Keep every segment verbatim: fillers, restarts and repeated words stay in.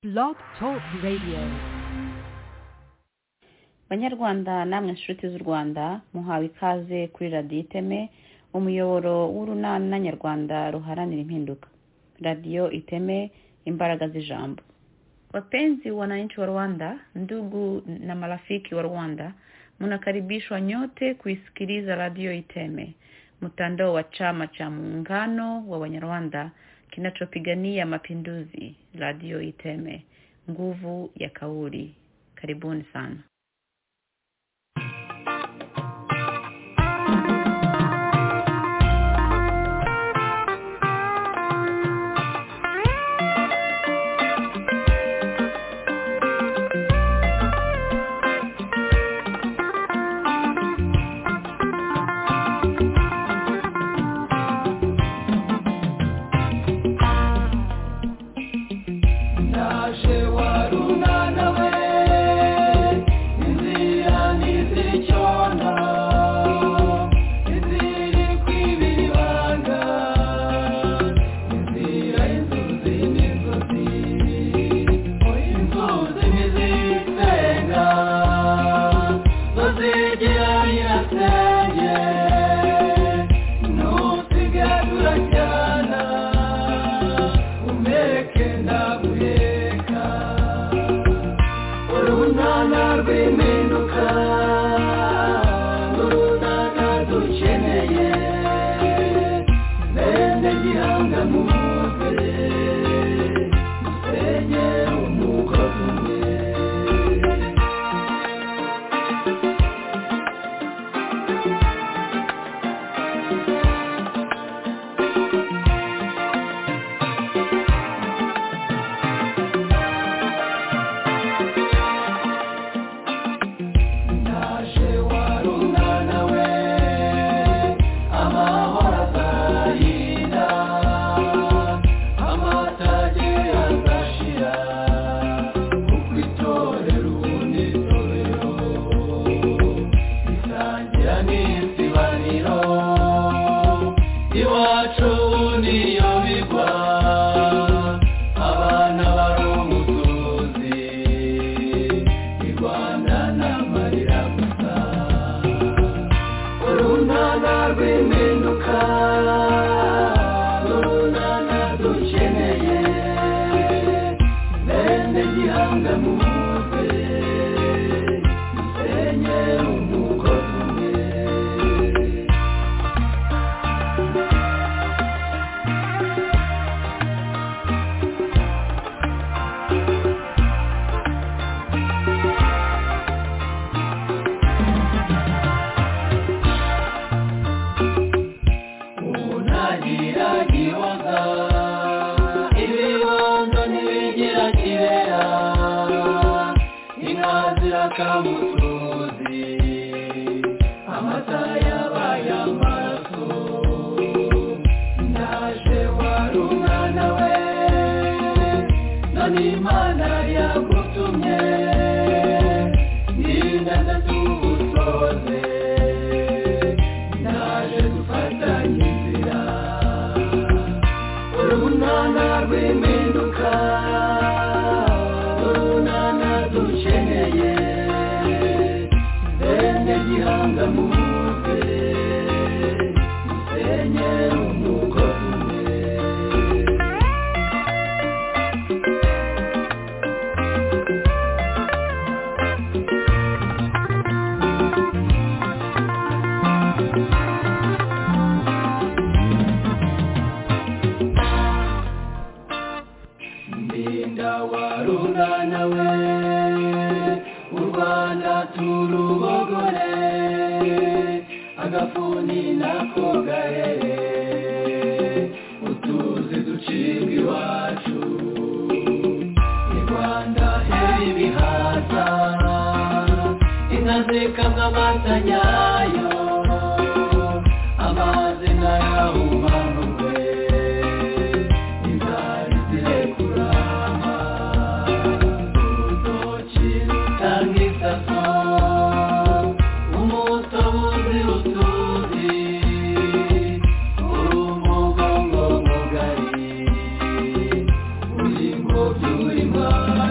Blog Talk Radio. Banyarwanda namwe nshuti z'u Rwanda muhawe ikaze kuri Radio Iteme, umuyoboro w'urunana nyarwanda ruharanira impinduka. Radio Iteme, imbaraga z'ijambo. Wapenzi wananchi wa Rwanda, ndugu na marafiki wa Rwanda, mnakaribishwa nyote kuisikiliza Radio Iteme, mtandao wa chama cha muungano wa Wanyarwanda kinachopigania mapinduzi. Radio Iteme, nguvu ya kauli. Karibuni sana. Uri mo byuri ma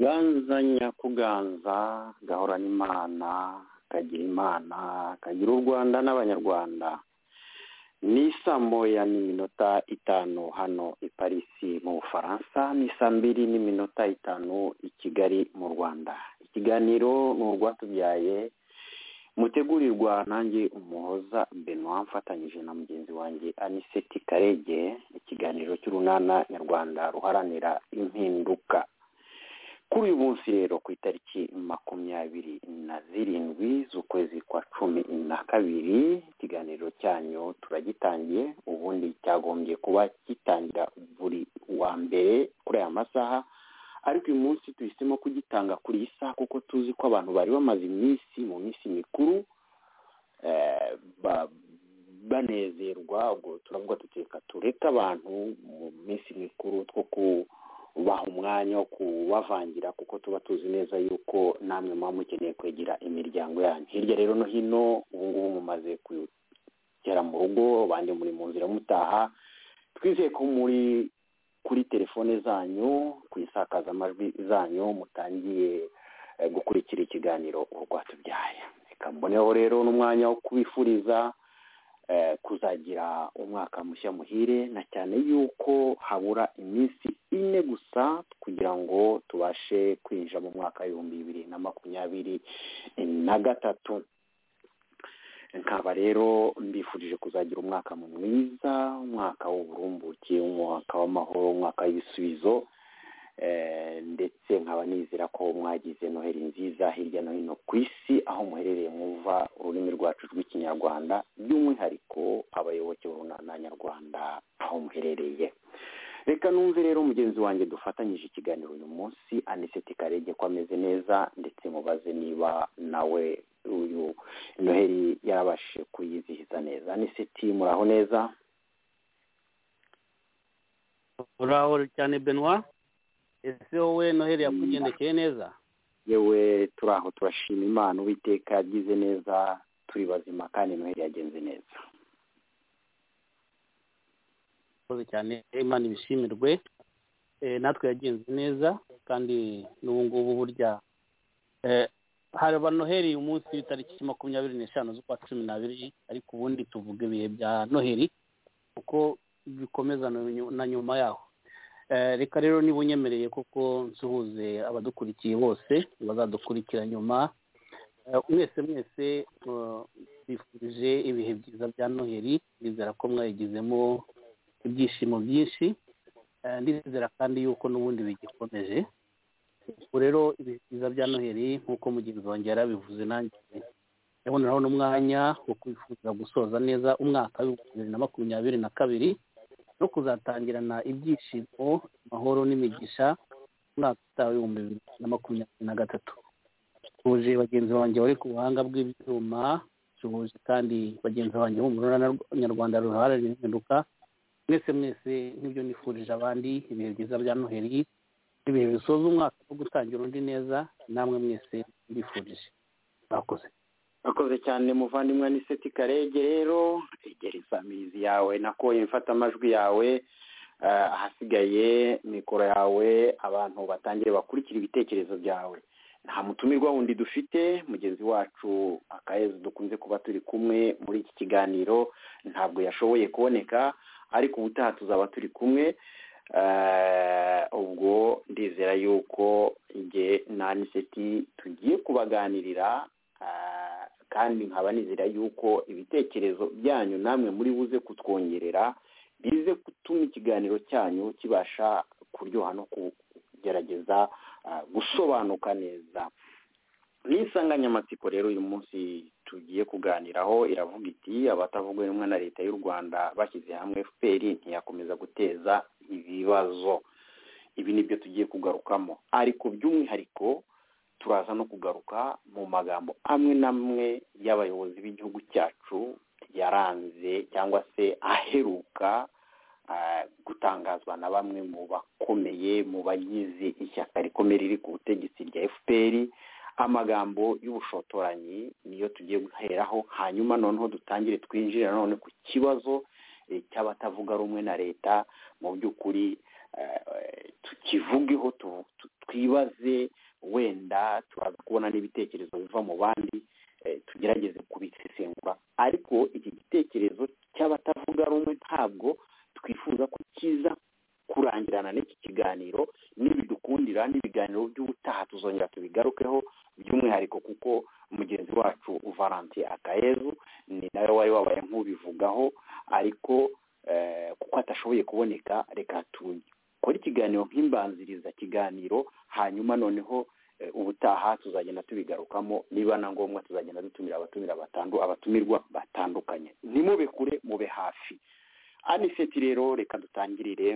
ganza nyakuganza gahorana imana kagira imana kagira u Rwanda n'abanyarwanda. Ni saa moya n'iminota itanu hano i Parisi mu Bufaransa, ni saa mbiri n'iminota itanu i Kigali mu Rwanda. Ikiganiro ni urwatubyaye mutegurirwa nanjye Umuhoza Benoit mfatanyije na mugenzi wanjye Aniseti Karege, ikiganiro cy'urunana nyarwanda ruharanira impinduka. Kuri uyu munsi rero ku itariki makumyabiri na zirindwi z'ukwezi kwa cumi na kabiri, ikiganiro cyanyu turagitangiye. Ubundi cyagombye kuba gitangira buri wa mbere kuri aya masaha, ariko uyu munsi tuhisemo kugitanga kuri iyi saha kuko tuzi ko abantu bari bamaze iminsi mu minsi mikuru eh, ba, banezerwa. Ubwo turavuga tuteka tureka abantu mu minsi mikuru two kubaha umwanya wo kubavangira, kuko tuba tuzi neza yuko namwe muba mukeneye kwegera imiryango yanyu. Hirya rero no hino ubu ngubu mumaze kugera mu rugo, abandi muri mu nzira mutaha. Twizeye ko muri kuri telefone zanyu, ku isakazamajwi zanyu mutangiye eh, gukurikira ikiganiro urwatubyaye. Reka mboneho rero n'umwanya wo kubifuriza eh, kuzagira umwaka mushya muhire, na cyane yuko habura iminsi ine gusa kugira ngo tubashe kwinjira mu mwaka w'ibihumbi bibiri na makumyabiri na gatatu. Nkaba rero mbifurije kuzagira umwaka mwiza, umwaka w'uburumbuke, umwaka w'amahoro, umwaka w'ibisubizo, eh, ndetse nkaba nizera ko mwagize noheri nziza hirya no hino ku isi aho muherereye mwumva ururimi rwacu rw'ikinyarwanda, by'umwihariko abayoboke b'urunana nyarwanda aho muherereye. Reka numve rero mugenzi wanjye dufatanyije ikiganiro uyu munsi Aniseti Karege ko ameze neza, ndetse mubaze niba nawe uyu noheri yarabashije kuyizihiza neza. Aniseti, muraho neza? Uraho cyane Benoit. Ese wowe noheri yakugendekeye neza? Yewe turaho turashima Imana, Uwiteka yagize neza, turi bazima kandi noheri yagenze neza. Koze cyane, Imana ibishimirwe. Eh, natwe yagenze neza kandi n'ubu ngubu burya eh haraba noheri umunsi w'itariki makumyabiri n'eshanu z'ukwa cumi n'abiri, ariko ubundi tuvuga ibihe bya noheri kuko bikomeza na nyuma yaho. Eh, reka rero niba unyemereye kuko nsuhuze abadukurikiye bose bazadukurikira nyuma. Eh, mwese mwese uh, bifurije ibihe byiza bya noheri, bizera ko mwayigizemo ibyishimo byinshi, eh, ndizera kandi yuko n'ubundi bigikomeje. Ubwo rero ibihe byiza bya noheri nk'uko mugenzi wanjye yarabivuze, nanjye yaboneraho n'umwanya wo kwifuza gusoza neza umwaka w'ibihumbi bibiri na makumyabiri na kabiri no kuzatangirana ibyishimo, amahoro n'imigisha umwaka utaha w'ibihumbi bibiri na makumyabiri na gatatu. Tuje bagenzi banjye bari ku buhanga bw'ibyuma, tuje kandi bagenzi banjye bo mu runana nyarwanda ruharanira impinduka. Mwese mwese nk'ibyo nifurije abandi ibihe byiza bya noheri, ibihe bisoza umwaka wo gutangira undi neza, namwe mwese mbifurije. Murakoze. Murakoze cyane muvandimwe Aniseti Karege. Rero egera isamirizi yawe nako imfata amajwi yawe, uh, ahasigaye mikoro yawe abantu batangire bakurikira ibitekerezo byawe. Nta mutumirwa wundi dufite, mugenzi wacu Akayezu dukunze kuba turi kumwe muri iki kiganiro ntabwo yashoboye kuboneka, ariko ubutaha tuzaba turi kumwe. Uh, ubwo ndizera yuko nge na Aniseti tugiye kubaganirira, uh, kandi nkaba nizera yuko ibitekerezo byanyu namwe muri buze kutwongerera, bize gutuma ikiganiro cyanyu kibasha kuryoha no kugerageza uh, gusobanuka neza. N'insanganyamatsiko rero uyu munsi tugiye kuganiraho iravuga iti abatavuga rumwe na leta y'u Rwanda bashyize hamwe F P R ntiyakomeza guteza ibibazo. Ibi nibyo tugiye kugarukamo, ariko by'umwihariko turaza no kugaruka mu magambo amwe namwe y'abayobozi b'igihugu cyacu yaranze cyangwa se aheruka uh, gutangazwa na bamwe mu bakomeye mu bagize ishyaka rikomeye riri ku butegetsi rya F P R. Amagambo y'ubushotoranyi niyo tugiye guheraho, hanyuma noneho dutangire twinjire none ku kibazo e, cy'abatavuga rumwe na leta. Mu by'ukuri tukivugeho twibaze wenda turaza kubona n'ibitekerezo biva mu bandi tugerageze kubisesengura ariko iki gitekerezo cy'abatavuga rumwe ntabwo twifuza ko kiza kurangirana n'iki kiganiro n'ibidukundira n'ibiganiro by'ubutaha tuzongera tubigarukeho by'umwihariko kuko mugenzi wacu Valentin Akayezu ni nawe wari wabaye nk'ubivugaho ariko kuko atashoboye kuboneka reka tukore ikiganiro nk'imbanziriza kiganiro hanyuma noneho ubutaha tuzagenda tubigarukamo niba na ngombwa tuzagenda dutumira abatumira batandu abatumirwa batandukanye nimube kure mube hafi Aniseti rero reka dutangirire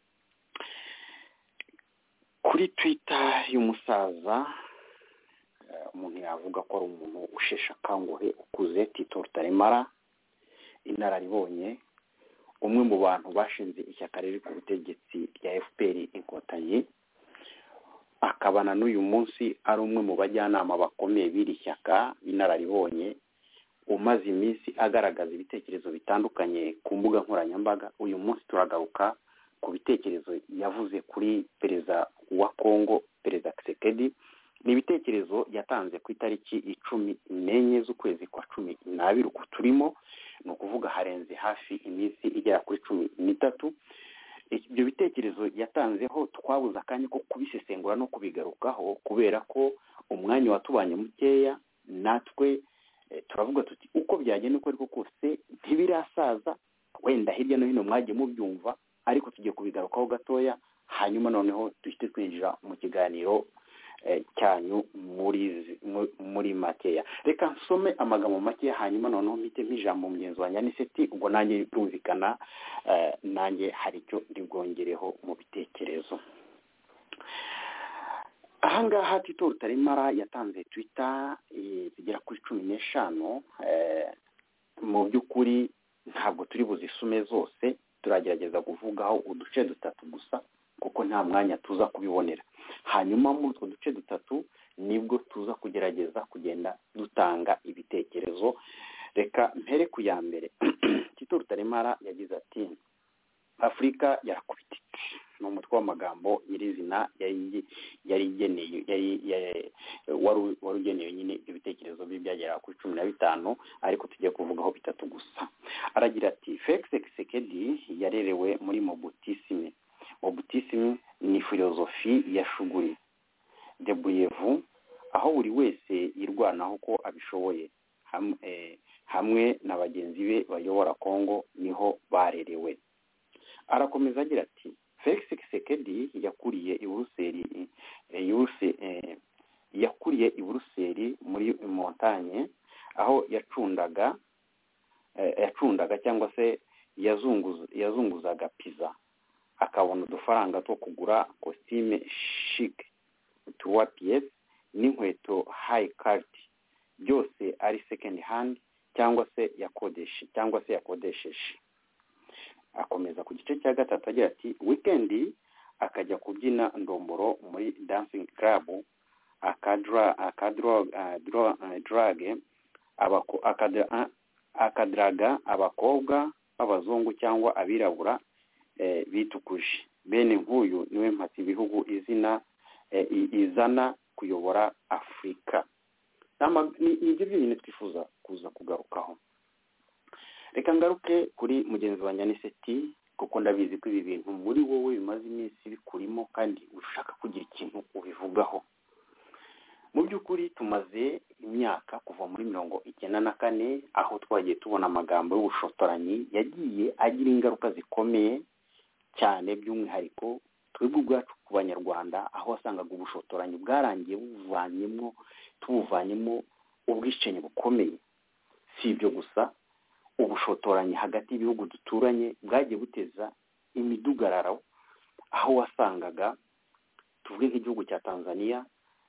kuri Twitter y'umusaza umuntu yavuga ko ari umuntu ushesha kanguhe ukuze Tito Rutaremara inararibonye umwe mu bantu bashinze ishyaka riri ku butegetsi rya F P R Inkotanyi akabana n'uyu munsi ari umwe mu bajyanama bakomeye b'iri shyaka inararibonye umaze iminsi agaragaza ibitekerezo bitandukanye ku mbuga nkoranyambaga uyu munsi turagaruka ku bitekerezo yavuze kuri perezida wa Kongo perezida Tshisekedi ni ibitekerezo yatanze ku itariki icumi n'enye z'ukwezi kwa cumi n'abiri uko turimo ni ukuvuga harenze hafi iminsi igera kuri cumi n'itatu ibyo bitekerezo yatanzeho twabuze akanya ko kubisesengura no kubigarukaho kubera ko umwanya watubanye mukeya natwe turavuga tuti uko byagenda uko ariko kose ntibirasaza wenda hirya no hino mwagiye mubyumva ariko tugiye kubigarukaho gatoya hanyuma noneho duhite twinjira mu kiganiro cyanyu muri muri makeya reka nsome amagambo makeya hanyuma noneho mpite nk'ijambo mugenzi wa Aniseti ubwo nanjye birumvikana nanjye hari icyo ndibwongereho mu bitekerezo ahangaha Tito Rutaremara yatanze Twitter zigera kuri cumi n'eshanu mu by'ukuri ntabwo turi buzisume zose turagerageza kuvugaho uduce dutatu gusa kuko nta mwanya tuza kubibonera hanyuma muri utwo duce dutatu nibwo tuza kugerageza kugenda dutanga ibitekerezo reka mpere ku ya mbere Tito Rutaremara yagize ati Afurika yarakubititse ni umutwe w'amagambo nyirizina yari yari igeneye yari warugeneye nyine ibitekerezo byagera kuri cumi na bitanu ariko tugiye kuvugaho bitatu gusa aragira ati Felix Tshisekedi yarerewe muri Mobutisme Mobutisme ni filozofi ya shuguri debrouillez-vous aho buri wese yirwanaho ko abishoboye hamwe hamwe na bagenzi be bayobora Kongo niho barerewe arakomeza agira ati Felix Tshisekedi yakuriye i Buruseli yose yakuriye i Buruseli muri montagne aho yacundaga yacundaga cyangwa se yazunguza yazunguzaga pizza akabona udufaranga two kugura costume chic trois pièces n'inkweto high quality byose ari second hand cyangwa se yakodeshe cyangwa se yakodesheje akomeza ku gice cya gatatu agira ati weekend akajya kubyina ndomboro muri dancing club akadra akadro drag abako akadra akadraga abakobwa b'abazungu cyangwa abirabura bitukuje bene nk'uyu niwe mpatsi ibihugu izina izana kuyobora Afurika nibyo byonyine twifuza kuza kugarukaho reka ngaruke kuri mugenzi wa Aniseti kuko ndabizi ko ibi bintu muri wowe bimaze iminsi bikurimo kandi ushaka kugira ikintu ubivugaho mu by'ukuri tumaze imyaka kuva muri mirongo icyenda na kane aho twagiye tubona amagambo y'ubushotoranyi yagiye agira ingaruka zikomeye cyane by'umwihariko twebwe ubwacu ku banyarwanda aho wasangaga ubushotoranyi bwarangiye buvanyemo tubuvanyemo ubwicanyi bukomeye si ibyo gusa ubushotoranyi hagati y'ibihugu duturanye bwagiye buteza imidugararo aho wasangaga tuvuge nk'igihugu cya Tanzania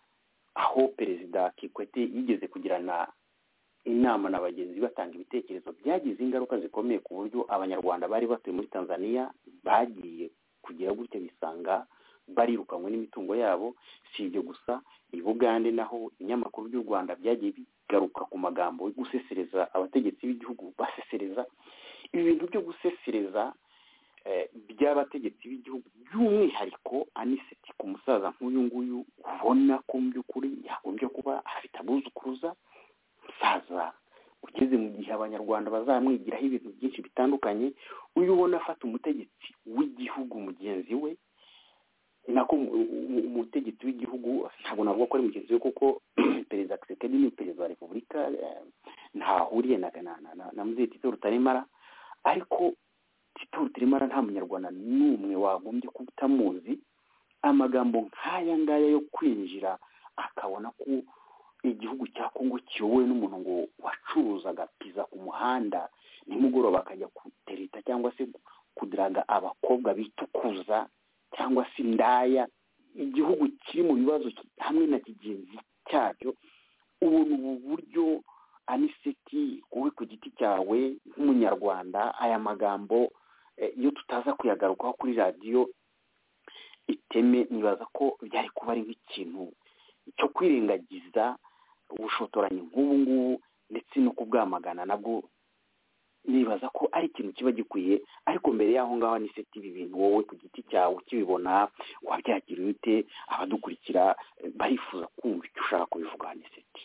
aho perezida Kikwete yigeze kugirana inama na bagenzi batanga ibitekerezo byagize ingaruka zikomeye ku buryo abanyarwanda bari batuye muri Tanzania bagiye kugira gutya bisanga barirukanywe n'imitungo yabo si ibyo gusa i Bugande naho inyamakuru by'u Rwanda byagiye bigaruka ku magambo yo gusesereza abategetsi b'igihugu basesereza ibi bintu byo gusesereza by'abategetsi b'igihugu by'umwihariko aniseti ku musaza nk'uyu nguyu ubona ko mu by'ukuri yagombye kuba afite abuzukuruza umusaza ugeze mu gihe abanyarwanda bazamwigiraho ibintu byinshi bitandukanye, uyu ubona afata umutegetsi w'igihugu mugenzi we, nako umutegetsi w'igihugu ntabwo navuga ko ari mugenzi we kuko perezida Tshisekedi ni perezida wa repubulika ntahuriye na na Mzee Tito Rutaremara, ariko Tito Rutaremara nta munyarwanda n'umwe wagombye kutamuzi. Amagambo nk'aya ngaya yo kwinjira akabona ko igihugu cya Kongo kiyobowe n'umuntu ngo wacuruzaga pizza ku muhanda nimugoroba akajya kutereta cyangwa se kudiraga abakobwa bitukuza cyangwa se indaya, igihugu kiri mu bibazo hamwe na kigenzi cyacyo. Ubuntu ubu buryo aniseti wowe ku giti cyawe nk'umunyarwanda, aya magambo iyo tutaza kuyagarukaho kuri radiyo iteme, nibaza ko byari kuba ari nk'ikintu cyo kwirengagiza ubushotoranyi nk'ubu ngubu ndetse no kubwamagana nabwo nibaza ko ari ikintu kiba gikwiye. Ariko mbere y'aho ngaho aniseti ibi bintu wowe ku giti cyawe ukibibona wabyakira ute? Abadukurikira barifuza kumva icyo ushaka kubivuga aniseti.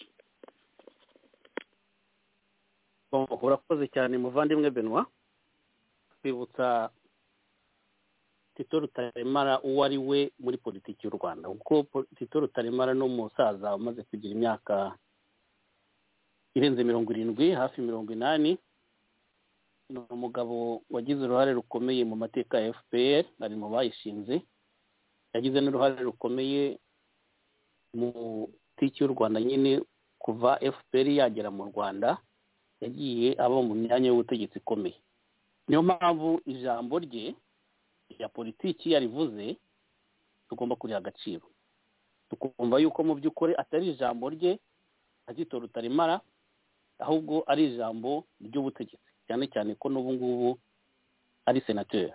Urakoze cyane muvandimwe Benoit kwibutsa Tito Rutaremara uwo ari we muri politiki y'u Rwanda, kuko Tito Rutaremara no musaza umaze kugira imyaka irenze mirongo irindwi hafi mirongo inani, ni umugabo wagize uruhare rukomeye mu mateka ya F P R, ari mu bayishinze, yagize n'uruhare rukomeye mu politiki y'u Rwanda nyine kuva F P R yagera mu Rwanda, yagiye aba mu myanya y'ubutegetsi ikomeye. Niyo mpamvu ijambo rye ya politiki yarivuze tugomba kuriha agaciro, tukumva yuko mu by'ukuri atari ijambo rye nka Tito Rutaremara, ahubwo ari ijambo ry'ubutegetsi, cyane cyane ko n'ubu ngubu ari senateri.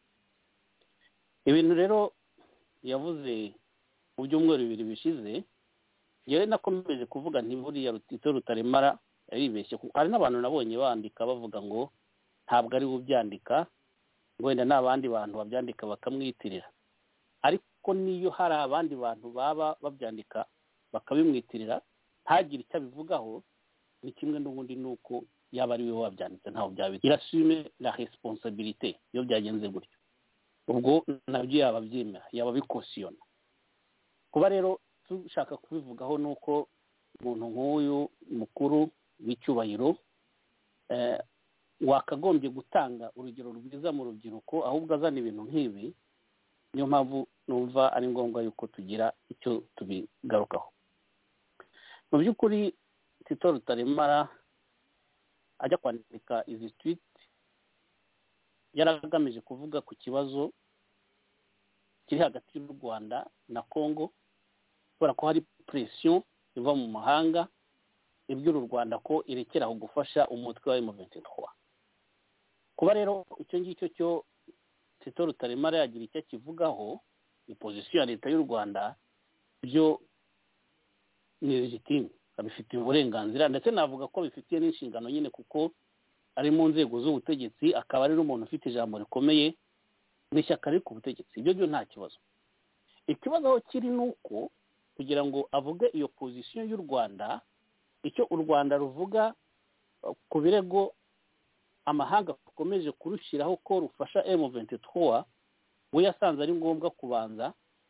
Ibintu rero yavuze mu byumweru bibiri bishize, yewe nakomeje kuvuga nti buriya Tito Rutaremara yaribeshye. Hari n'abantu nabonye bandika bavuga ngo ntabwo ari ubyandika, ngo wenda n'abandi bantu babyandika bakamwitirira, ariko niyo hari abandi bantu baba babyandika bakabimwitirira ntagire icyo abivugaho, ni kimwe n'ubundi nuko yaba ari we wabyanditse ntaho byabitse. Irasume la responsabilité iyo byagenze gutyo, ubwo nabyo yaba byemera, yaba bikosiyona. Kuba rero dushaka kubivugaho nuko umuntu nk'uyu mukuru w'icyubahiro eh, wakagombye gutanga urugero rwiza mu rubyiruko, ahubwo azana ibintu nk'ibi. Niyo mpamvu numva ari ngombwa yuko tugira icyo tubigarukaho. Mu by'ukuri Tito Rutaremara ajya kwandika izi tweet yaragamije kuvuga ku kibazo kiri hagati y'u Rwanda na Kongo, kubera ko hari pression iva mu mahanga iby'u Rwanda ko irekeraho gufasha umutwe wa M vingt-trois. Kuba rero icyo ngicyo cyo Tito Rutaremara yagira icyo kivugaho, ni position ya leta y'u Rwanda, byo ni legitime, abifitiye uburenganzira, ndetse navuga ko bifitiye n'inshingano nyine, kuko ari mu nzego z'ubutegetsi, akaba ari n'umuntu ufite ijambo rikomeye n'ishyaka riri ku butegetsi. Ibyo byo nta kibazo. Ikibazo aho kiri ni uko kugira ngo avuge iyo position y'u Rwanda, icyo u Rwanda ruvuga ku birego amahanga akomeje kurushyiraho ko rufasha M vingt-trois, we yasanze ari ngombwa kubanza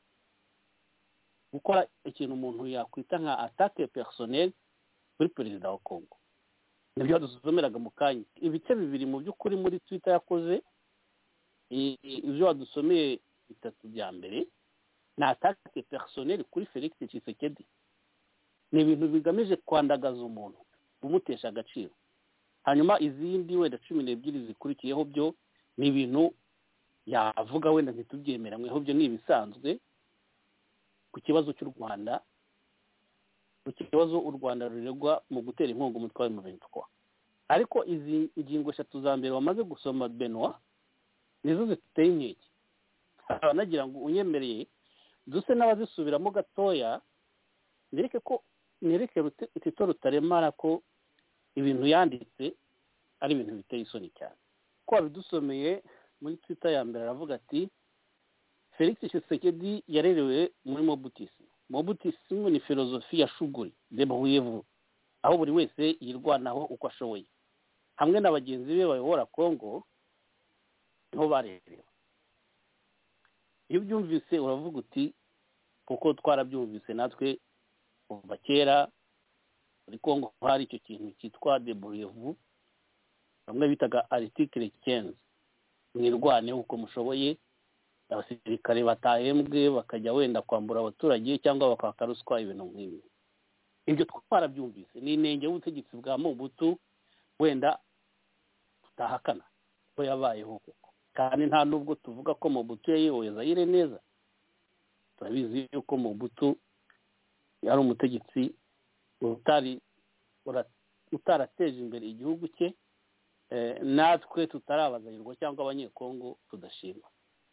gukora ikintu umuntu yakwita nka attaque personnelle kuri perezida wa Kongo. Nibyo dusomeraga mu kanya ibice bibiri mu by'ukuri muri Twitter yakoze, ibyo wadusomeye bitatu bya mbere na attaque personnelle kuri Felix Tshisekedi. Ni ibintu bigamije kwandagaza umuntu, umutesha agaciro. Hanyuma izindi wenda cumi n'ebyiri zikurikiyeho byo ni ibintu yavuga wenda ntitubyemeranyweho, byo ni ibisanzwe ku kibazo cy'u Rwanda, ku kibazo u Rwanda ruregwa mu gutera inkunga umutwe wa M vingt-trois. Ariko izi ingingo eshatu za mbere wamaze gusoma Benoit nizo ziteye inkeke. Nagira ngo unyemereye duse n'abazisubiramo gatoya, nereke ko nereke Tito Rutaremara ko ibintu yanditse ari ibintu biteye isoni cyane. Ko abidusomeye muri Twitter ya mbere aravuga ati Felix Tshisekedi yarerewe muri Mobutisme. Mobutisme ni filozofi ya shuguri debrouillez-vous, aho buri wese yirwanaho uko ashoboye. Hamwe na bagenzi be bayobora Kongo niho barerewe. Iyo byumvise uravuga uti kuko twarabyumvise natwe kuva kera muri Kongo hari icyo kintu cyitwa debrouillez-vous, bamwe bitaga article quinze, mwirwane uko mushoboye, abasirikare batahembwe bakajya wenda kwambura abaturage cyangwa bakaka ruswa, ibintu nk'ibi. Ibyo twarabyumvise ni inenge y'ubutegetsi bwa Mobutu, wenda tutahakana ko yabayeho koko, kandi nta nubwo tuvuga ko Mobutu yayoboye Zaire neza. Turabizi yuko Mobutu yari umutegetsi utari utarateje imbere igihugu cye, natwe tutarabazayirwa cyangwa abanyekongo tudashima.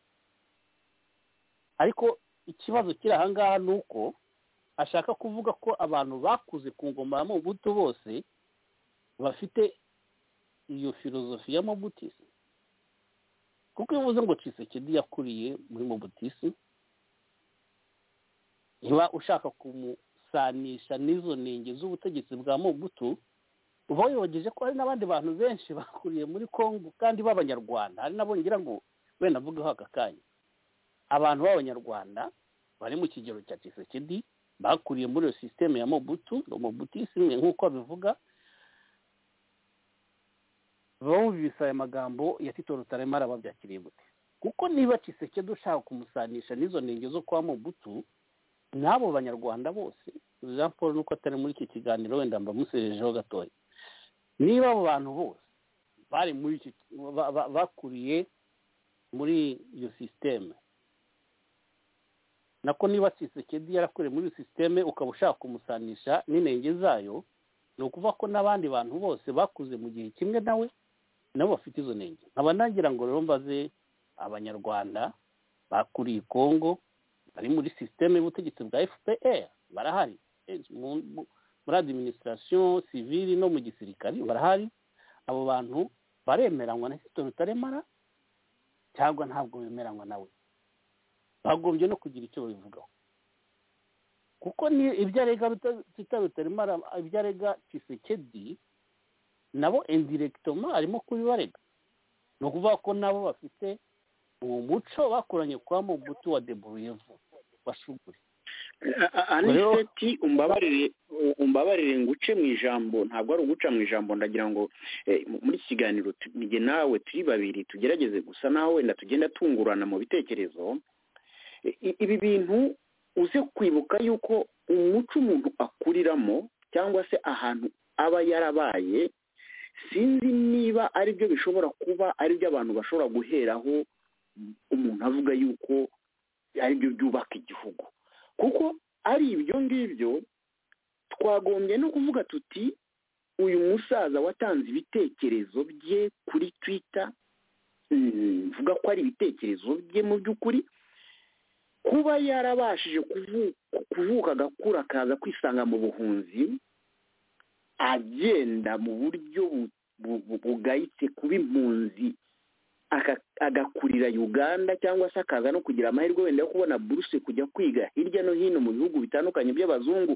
Ariko ikibazo kiri aha ngaha ni uko ashaka kuvuga ko abantu bakuze ku ngoma ya Mobutu bose bafite iyo filozofi ya Mobutisme. Kuko iyo uvuze ngo Tshisekedi yakuriye muri Mobutisme, niba ushaka kumusanisha n'izo nenge z'ubutegetsi bwa Mobutu, uba wibageje ko hari n'abandi bantu benshi bakuriye muri Kongo kandi b'abanyarwanda. Hari nabo ngira ngo wenda avugeho aka kanya, abantu b'abanyarwanda bari mu kigero cya Tshisekedi bakuriye muri iyo systeme ya Mobutu, Mobutisme nk'uko bivuga. Bumvise aya magambo ya Tito Rutaremara babyakiriye gute? Kuko niba Tshisekedi ushaka kumusanisha n'izo nenge zo kwa Mobutu, n'abo banyarwanda bose, Jean Paul nuko atari muri iki kiganiro wenda mbamusejejeho gatoya, niba abo bantu bose bari muri iki bakuriye muri iyo systeme, nako niba Tshisekedi yarakuriye muri iyo systeme ukaba ushaka kumusanisha n'inenge zayo, ni ukuvuga ko n'abandi bantu bose bakuze mu gihe kimwe nawe nabo bafite izo nenge. Nkaba nagira ngo rero mbaze abanyarwanda bakuriye Kongo bari muri systeme y'ubutegetsi bwa F P R, barahari muri administration civile no mu gisirikari barahari. Abo bantu baremeranywa na Tito Rutaremara cyangwa ntabwo bemeranywa nawe? Bagombye no kugira icyo babivugaho, kuko ni ibyo arega Tito Rutaremara, ibyo arega Tshisekedi, nabo indirectement arimo kubibarega. Ni ukuvuga ko nabo bafite uwo muco bakuranye kwa Mobutu wa debrouillez-vous, bashuguri. Aniseti umbabarire umbabarire nguce mu ijambo, ntabwo ari uguca mu ijambo. Ndagira ngo muri kiganiro nige nawe turi babiri tugerageze gusa nawe wenda tugenda tungurana mu bitekerezo. Ibi bintu uze kwibuka yuko umuco umuntu akuriramo cyangwa se ahantu aba yarabaye, sinzi niba ari byo bishobora kuba ari byo abantu bashobora guheraho umuntu avuga yuko ari byo byubaka igihugu. Kuko ari ibyo ngibyo twagombye no kuvuga tuti uyu musaza watanze ibitekerezo bye kuri Twitter, mvuga ko ari ibitekerezo bye mu by'ukuri, kuba yarabashije kuvuka agakura akaza kwisanga mu buhunzi, agenda mu buryo bugayitse kuba impunzi, agakurira Uganda cyangwa se akaza no kugira amahirwe wenda yo kubona buruse kujya kwiga hirya no hino mu bihugu bitandukanye by'abazungu,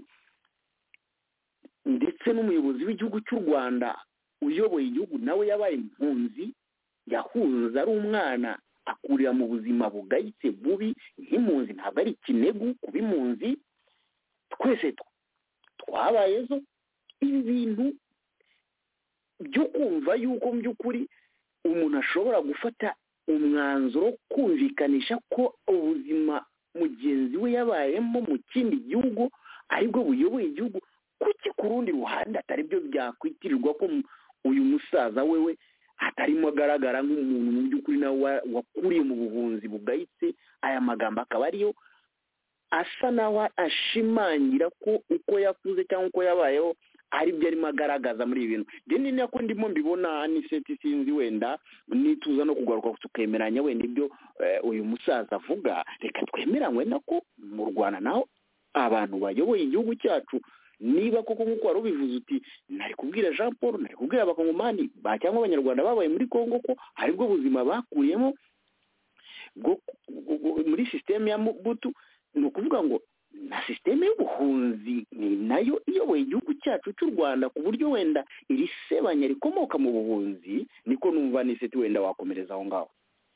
ndetse n'umuyobozi w'igihugu cy'u Rwanda uyoboye igihugu nawe yabaye impunzi, yahunze ari umwana akurira mu buzima bugayitse bubi nk'impunzi. Ntabwo ari ikinegu kuba impunzi, twese twabayezo. Ibi bintu byo kumva yuko mu by'ukuri umuntu ashobora gufata umwanzuro kumvikanisha ko ubuzima mugenzi we yabayemo mu kindi gihugu aribwo buyoboye igihugu, kuki ku rundi ruhande atari byo byakwitirirwa ko uyu musaza wewe atarimo agaragara nk'umuntu mu by'ukuri nawe wakuriye mu buhunzi bugayitse? Aya magambo akaba ariyo asa nawe ashimangira ko uko yakuze cyangwa uko yabayeho ari byo arimo agaragaza muri ibi bintu. Njye ni nako ndimo mbibona. Aniseti sinzi wenda nituza no kugaruka tukemeranya wenda ibyo uyu musaza avuga, reka twemeranywe nako mu Rwanda naho abantu bayoboye igihugu cyacu niba koko nk'uko wari ubivuze uti nari kubwira Jean Paul nari kubwira abakongomani ba cyangwa abanyarwanda babaye muri Kongo ko aribwo buzima bakuriyemo bwo muri systeme ya Mobutu, ni ukuvuga ngo na systeme y'ubuhunzi ni nayo iyoboye igihugu cyacu cy'u Rwanda ku buryo wenda iri sebanya rikomoka mu buhunzi. Niko numva ni seti wenda wakomereza aho ngaho.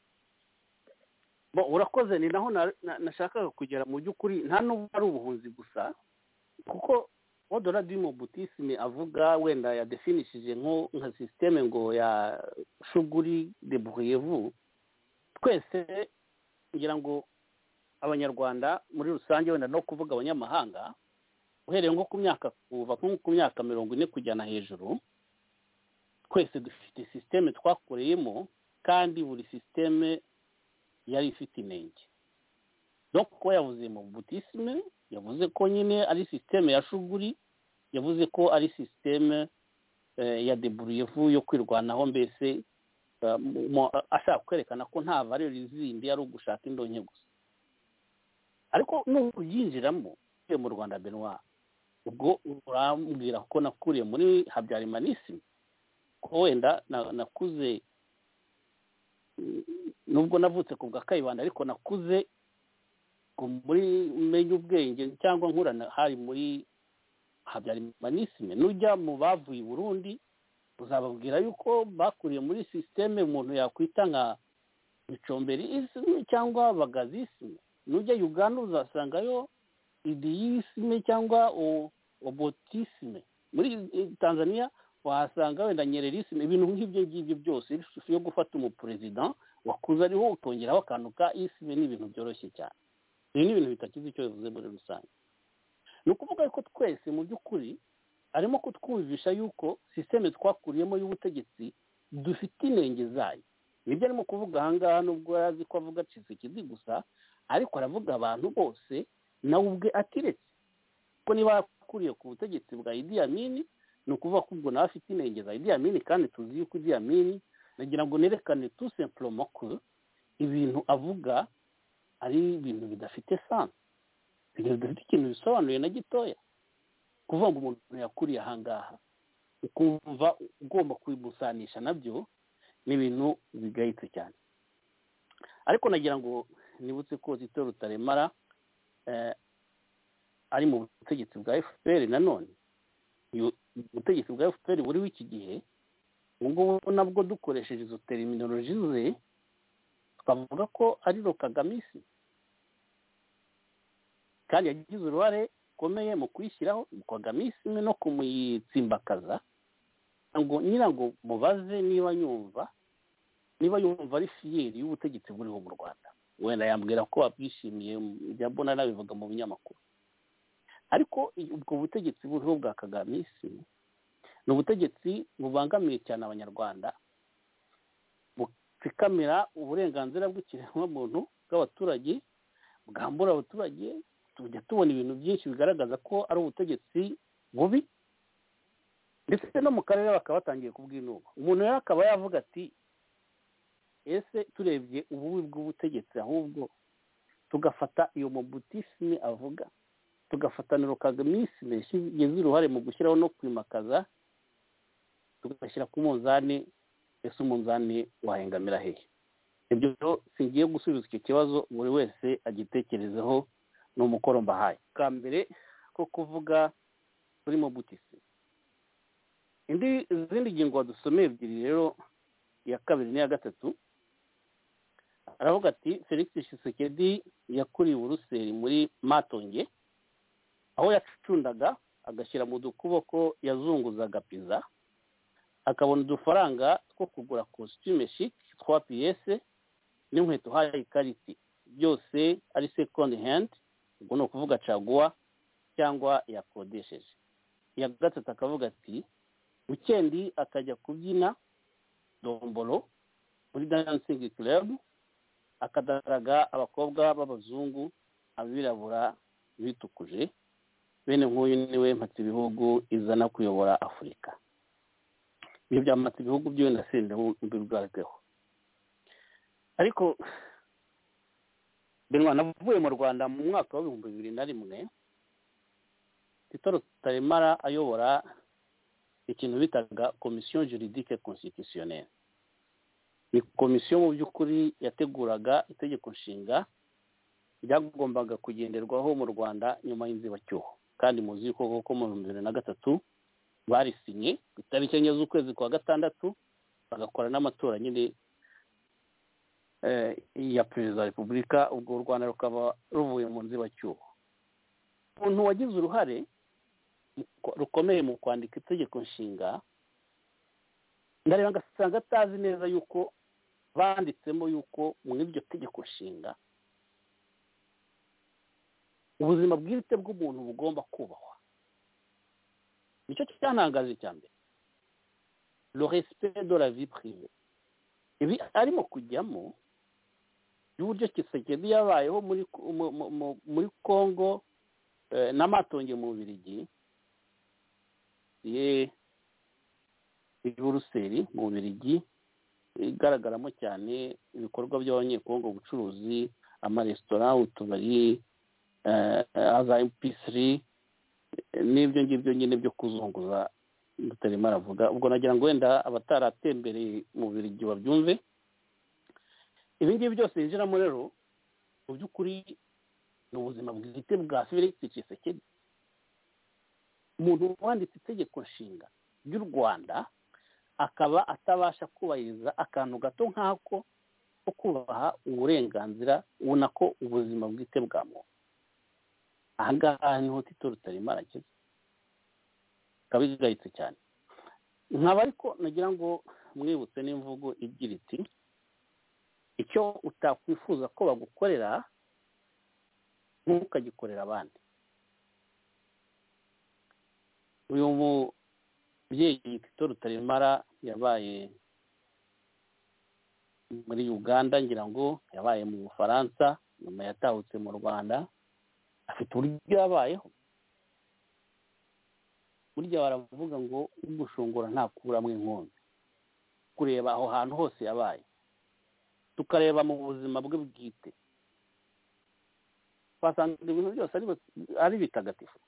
Bo urakoze, ni naho nashakaga kugera mu by'ukuri, nta n'ubwo ari ubuhunzi gusa, kuko odora du Mobutisme avuga wenda yadefinishije nko nka systeme ngo ya shuguri de Bukavu. Twese ngira ngo abanyarwanda muri rusange wenda no kuvuga abanyamahanga uhereye nko ku myaka kuva nko ku myaka mirongo ine kujyana hejuru, twese dufite systeme twakoreyemo kandi buri systeme yari ifite inenge. Donc ko yavuze mu Mobutisme yavuze ko nyine ari systeme ya shuguri, yavuze ko ari systeme eh, ya Bukavu yo kwirwanaho, mbese uh, ashaka kwerekana ko nta valeur izindi ari ugushaka indonke gusa. Ariko no kuyinjiramo mu Rwanda Benoit, ubwo urambwira ko nakuriye muri Habyarimanisme, ko wenda nakuze nubwo navutse ku bwa Kayibanda ariko nakuze muri menye ubwenge cyangwa nkurana hari muri Habyarimanisme. Nujya mu bavuye Burundi uzababwira yuko bakuriye muri systeme umuntu yakwita nka Micomberi cyangwa Bagazisme. Nujya Uganda uzasangayo Idiyisme cyangwa Obotisme. Muri Tanzania wahasanga wenda Nyererisme. Ibintu nk'ibyo ngibyo byose yo gufata umupresident wakuza ariho ukongeraho akantu ka isme n'ibintu byoroshye cyane. Ibi ni ibintu bitakize icyo bivuze muri rusange. Ni ukuvuga ko twese mu by'ukuri arimo kutwumvisha yuko systeme twakuriyemo y'ubutegetsi dufite inenge zayo. Nibyo arimo kuvuga ahangaha, nubwo yazi ko avuga Tshisekedi gusa, ariko aravuga abantu bose nawe ubwe atiretse ko niba akuriye ku butegetsi bwa Idi Amin, ni ukuvuga ko ubwo nawe afite inenge za Idi Amin, kandi tuzi yuko Idi Amin, nagira ngo nerekane tout simplement ko ibintu avuga ari ibintu bidafite sens, ibintu bidafite ikintu bisobanuye na gitoya. Kuvuga ngo umuntu yakuriye ahangaha ukumva ugomba kwibusanisha nabyo ni ibintu bigayitse cyane. Ariko nagira ngo nibutse ko Tito Rutaremara eh, ari mu butegetsi bwa F P R. Nanone ubutegetsi bwa F P R buri w'iki gihe ubwo nabwo dukoresheje izo terminology ze twavuga ko ari Kagamisme, kandi yagize uruhare komeye mu kwishyiraho Kagamisme no kumuyitsimbakaza. Ngo nyirango mubaze niba yumva niba yumva ari fiyeri y'ubutegetsi buriho mu Rwanda, wenda yambwira ko abyishimiye, byabona nabivuga mu binyamakuru. Ariko ubwo butegetsi buriho bwa Kagamisme ni ubutegetsi bubangamiye cyane abanyarwanda, butsikamira uburenganzira bw'ikiremwamuntu bw'abaturage, bwambura abaturage. Tujya tubona ibintu byinshi bigaragaza ko ari ubutegetsi bubi, ndetse no mu karere bakaba batangiye kubwinuba. Umuntu rero akaba yavuga ati ese turebye ububi bw'ubutegetsi ahubwo tugafata iyo Mobutisme avuga, tugafatanira Kagamisme yashyize uruhare mu gushyiraho no kwimakaza, tugashyira ku munzani, ese umunzani wahengamira hehe? Ibyo singiye gusubiza icyo kibazo, buri wese agitekerezeho, ni umukoro mbahaye. Ka mbere ko kuvuga kuri Mobutisme. Indi izindi ngingo dusomeye ebyiri rero, iya kabiri n'iya gatatu, aravuga ati Felix Tshisekedi yakuriye Buruseli muri Matonge, aho yacundaga agashyira mu dukuboko yazunguzaga pizza, akabona udufaranga two kugura costume chic trois pièces n'inkweto high quality, byose ari second hand, ubwo ni ukuvuga caguwa cyangwa yakodesheje. Iya gatatu akavuga ati weekend akajya kubyina dombolo muri dancing club, akadaraga abakobwa b'abazungu, abirabura bitukuje. Bene nk'uyu niwe mpatse ibihugu izana kuyobora Afurika. Ibyo byamatse ibihugu byo wenda sende mbibwareho. Ariko Benoit, navuye mu Rwanda mu mwaka wa bibiri na rimwe, Tito Rutaremara ayobora ikintu bitaga komisiyo juridique constitutionnelle. Ni komisiyo mu by'ukuri yateguraga itegeko nshinga ryagombaga kugenderwaho mu Rwanda nyuma y'inzibacyuho, kandi muzi ko koko mu bihumbi bibiri na gatatu barisinye ku itariki enye z'ukwezi kwa gatandatu bagakora n'amatora nyine eh, ya perezida wa repubulika, ubwo u Rwanda rukaba ruvuye mu nzibacyuho. Umuntu wagize uruhare rukomeye mu kwandika itegeko nshinga ndareba ngasanga atazi neza yuko banditsemo yuko muri iryo tegeko nshinga ubuzima bwite bw'umuntu bugomba kubahwa. Nicyo cyantangaje cya mbere, le respect de la vie privée. Ibi arimo kujyamo y'uburyo Tshisekedi yabayeho muri muri Congo eh, n'amatonge mu Bubiligi, ye i Buruseli mu Bubiligi, igaragaramo cyane ibikorwa by'abanyekongo, ubucuruzi, amaresitora, utubari, za epicerie n'ibyo ngibyo nyine byo kuzunguza Rutaremara avuga. Ubwo nagira ngo wenda abataratembereye mu Bubiligi babyumve. Ibi ngibi byose yinjiramo rero mu by'ukuri ni ubuzima bwite bwa Felix Tshisekedi, umuntu wanditse itegeko nshinga ry'u Rwanda akaba atabasha kubahiriza akantu gato nk'ako ko kubaha uburenganzira ubona ko ubuzima bwite bwa muntu. Aha ngaha niho Tito Rutaremara ageze, kabigayitse cyane. Nkaba ariko nagira ngo mwibutse n'imvugo igira iti icyo utakwifuza ko bagukorera ntukagikorera abandi. Uyu mubyeyi Tito Rutaremara yabaye muri Uganda, ngira ngo yabaye mu Bufaransa, nyuma yatahutse mu Rwanda, afite uburyo yabayeho. Burya baravuga ngo ugushongora ntakuramwe inkonzi. Kureba aho hantu hose yabaye, tukareba mu buzima bwe bwite, twasanga ibintu byose ari bitagatifu.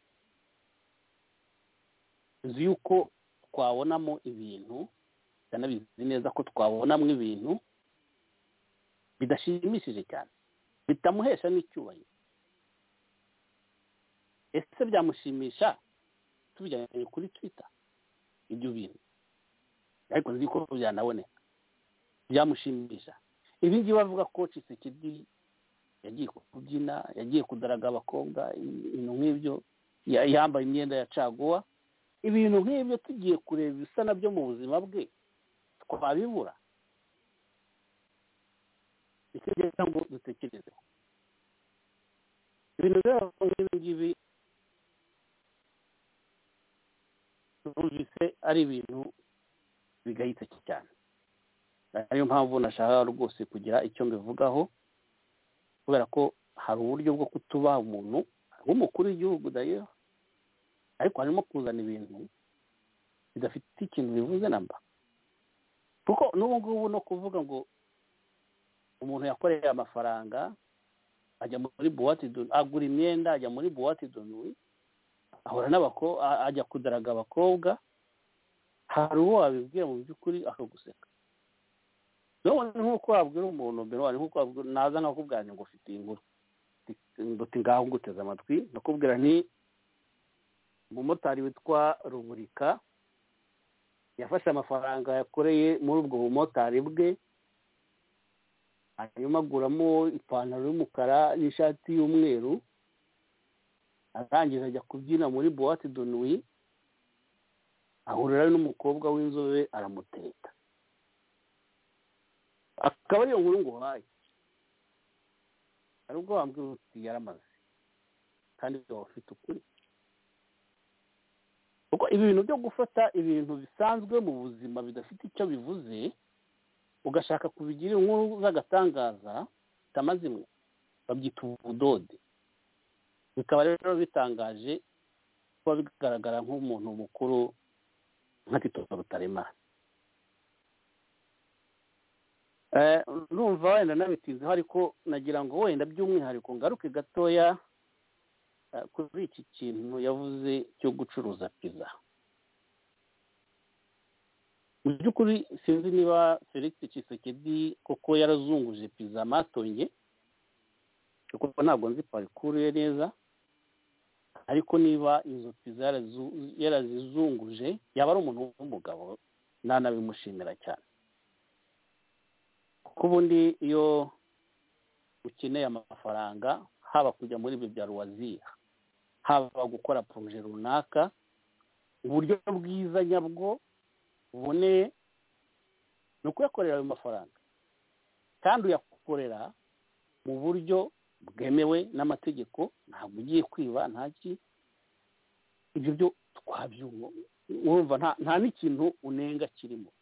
Uzi yuko twabonamo ibintu, cyanabizi neza ko twabonamo ibintu bidashimishije cyane, bitamuhesha n'icyubahiro. Ese byamushimisha tubijyanye kuri Twitter ibyo bintu? Ariko nzi ko byanaboneka. Byamushimisha ibi ngibi bavuga ko Tshisekedi yagiye kubyina, yagiye kudaraga abakobwa, ibintu nk'ibyo, yambaye imyenda ya caguwa, ibintu nk'ibyo tugiye kureba bisa nabyo mu buzima bwe twabibura? Ikigeza ngo dutekerezeho ibintu rero nk'ibi ngibi. Numvise ari ibintu bigayitse cyane, ariyo mpamvu nashaka rwose kugira icyo mbivugaho, kubera ko hari uburyo bwo kutubaha umuntu w'umukuru w'igihugu dayo, ariko harimo kuzana ibintu bidafite ikintu bivuze namba. Kuko n'ubu ngubu no kuvuga ngo umuntu yakoreye amafaranga ajya muri boîte de agura imyenda, ajya muri boîte de nuit, ahora n'abako ajya kudaraga abakobwa, hari uwo wabibwiye mu by'ukuri akaguseka. None nk'uko wabwira umuntu mbere, wari nk'uko wabwira naza nkakubwira ngo ufite inkuru, ngo ngaho nguteze amatwi, nakubwira nti umumotari witwa Ruburika yafashe amafaranga yakoreye muri ubwo bumotari bwe, hanyuma aguramo ipantaro y'umukara n'ishati y'umweru, arangiza ajya kubyina muri boîte de nuit, ahurira n'umukobwa w'inzobe aramuteta. Akaba ariyo nkuru ngo haye, ari ubwo wambwira uti yaramaze, kandi waba ufite ukuri. Kuko ibi bintu byo gufata ibintu bisanzwe mu buzima bidafite icyo bivuze ugashaka kubigira inkuru z'agatangaza tamazimwe, babyita ubudode. Bikaba rero bitangaje kuba bigaragara nk'umuntu mukuru nka Tito Rutaremara. Eh, numva wenda nabitinzeho, ariko nagira ngo wenda by'umwihariko ngaruke gatoya kuri iki kintu yavuze cyo gucuruza pizza. Mu by'ukuri sinzi niba Felix Tshisekedi koko yarazunguje pizza matonge, kuko ntabwo nzi parikuru ye neza, ariko niba izo pizza yarazizunguje yaba ari umuntu w'umugabo nanabimushimira cyane, kuko ubundi iyo ukeneye amafaranga haba kujya muri ibyo bya ruwaziya, haba gukora poroje runaka, uburyo bwiza nyabwo uboneye ni ukuyakorera ayo mafaranga, kandi uyakorera mu buryo bwemewe n'amategeko, ntabwo ugiye kwiba ntaki. Ibyo byo twabyumva, urumva nta n'ikintu unenga kirimo.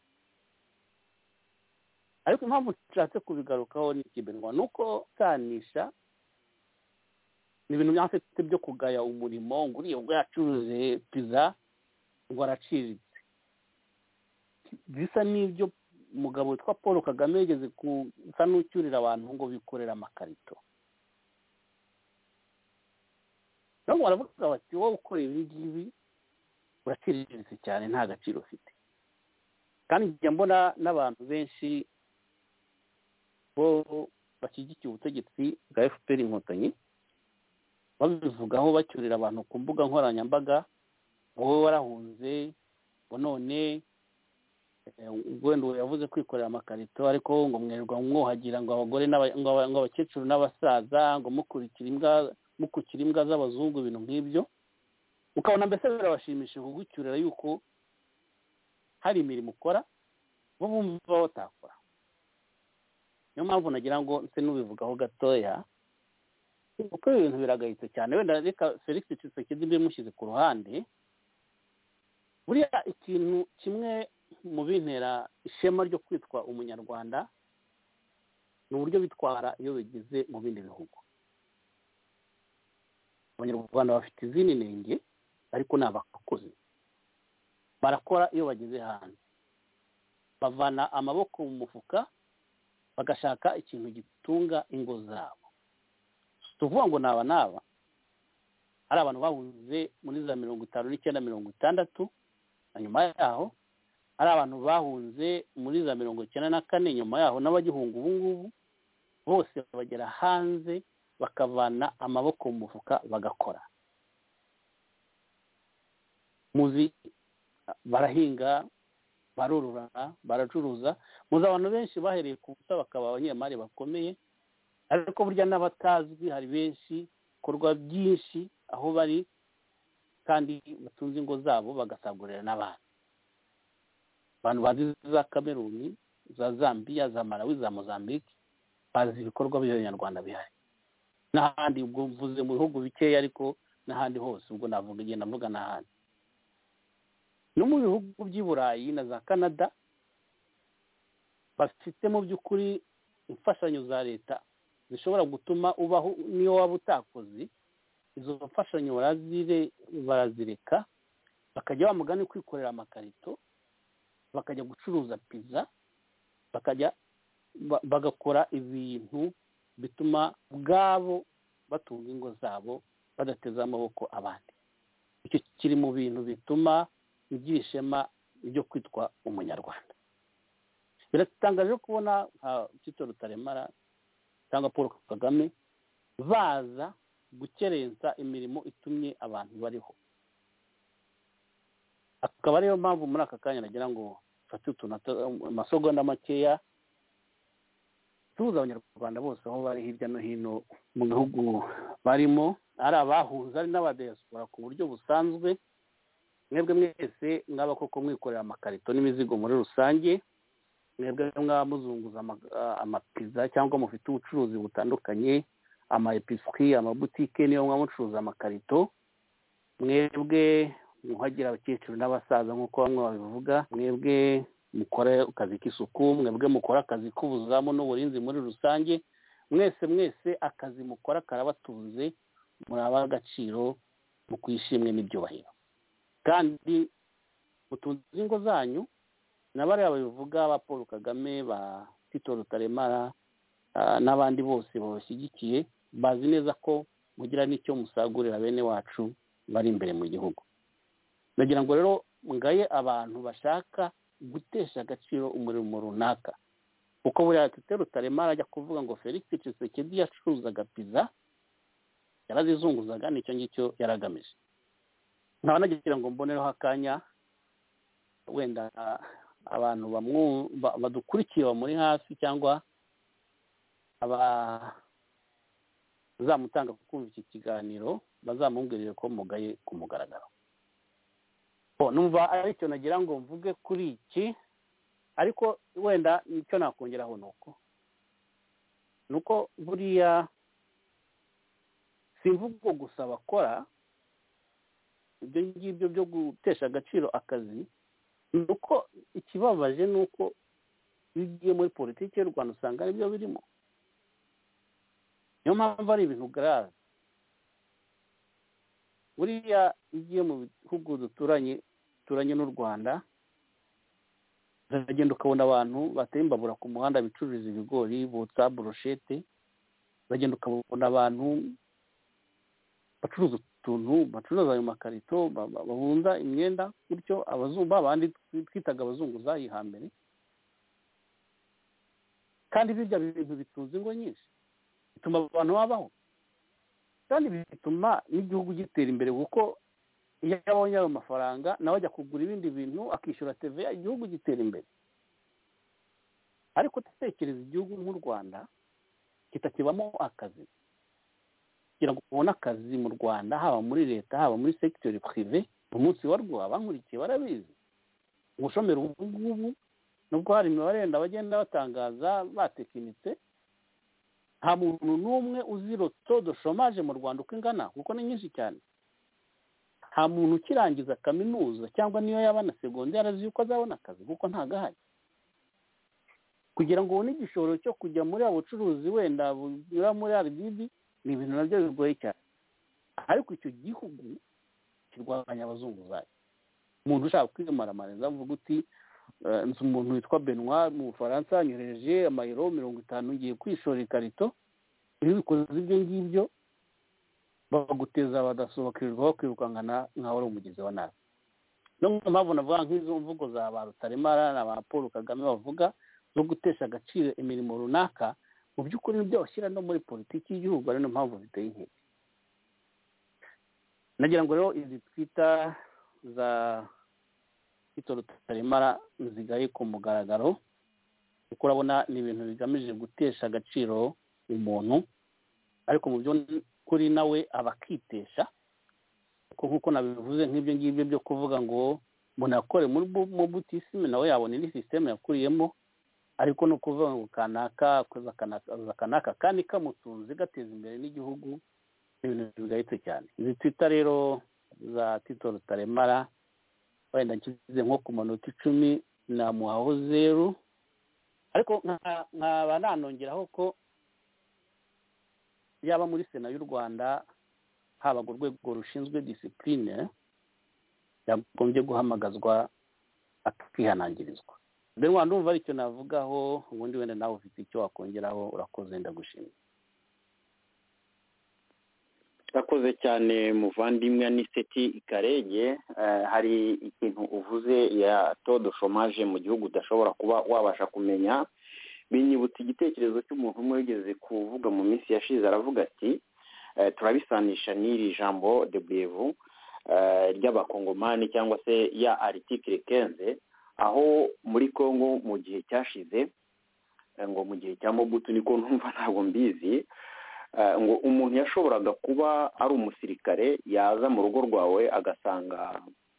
ariko impamvu nshatse kubigarukaho ni ikibenwa nuko sanisha ni ibintu byafite byo kugaya umurimo ngo uriye ngo yacuruze pizza ngo araciriritse. Bisa n'ibyo umugabo witwa Paul Kagame yageze kusa n'ucyurira abantu ngo bikorera amakarito. Ntabwo baravuga bati wowe ukora ibi ngibi uraciriritse cyane, nta gaciro ufite. Kandi njya mbona n'abantu benshi bo bashyigikiye ubutegetsi bwa F P R Inkotanyi babivugaho bacyurira abantu ku mbuga nkoranyambaga, wowe warahunze ngo none wenda yavuze kwikorera amakarito, ariko ngo mwerwa mwuhagira ngo abagore ngo abakecuru n'abasaza ngo mukurikira imbwa mukukira imbwa z'abazungu, ibintu nk'ibyo. Ukabona mbese birabashimishije kugucyurira yuko hari imirimo ukora bo bumva batakora. Niyo mpamvu nagira ngo nse n'ubivugaho gatoya, kuko ibintu biragayitse cyane. Wenda reka Felix Tshisekedi bimushyize ku ruhande, buriya ikintu kimwe mu bintera ishema ryo kwitwa umunyarwanda ni uburyo bitwara iyo bigeze mu bindi bihugu. Abanyarwanda bafite izindi nenge, ariko ni abakozi, barakora iyo bageze hanze, bavana amaboko mu mufuka bagashaka ikintu gitunga ingo zabo. Tuvuga ngo naba naba ari abantu bahunze muri za mirongo itanu n'icyenda mirongo itandatu, na nyuma yaho ari abantu bahunze muri za mirongo icyenda na kane, nyuma yaho n'abagihunga ubu ngubu bose bagera hanze bakavana amaboko mu mufuka bagakora. Muzi barahinga, barorora, baracuruza. Muzi abantu benshi bahereye ku busa bakaba abanyemari bakomeye, ariko burya n'abatazwi hari benshi korwa byinshi aho bari kandi batunze ingo zabo bagasagurira n'abandi. Abantu bazi za Kameruni, za Zambia, za Malawi, za Mozambique, bazi ibikorwa by'Abanyarwanda bihari. N'ahandi ubwo mvuze mu bihugu bikeya, ariko n'ahandi hose ubwo navuga igenda mvuga n'ahandi. No mu bihugu by'i Burayi na za Canada bafite mu by'ukuri imfashanyo za leta zishobora gutuma ubaho niyo waba utakoze. Izo mfashanyo barazire barazireka bakajya bamugana kwikorera amakarito, bakajya gucuruza pizza, bakajya bagakora ibintu bituma ubwabo batunga ingo zabo badateza amaboko abandi. Icyo kiri mu bintu bituma ugira ishema ryo kwitwa umunyarwanda. Biratangaje kubona nka Tito Rutaremara cyangwa Paul Kagame baza gukerensa imirimo itumye abantu bariho. Akaba ariyo mpamvu muri aka kanya nagira ngo fate utuntu amasogonda makeya tuza abanyarwanda bose aho bari hirya no hino mu gihugu barimo, ari abahuza ari n'abadiaspora ku buryo busanzwe. Mwebwe mwese mwaba koko mwikorera amakarito n'imizigo muri rusange, mwebwe mwaba muzunguza amapiza cyangwa mufite ubucuruzi butandukanye, ama epicerie, amabutike, niyo mwaba mucuruza amakarito, mwebwe muhagira abakecuru n'abasaza nk'uko bamwe babivuga, mwebwe mukora akazi k'isuku, mwebwe mukora akazi k'ubuzamu n'uburinzi muri rusange, mwese mwese akazi mukora karabatunze, muri ab'agaciro mu kwishimwe n'ibyubahiro. Kandi mutunze ingo zanyu, n'abariya babivuga ba Paul Kagame, ba Tito Rutaremara n'abandi bose babashyigikiye, bazi neza ko mugira n'icyo musagurira bene wacu bari imbere mu gihugu. Nagira ngo rero ngaye abantu bashaka gutesha agaciro umurimo runaka, kuko buriya Tito Rutaremara ajya kuvuga ngo Felix Tshisekedi yacuruzaga pizza yarazizunguzaga, nicyo ngicyo yaragamije. Nkaba nagira ngo mbonereho akanya wenda abantu bamwe badukurikiye muri hafi cyangwa aba zamutanga kumva iki kiganiro bazamubwirire ko mugaye ku mugaragaro. Bo numva ari cyo nagira ngo mvuge kuri iki, ariko wenda nicyo nakongeraho nuko nuko buriya simvugo gusa bakora ibyo ngibyo byo gutesha agaciro akazi, nuko ikibabaje nuko iyo ugiye muri politiki y'u Rwanda usanga ari byo birimo. Niyo mpamvu ari ibintu grave. Buriya ugiye mu bihugu duturanye turanye n'u Rwanda, uragenda ukabona abantu bateye imbabura ku muhanda bicururiza ibigori, botsa brochette, uragenda ukabona abantu bacuruza utuntu, bacuruza ayo makarito, babunza imyenda, bityo abazumba abandi twitaga abazunguzayi hambere. Kandi bijya bintu bitunze ingo nyinshi, bituma abantu babaho, kandi bituma n'igihugu gitera imbere, kuko iyo abonye ayo mafaranga nawe ajya kugura ibindi bintu akishyura T V A, igihugu gitera imbere. Ariko tutekereza igihugu nk'u Rwanda kitakibamo akazi, kugira ngo ubone akazi mu Rwanda, haba muri leta haba muri secteur privé, umunsi warwo abankurikiye barabizi. Ubushomeri ubu ngubu nubwo hari imibare yenda bagenda batangaza batekinitse, nta muntu n'umwe uziro todo chômage mu Rwanda uko ingana, kuko ni nyinshi cyane. Nta muntu ukirangiza kaminuza cyangwa niyo yaba na secondaire azi yuko azabona akazi, kuko nta gahari. Kugira ngo ubone igishoro cyo kujya muri abo bucuruzi wenda bunyura muri R D B ni ibintu nabyo bigoye cyane. Ariko icyo gihugu kirwanya abazunguzayi. Umuntu ushaka kwimaramaza avuga uti nzi umuntu witwa Benoit mu Bufaransa anyohereje amayero mirongo itanu ngiye kwishora ikarito, iyo bikoze ibyo ngibyo baguteza badasobakirirwa bakwirukankana nkaho ari umugezi wa nabi. No mpamvu navuga nk'izo mvugo za ba Rutaremara na ba Paul Kagame bavuga zo gutesha agaciro imirimo runaka, mu by'ukuri nibyo bashyira no muri politiki y'igihugu, ari no mpamvu biteye inkeke. Nagira ngo rero izi twita za Tito Rutaremara zigaye ku mugaragaro, kuko urabona ni ibintu bigamije gutesha agaciro umuntu, ariko mu byo kuri nawe abakitesha, kuko nabivuze nk'ibyo ngibyo byo kuvuga ngo umuntu yakore muri mobutisme nawe yabona indi system yakuriyemo, ariko no kuvuga ngo kanaka koza kanaka kanaka kandi kamutunze gateza imbere n'igihugu, ibintu bigayitse cyane. Izi twita rero za Tito Rutaremara wenda nkize nko ku manota icumi namuhaho zero, ariko nkaba nanongeraho ko yaba muri Sena y'u Rwanda haba ku rwego rushinzwe discipline yagombye guhamagazwa akihanangirizwa. Mbere wanda umva aricyo navugaho, ubundi wenda nawe ufite icyo wakongeraho urakoze ndagushimira. Urakoze cyane muvandimwe Aniseti Ikarege. Hari ikintu uvuze ya todo chômage mu gihugu udashobora kuba wabasha kumenya, binyibutse igitekerezo cy'umuntu umwe wigeze kuvuga mu minsi yashize, aravuga ati turabisanisha n'iri jambo de Bievu ry'abakongomani cyangwa se ya article quinze, aho muri Kongo mu gihe cyashize, ngo mu gihe cya Mobutu niko numva ntabwo mbizi, ngo umuntu yashoboraga kuba ari umusirikare yaza mu rugo rwawe agasanga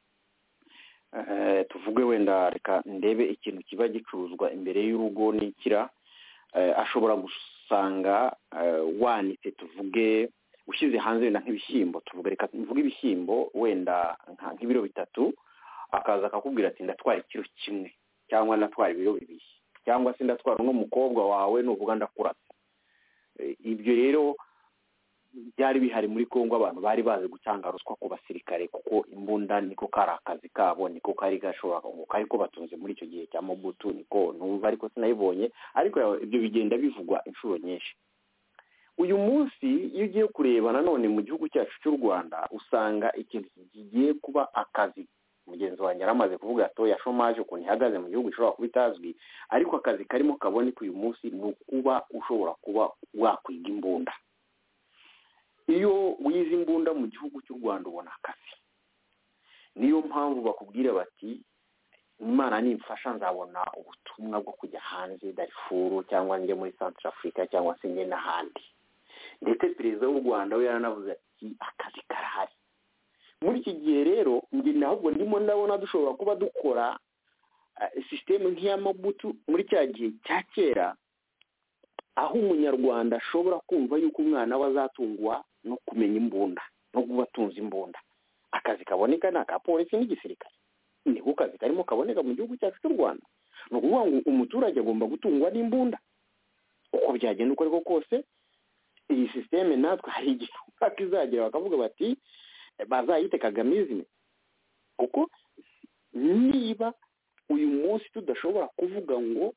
tuvuge wenda reka ndebe ikintu kiba gicuruzwa imbere y'urugo n'ikira, ashobora gusanga wanitse tuvuge ushyize hanze wenda nk'ibishyimbo, tuvuge reka mvuge ibishyimbo wenda nk'ibiro bitatu, akaza akakubwira ati ndatwara ikiro kimwe cyangwa ndatwara ibiro bibiri cyangwa se ndatwara n'umukobwa wawe n'uvuga ndakurasa. Ibyo rero byari bihari muri Kongo, abantu bari bazi gutanga ruswa ku basirikare, kuko imbunda niko kari akazi kabo, niko kari gashobora ngo kari ko batunze muri icyo gihe cya Mobutu, niko numva ariko sinayibonye, ariko ibyo bigenda bivugwa inshuro nyinshi. uyu munsi iyo ugiye kureba nanone mu gihugu cyacu cy'u Rwanda usanga ikintu kigiye kuba akazi. Mugenzi wanjye yaramaze kuvuga ato ya shomaje ukuntu ihagaze mu gihugu ishobora kuba itazwi, ariko akazi karimo kaboneka uyu munsi ni ukuba ushobora kuba wakwiga imbunda. Iyo wize imbunda mu gihugu cy'u Rwanda ubona akazi. Niyo mpamvu bakubwira bati Imana nimfasha nzabona ubutumwa bwo kujya hanze Darfur cyangwa njye muri Central Africa cyangwa se njye n'ahandi. Ndetse perezida w'u Rwanda we yaranavuze ati akazi karahari. Muri iki gihe rero njye nahubwo ndimo ndabona dushobora kuba dukora uh, system nk'iy'amabutu muri cya gihe cya kera, aho umunyarwanda ashobora kumva yuko umwana we azatungwa no kumenya imbunda no kuba atunze imbunda. Akazi kaboneka na ka polisi n'igisirikare. Ni ko kazi karimo kaboneka mu gihugu cyacu cy'u Rwanda. No kuvuga ngo umuturage agomba gutungwa n'imbunda. Uko byagenda uko ariko kose iyi systeme natwe hari igihe izagera bakavuga bati bazayite Kagamizme. Kuko niba uyu munsi tudashobora kuvuga ngo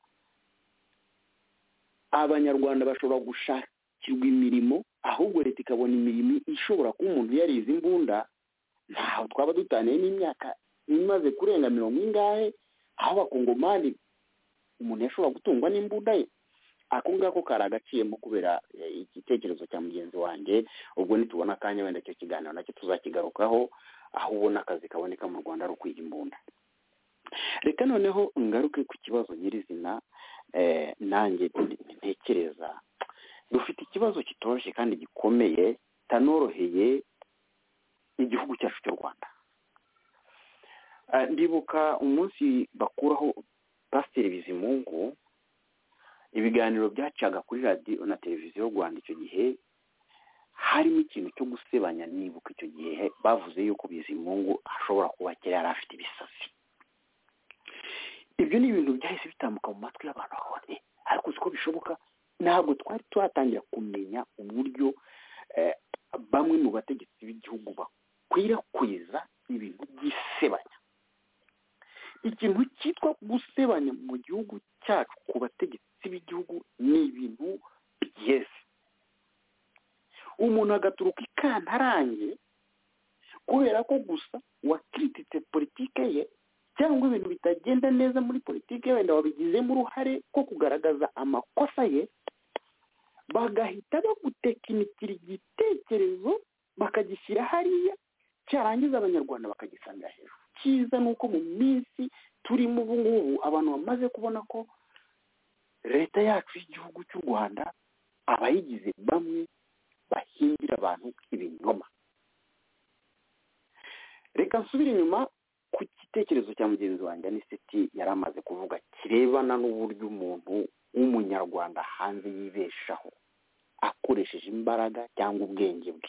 abanyarwanda bashobora gushakirwa imirimo, ahubwo leta ikabona imirimo ishobora kuba umuntu yarize imbunda, ntaho twaba dutaniye n'imyaka imaze kurenga mirongo ingahe aho abakongomani umuntu yashobora gutungwa n'imbunda ye. Ako ngako kari agaciyemo kubera igitekerezo cya mugenzi wanjye. Ubwo nitubona akanya wenda cyo kiganiro nacyo tuzakigarukaho, aho ubona akazi kaboneka mu Rwanda ari ukwiga imbunda. Reka noneho ngaruke ku kibazo nyirizina. eh, nanjye ntekereza dufite ikibazo kitoroshye kandi gikomeye tanoroheye igihugu cyacu cy'u Rwanda. Ndibuka umunsi bakuraho Pasiteri Bizimungu, ibiganiro byacaga kuri radio na televiziyo y'u Rwanda icyo gihe harimo ikintu cyo gusebanya. Nibuka icyo gihe bavuze yuko Bizimungu ashobora kuba kera yari afite ibisazi. Ibyo ni ibintu byahise bitambuka mu matwi y'abantu babone, ariko uko bishoboka ntabwo twari twatangira kumenya uburyo eh, bamwe mu bategetsi b'igihugu bakwirakwiza ibintu by'isebanya. Ikintu cyitwa gusebanya mu gihugu cyacu ku bategetsi b'igihugu ni ibintu byese. Umuntu agaturuka ikantarange kubera ko gusa wakrititse politike ye cyangwa ibintu bitagenda neza muri politike wenda wabigizemo uruhare ko kugaragaza amakosa ye, bagahita bagutekinikira igitekerezo bakagishyira hariya, cyarangiza abanyarwanda bakagisangira hejuru. Cyiza nuko mu minsi turimo ubu ngubu abantu bamaze kubona ko leta yacu y'igihugu cy'u Rwanda abayigize bamwe bahingira abantu ibinyoma. Reka nsubire inyuma ku gitekerezo cya mugenzi wanjye Aniseti yari amaze kuvuga kirebana n'uburyo umuntu w'umunyarwanda hanze yibeshaho akoresheje imbaraga cyangwa ubwenge bwe.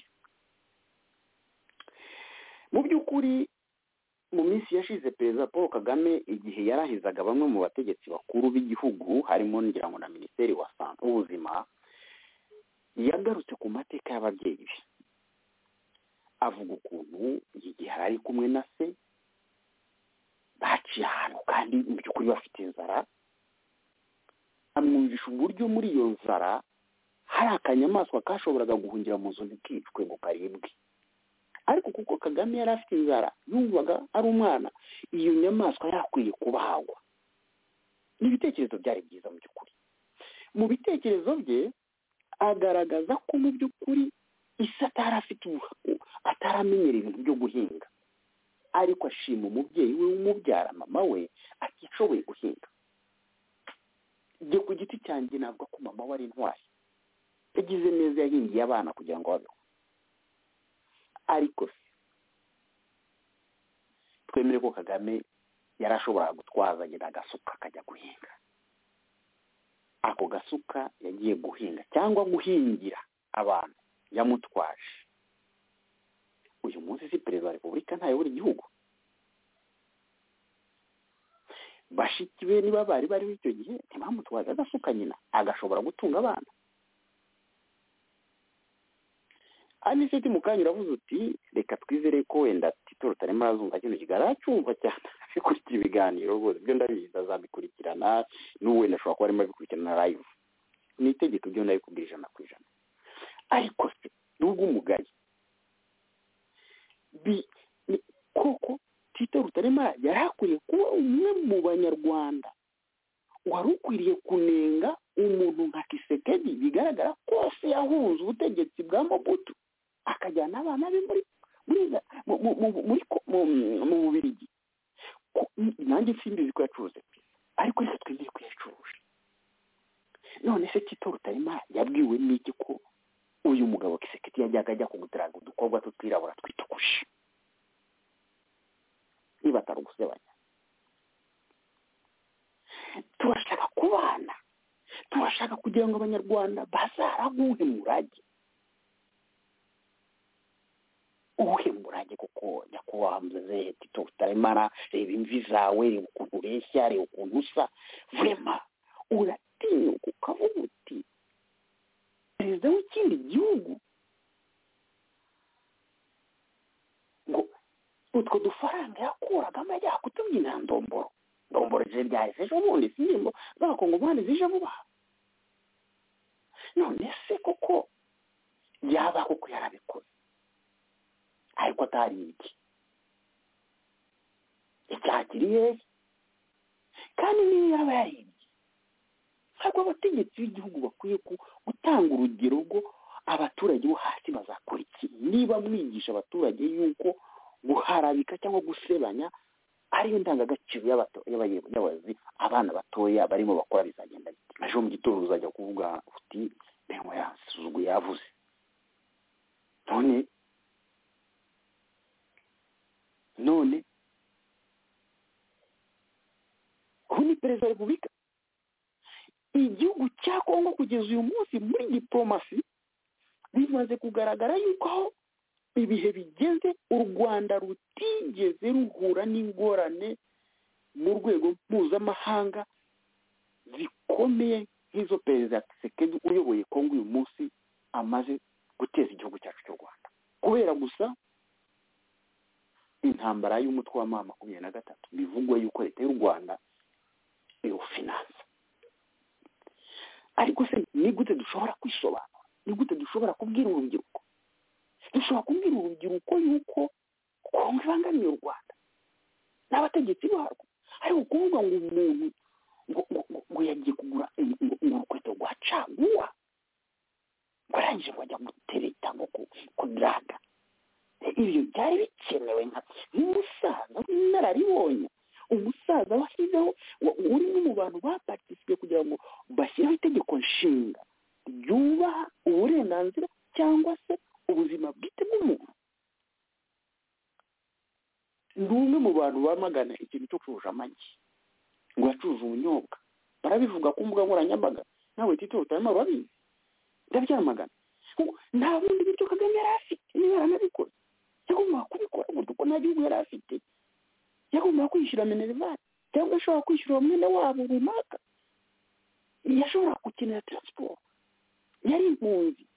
Mu by'ukuri mu minsi yashize Perezida Paul Kagame igihe yarahizaga bamwe mu bategetsi bakuru b'igihugu harimo ngira ngo na Minisiteri wa Sante w'ubuzima, yagarutse ku mateka y'ababyeyi be. Avuga ukuntu igihe ari kumwe na se baciye ahantu kandi mu by'ukuri bafite inzara, amwumvisha uburyo muri iyo nzara hari akanyamaswa kashoboraga guhungira mu nzu ntikicwe ngo karibwe. Ariko kuko Kagame yari afite inzara, yumvaga ari umwana, iyo nyamaswa yakwiye kubagwa. N'ibitekerezo byari byiza mu by'ukuri. Mu bitekerezo bye agaragaza ko mu by'ukuri isi atari afite ataramenyera ibintu byo guhinga, ariko ashima umubyeyi we w'umubyara mama we atishoboye guhinga. Jye ku giti cyanjye navuga ko mama we ari intwari, yagize neza, yahingiye abana kugira ngo babeho. Ariko twemere ko Kagame yarashobora gutwaza agenda agasuka akajya guhinga. Ako gasuka yagiye guhinga cyangwa guhingira abantu yamutwaje. Uyu munsi si Perezida wa Repubulika ntayobora igihugu. Bashiki be niba bari bari icyo gihe ntibamutwaje agasuka nyina agashobora gutunga abana. Aniseti mukanya uravuze uti reka twizere ko wenda Tito Rutaremara azumva kino kiganiro, acyumva cyane abikurikira ibiganiro rwose, ibyo ndabizi azabikurikirana, n'ubu wenda ashobora kuba arimo abikurikirana live. Ni itegeko ibyo ndabikubwira ijana ku ijana. ariko se nubwo umugaye koko Tito Rutaremara yari akwiriye kuba umwe mu banyarwanda wari ukwiriye kunenga umuntu nka Kisekedi bigaragara ko se yahunze ubutegetsi bwa Mobutu akajyana abana be muri muri mu Bubiligi. Nanjye simbizi ko yacuruze ariko reka twemere ko yacuruje. None se Tito Rutaremara yabwiwe n'iki ko uyu mugabo Kisekedi yajyaga ajya kuguteraga udukobwa tutwirabura twitukushe niba atari ugusebanya? Turashaka kubana, turashaka kugira ngo abanyarwanda bazaraguhe murage, uhe murage kuko nyakubahwa mzee Tito Rutaremara, reba imvi zawe, reba ukuntu ureshya, reba ukuntu usa, vrema uratinyuka ukavuga uti perezida w'ikindi gihugu ngo utwo dufaranga yakuragamo ajya kutubyinira ndomboro ndomboro je byahise ejo bundi sinimbo z'abakongomani zije vuba. None se koko yaba koko yarabikoze ariko atari iki icyakiriye kandi niyo yaba yaribye, ntabwo abategetsi b'igihugu bakwiye gutanga urugero rwo abaturage bo hasi bazakora iki niba mwigisha abaturage yuko guharabika cyangwa gusebanya ariyo ndangagaciro y'abayobozi abana batoya barimo bakora bizagenda biti. Ejo mu gitondo uzajya kuvuga uti benwa yasuzuguye yavuze. None none ubu ni perezida wa repubulika. Igihugu cya Kongo kugeza uyu munsi muri diplomasi bimaze kugaragara yuko aho ibihe bigeze u Rwanda rutigeze ruhura n'ingorane mu rwego mpuzamahanga zikomeye nk'izo perezida Tshisekedi uyoboye Kongo uyu munsi amaze guteza igihugu cyacu cy'u Rwanda, kubera gusa intambara y'umutwe wa mama makumyabiri na gatatu bivugwa yuko leta y'u Rwanda iwufinansa. Ariko se ni gute dushobora kwisobanura, ni gute dushobora kubwira urubyiruko, dushobora kubwira urubyiruko yuko Kongo ibangamiye u Rwanda n'abategetsi barwo, ariko kuvuga ngo umuntu ngo yagiye kugura urukweto rwa caguwa ngo arangije ngo ajya gutereta ngo kudraga, ibyo byari bikenewe nk'umusaza w'inararibonye, umusaza washyizeho uri no mu bantu baparticipe kugira ngo bashyireho itegeko nshinga ryubaha uburenganzira cyangwa se ubuzima bwite bw'umuntu. Ni umwe mu bantu bamagana ikintu cyo gucuruza amagi ngo yacuruza ubunyobwa, barabivuga ku mbuga nkoranyambaga, nawe Tito Rutaremara urabizi, ndabyamagana. Nta bundi buryo Kagame yari afite niba yaranabikoze, yagombaga kubikora ngo kuko nta gihugu yari afite, yagombaga kwishyura minerivare cyangwa ashobora kwishyura umwenda wabo runaka, yashobora gukenera transport, yari impunzi.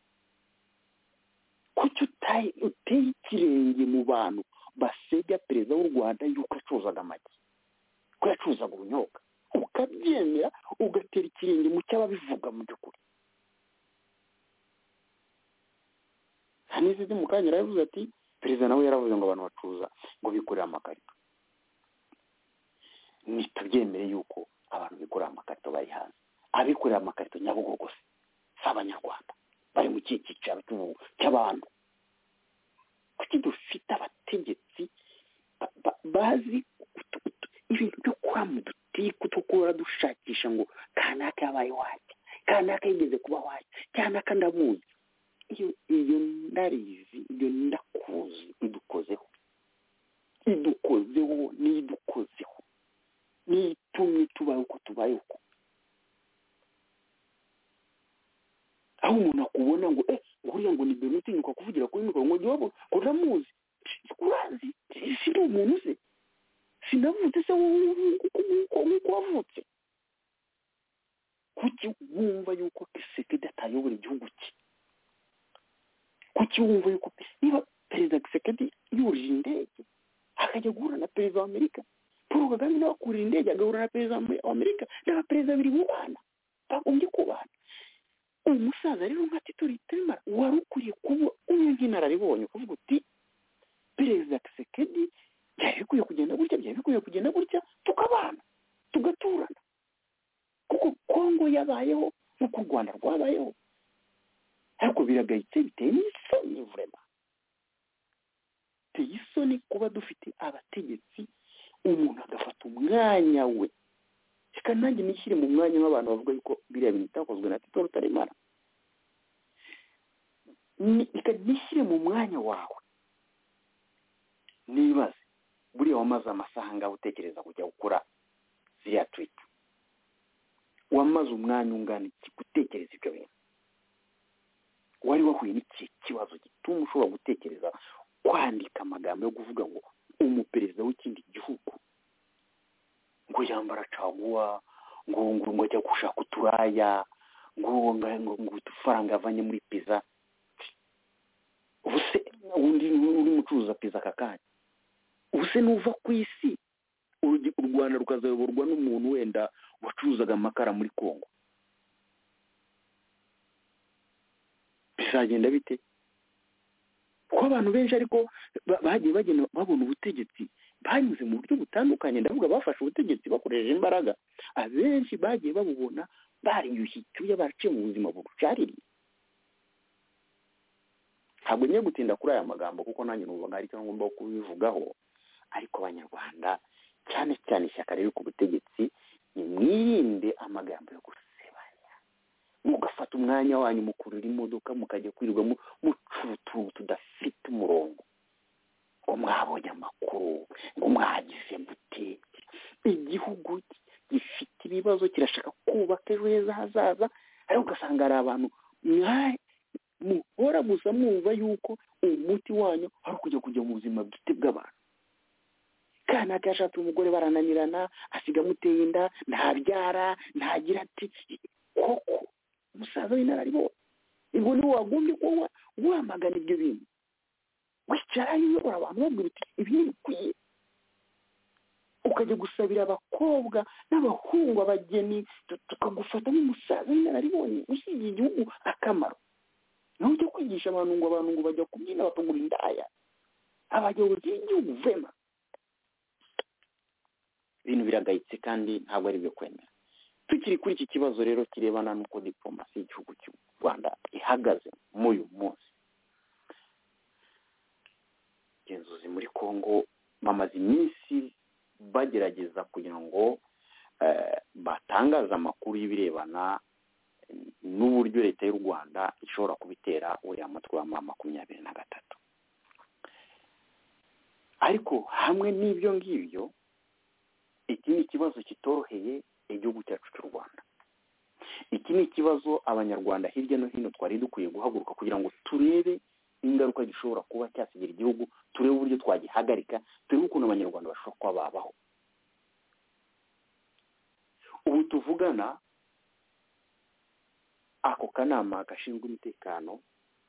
Kuki uteye ikirenge mu bantu basebya perezida w'u Rwanda yuko yacuruzaga amagi, ko yacuruzaga ubunyobwa, ukabyemera ugatera ikirenge mu cy'ababivuga mu by'ukuri? Hanizidi Mukanya yaravuze ati perezida nawe yaravuze ngo abantu bacuruza ngo bikorera amakarito. Nitubyemere yuko abantu bikorera amakarito bari hanze, abikorera amakarito Nyabugogo se s'abanyarwanda bari mu cyiciro cy'abantu. Kuki dufite abategetsi bazi ibintu byo kura mu dutiku tukora dushakisha ngo kanaka yabaye wacu, kanaka yigeze kuba wacu, kanaka ndamuzi? Iyo iyo ndarizi, iyo ndakuzi, idukozeho idukozeho n'idukozeho n'itumye tubaye uko tubaye uko. Aho umuntu akubona ngo eh nguriya ngo ni Benutinyuka kuvugira kuri mikoro ngo giwabo uramuzi, urazi si umuntu se sinavutse se uko wavutse. Kuki wumva yuko Kisekedi atayobora igihugu cye? Kuki wumva yuko niba perezida Kisekedi yurije indege akajya guhura na perezida wa Amerika, Paul Kagame nawe akurira indege agahura na perezida wa Amerika, n'abaperezida biri mu bana bagombye kubana? umusaza rero nka Tito Rutaremara wari ukwiye kuba umunararibonye kuvuga uti perezida Tshisekedi byari bikwiye kugenda gutya byari bikwiye kugenda gutya tukabana tugaturana kuko Kongo yabayeho nuko u Rwanda rwabayeho ariko biragayitse biteye n'isoni vrema biteye isoni kuba dufite abategetsi umuntu agafata umwanya we reka nanjye nishyire mu mwanya w'abantu bavuga yuko biriya bintu bitakozwe na Tito Rutaremara reka nishyire mu mwanya wawe nibaze buriya wamaze amasaha ngaho utekereza kujya gukora ziriya tweet wamaze umwanya ungana iki gutekereza ibyo bintu wari wahuye n'iki kibazo gituma ushobora gutekereza kwandika amagambo yo kuvuga ngo umuperezida w'ikindi gihugu ngo yambara caguwa ngo ngo ngo ajya gushaka uturaya ngo ngo ngo utufaranga avanye muri pizza ubuse undi uri mucuruza pizza kakanya ubuse nuva ku isi u Rwanda rukazayoborwa n'umuntu wenda wacuruzaga amakara muri Kongo bizagenda bite ko abantu benshi ariko bagiye bagenda babona ubutegetsi banyuze mu buryo butandukanye ndavuga bafashe ubutegetsi bakoresheje imbaraga abenshi bagiye babubona bariyushye icyuya baraciye mu buzima burucaririye ntabwo ngiye gutinda kuri aya magambo kuko nanjye numva ngari cyangwa ngomba kubivugaho ariko abanyarwanda cyane cyane ishyaka riri ku butegetsi mwirinde amagambo yo gusebanya mugafata umwanya wanyu mukurura imodoka mukajya kwirirwa mucutu tudafite umurongo ngo mwabonye amakuru ngo mwagize mutete igihugu gifite ibibazo kirashaka kubaka ejo heza hazaza ariko ugasanga hari abantu muhora gusa mwumva yuko umuti wanyu ari kujya kujya mu buzima bwite bw'abantu kana gashatse umugore barananirana asiga muteye inda ntabyara ntagira ati koko umusaza w'inararibonye ngo ni wagombye kuba wamagana ibyo bintu wicara yiyobora abantu babwira uti ibi ntibikwiye ukajya gusabira abakobwa n'abahungu abageni tukagufata nk'umusaza w'inararibonye usigiye igihugu akamaro naho ujya kwigisha abantu ngo abantu ngo bajya kubyina bakagura indaya abayobozi b'igihugu vema ibintu biragayitse kandi ntabwo ari byo kwemera tukiri kuri iki kibazo rero kirebana n'uko diplomasi y'igihugu cy'u Rwanda ihagaze muri uyu munsi genzuzi muri Kongo bamaze iminsi bagerageza kugira ngo batangaze amakuru y'ibirebana n'uburyo leta y'u Rwanda ishobora kubitera uriya mutwe wa makumyabiri na gatatu ariko hamwe n'ibyo ngibyo iki ni ikibazo kitoroheye igihugu cyacu cy'u Rwanda iki ni ikibazo abanyarwanda hirya no hino twari dukwiye guhaguruka kugira ngo turebe ingaruka gishobora kuba cyasigira igihugu turebe uburyo twagihagarika turebe ukuntu abanyarwanda bashobora kuba babaho ubu tuvugana ako kanama gashinzwe umutekano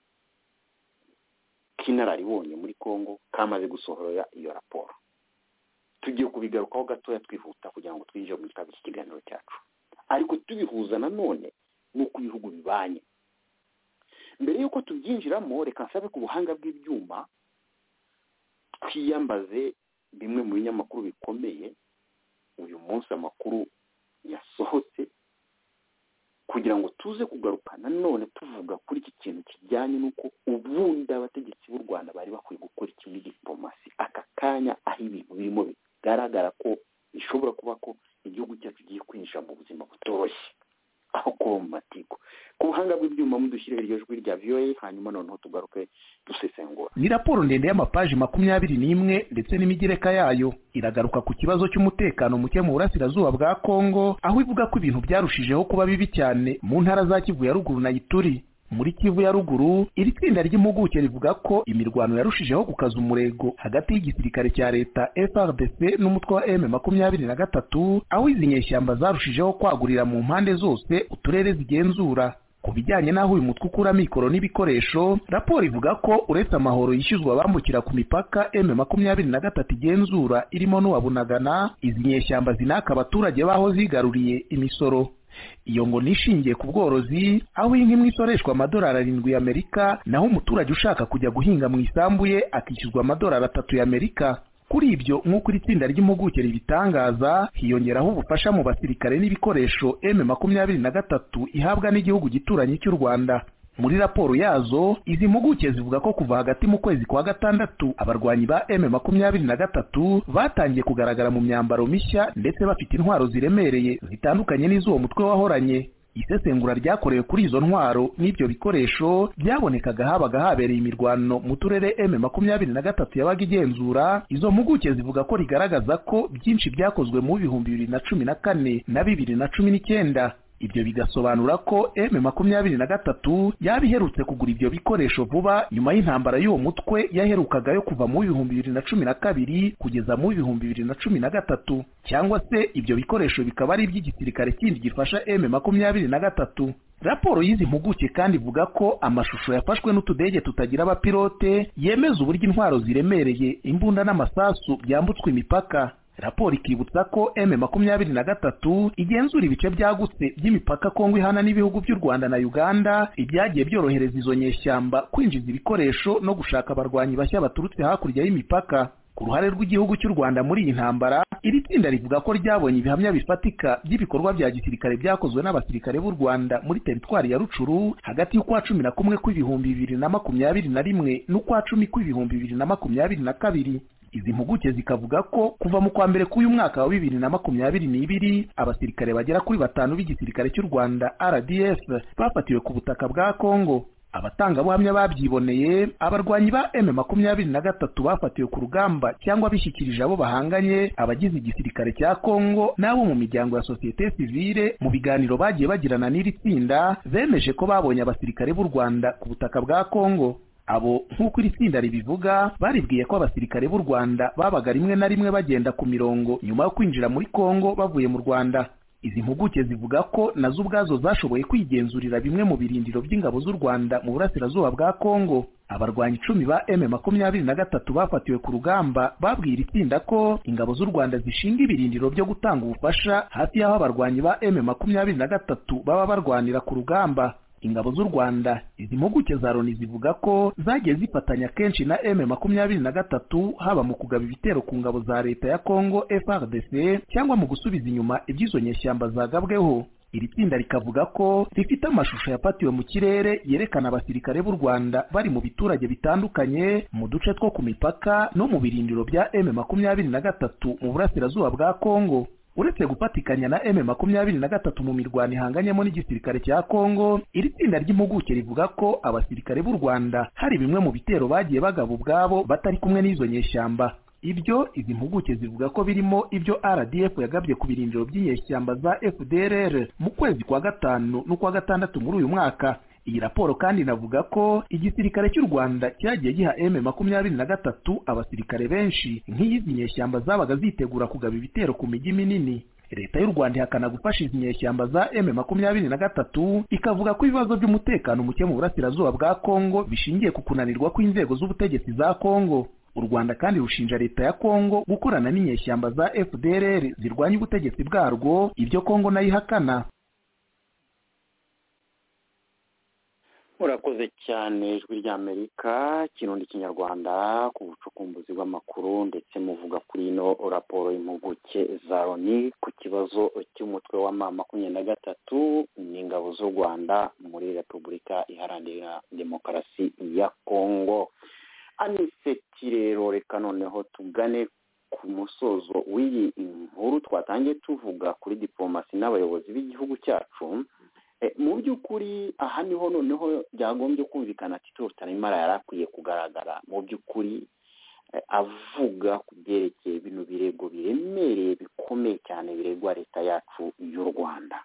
k'inararibonye muri Kongo kamaze gusohora iyo raporo tugiye kubigarukaho gatoya twihuta kugira ngo twinjire mu gitabo cy'ikiganiro cyacu ariko tubihuza nanone n'uko ibihugu bibanye mbere y'uko tubyinjiramo reka nsabe ku buhanga bw'ibyuma twiyambaze bimwe mu binyamakuru bikomeye uyu munsi amakuru yasohotse kugira ngo tuze kugaruka nanone tuvuga kuri iki kintu kijyanye n'uko ubundi abategetsi b'u Rwanda bari bakwiye gukora ikintu diplomasi aka kanya aho ibintu birimo bigaragara ko bishobora kuba ko igihugu cyacu giye kwinjira mu buzima butoroshye aho kuba mu matiko ku buhanga bw'ibyuma mudushyire iryo jwi rya V O A hanyuma noneho tugaruke dusesengura. Ni raporo ndende y'amapaji makumyabiri n'imwe ndetse n'imigereka yayo iragaruka ku kibazo cy'umutekano muke mu burasirazuba bwa Kongo aho ivuga ko ibintu byarushijeho kuba bibi cyane mu ntara za Kivu ya ruguru na Ituri. Muri Kivu ya ruguru iri tsinda ry'impuguke rivuga ko imirwano yarushijeho gukaza umurego hagati y'igisirikare cya leta F A R D C n'umutwe wa M makumyabiri na gatatu aho izi nyeshyamba zarushijeho kwagurira mu mpande zose uturere zigenzura. Ku bijyanye n'aho uyu mutwe ukura mikoro n'ibikoresho, raporo ivuga ko uretse amahoro yishyuzwa bambukira ku mipaka M makumyabiri na gatatu igenzura irimo n'uwabunagana, izi nyeshyamba zinaka abaturage baho zigaruriye imisoro. iyo ngo nishingiye ku bworozi, aho inka imwe isoreshwa amadolari arindwi y'Amerika, naho umuturage ushaka kujya guhinga mu isambu ye akishyuzwa amadolari atatu y'Amerika. Kuri ibyo nk'uko iri tsinda ry'impuguke ribitangaza, hiyongeraho ubufasha mu basirikare n'ibikoresho M makumyabiri na gatatu ihabwa n'igihugu gituranyi cy'u Rwanda. Muri raporo yazo, izi mpuguke zivuga ko kuva hagati mu kwezi kwa gatandatu abarwanyi ba M makumyabiri na gatatu batangiye kugaragara mu myambaro mishya ndetse bafite intwaro ziremereye zitandukanye n'iz'uwo mutwe wahoranye. Isesengura ryakorewe kuri izo ntwaro n'ibyo bikoresho byabonekaga habaga habereye imirwano mu turere M makumyabiri na gatatu yabaga igenzura. Izo mpuguke zivuga ko rigaragaza ko byinshi byakozwe mu bihumbi bibiri na cumi na kane na bibiri na cumi n'icyenda. Ibyo bigasobanura ko M makumyabiri na gatatu yabiherutse kugura ibyo bikoresho vuba nyuma y'intambara y'uwo mutwe yaherukaga yo kuva mu bihumbi bibiri na cumi na kabiri kugeza mu bihumbi bibiri na cumi na gatatu, cyangwa se ibyo bikoresho bikaba ari iby'igisirikare kindi gifasha M makumyabiri na gatatu. Raporo y'izi mpuguke kandi ivuga ko amashusho yafashwe n'utudege tutagira abapilote yemeza uburyo intwaro ziremereye, imbunda n'amasasu byambutswe imipaka. Raporo ikibutsa ko M makumyabiri na gatatu igenzura ibice byagutse by'imipaka Kongo ihana n'ibihugu by'u Rwanda na Uganda, ibyagiye byorohereza izo nyeshyamba kwinjiza ibikoresho no gushaka abarwanyi bashya baturutse hakurya y'imipaka. Ku ruhare rw'igihugu cy'u Rwanda muri iyi ntambara, iri tsinda rivuga ko ryabonye ibihamya bifatika by'ibikorwa bya gisirikare byakozwe n'abasirikare b'u Rwanda muri teritwari ya Rucuru hagati y'ukwa cumi na kumwe kw'ibihumbi bibiri na makumyabiri na rimwe n'ukwa cumi kw'ibihumbi bibiri na makumyabiri na kabiri. Izi mpuguke zikavuga ko kuva mu kwa mbere k'uyu mwaka wa bibiri na makumyabiri n'ibiri abasirikare bagera kuri batanu b'igisirikare cy'u Rwanda R D F bafatiwe ku butaka bwa Kongo. Abatangabuhamya babyiboneye, abarwanyi ba M makumyabiri na gatatu bafatiwe ku rugamba cyangwa bishyikirije abo bahanganye, abagize igisirikare cya Kongo n'abo mu miryango ya societe civile mu biganiro bagiye bagirana n'iri tsinda bemeje ko babonye abasirikare b'u Rwanda ku butaka bwa Kongo. Abo nk'uko iri tsinda ribivuga baribwiye ko abasirikare b'u Rwanda babaga rimwe na rimwe bagenda ku mirongo nyuma yo kwinjira muri Kongo bavuye mu Rwanda. Izi mpuguke zivuga ko nazo ubwazo zashoboye kwigenzurira bimwe mu birindiro by'ingabo z'u Rwanda mu burasirazuba bwa Kongo. Abarwanyi icumi ba M makumyabiri na gatatu bafatiwe ku rugamba babwiye iri tsinda ko ingabo z'u Rwanda zishinga ibirindiro byo gutanga ubufasha hafi y'aho abarwanyi ba M makumyabiri na gatatu baba barwanira ku rugamba. Ingabo z'u Rwanda, izi mpuguke za Loni zivuga ko zagiye zifatanya kenshi na M makumyabiri na gatatu haba mu kugaba ibitero ku ngabo za leta ya Kongo F A R D C cyangwa mu gusubiza inyuma iby'izo nyeshyamba zagabweho. Iri tsinda rikavuga ko rifite amashusho yafatiwe mu kirere yerekana abasirikare b'u Rwanda bari mu biturage bitandukanye mu duce two ku mipaka no mu birindiro bya M makumyabiri na gatatu mu burasirazuba bwa Kongo. Uretse gufatikanya na M makumyabiri na gatatu mu mirwano ihanganyemo n'igisirikare cya Kongo, iri tsinda ry'impuguke rivuga ko abasirikare b'u Rwanda hari bimwe mu bitero bagiye bagaba ubwabo batari kumwe n'izo nyeshyamba. Ibyo izi mpuguke zivuga ko birimo ibyo R D F yagabye ku birindiro by'inyeshyamba za F D L R mu kwezi kwa gatanu n'ukwa gatandatu muri uyu mwaka. Iyi raporo kandi inavuga ko igisirikare cy'u Rwanda cyagiye giha M makumyabiri na gatatu abasirikare benshi nk'izi nyeshyamba zabaga zitegura kugaba ibitero ku mijyi minini. Leta y'u Rwanda ihakana gufasha izi nyeshyamba za M makumyabiri na gatatu, ikavuga ko ibibazo by'umutekano muke mu burasirazuba bwa Kongo bishingiye ku kunanirwa kw'inzego z'ubutegetsi za Kongo. U Rwanda kandi rushinja leta ya Kongo gukorana n'inyeshyamba za F D L R zirwanya ubutegetsi bwarwo, ibyo Kongo nayo ihakana. Murakoze cyane ijwi ry'Amerika Kirundi Kinyarwanda ku bucukumbuzi bw'amakuru ndetse muvuga kuri ino raporo y'impuguke za Loni ku kibazo cy'umutwe wa M makumyabiri na gatatu n'ingabo z'u Rwanda muri Repubulika Iharanira Demokarasi ya Kongo. Aniseti rero reka noneho tugane ku musozo w'iyi nkuru twatangiye tuvuga kuri diplomasi n'abayobozi b'igihugu cyacu. Mu by'ukuri aha niho noneho byagombye kumvikana ati Rutaremara yarakwiye kugaragara mu by'ukuri avuga ku byerekeye ibintu birego biremereye bikomeye cyane biregwa leta yacu y'u Rwanda.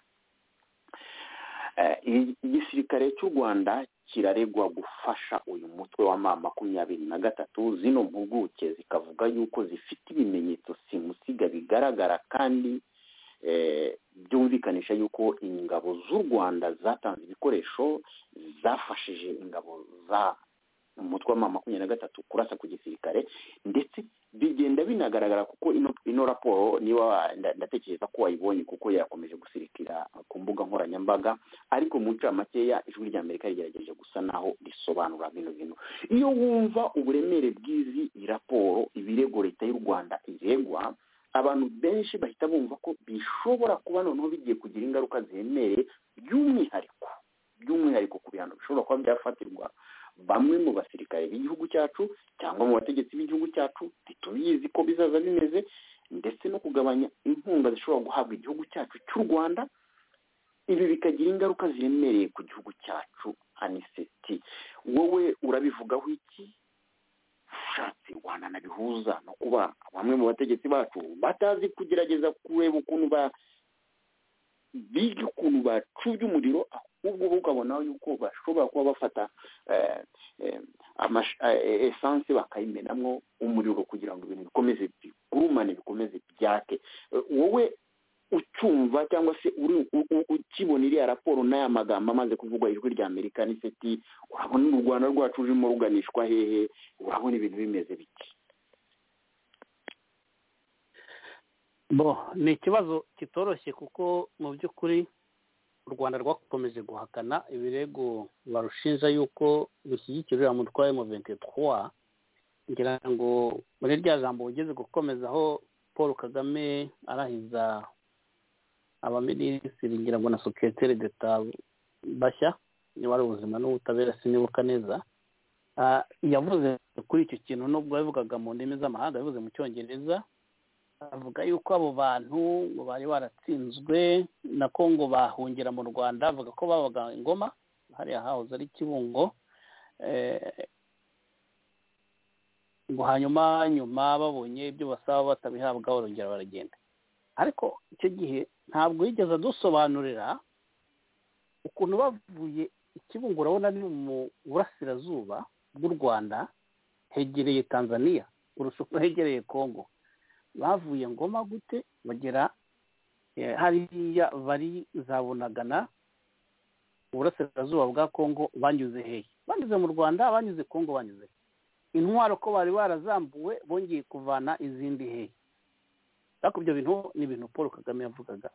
Igisirikare cy'u Rwanda kiraregwa gufasha uyu mutwe wa M makumyabiri na gatatu. Zino mpuguke zikavuga yuko zifite ibimenyetso simusiga bigaragara kandi byumvikanisha yuko ingabo z'u Rwanda zatanze ibikoresho zafashije ingabo za umutwe wa makumyabiri na gatatu kurasa ku gisirikare, ndetse bigenda binagaragara kuko ino, ino raporo niba ndatekereza ko wayibonye kuko yakomeje gusirikira ku mbuga nkoranyambaga, ariko mu ncamakeya ijwi rya Amerika rigerageje gusa naho risobanura bino bintu. Iyo wumva uburemere bw'izi raporo ibirego leta y'u Rwanda iregwa, abantu benshi bahita bumva ko bishobora kuba noneho bigiye kugira ingaruka ziremereye, by'umwihariko by'umwihariko ku bihano bishobora kuba byafatirwa bamwe mu basirikare b'igihugu cyacu cyangwa mu bategetsi b'igihugu cyacu, ntitubizi ko bizaza bimeze, ndetse no kugabanya inkunga zishobora guhabwa igihugu cyacu cy'u Rwanda. Ibi bikagira ingaruka ziremereye ku gihugu cyacu. Aniseti, wowe urabivugaho iki? Ushatse wananabihuza no kuba bamwe mu bategetsi bacu batazi kugerageza kureba ukuntu ba biga ukuntu bacubya umuriro, ahubwo ukabona yuko bashobora kuba bafata esanse bakayimenamo umuriro kugira ngo ibintu bikomeze bigurumane, bikomeze byake. Wowe ucyumva cyangwa se uri ukibona iriya raporo n'aya magambo amaze kuvugwa ijwi rya Amerika n'iseti, urabona u Rwanda rwacu rurimo ruganishwa hehe? Urabona ibintu bimeze biki? bo ni ikibazo kitoroshye kuko mu by'ukuri u Rwanda rwakomeje guhakana ibirego barushinja yuko rushyigikira umutwe wa M vingt-trois. ngira ngo muri rya jambo ugeze gukomezaho Paul Kagame arahiza abaminisitiri, ngira ngo na secrétaire d'État bashya niba ari ubuzima n'ubutabera sinibuka neza, yavuze kuri icyo kintu nubwo yavugaga mu ndimi z'amahanga, yavuze mu Cyongereza, avuga yuko abo bantu ngo bari baratsinzwe na Kongo bahungira mu Rwanda, avuga ko babaga Ngoma hariya hahoze ari Kibungo, ngo hanyuma nyuma babonye ibyo basaba batabihabwa barongera baragenda. Ariko icyo gihe ntabwo yigeze adusobanurira ukuntu bavuye Kibungo. Urabona ni mu burasirazuba bw'u Rwanda hegereye Tanzania, urushuko hegereye Kongo. Bavuye Ngoma gute bagera hariya bari zabonagana uburasirazuba bwa Kongo? Banyuze hehe? Banyuze mu Rwanda, banyuze Kongo, banyuze intwaro ko bari barazambuwe, bongeye kuvana izindi hehe? Ariko ibyo bintu ni ibintu Paul Kagame yavugaga.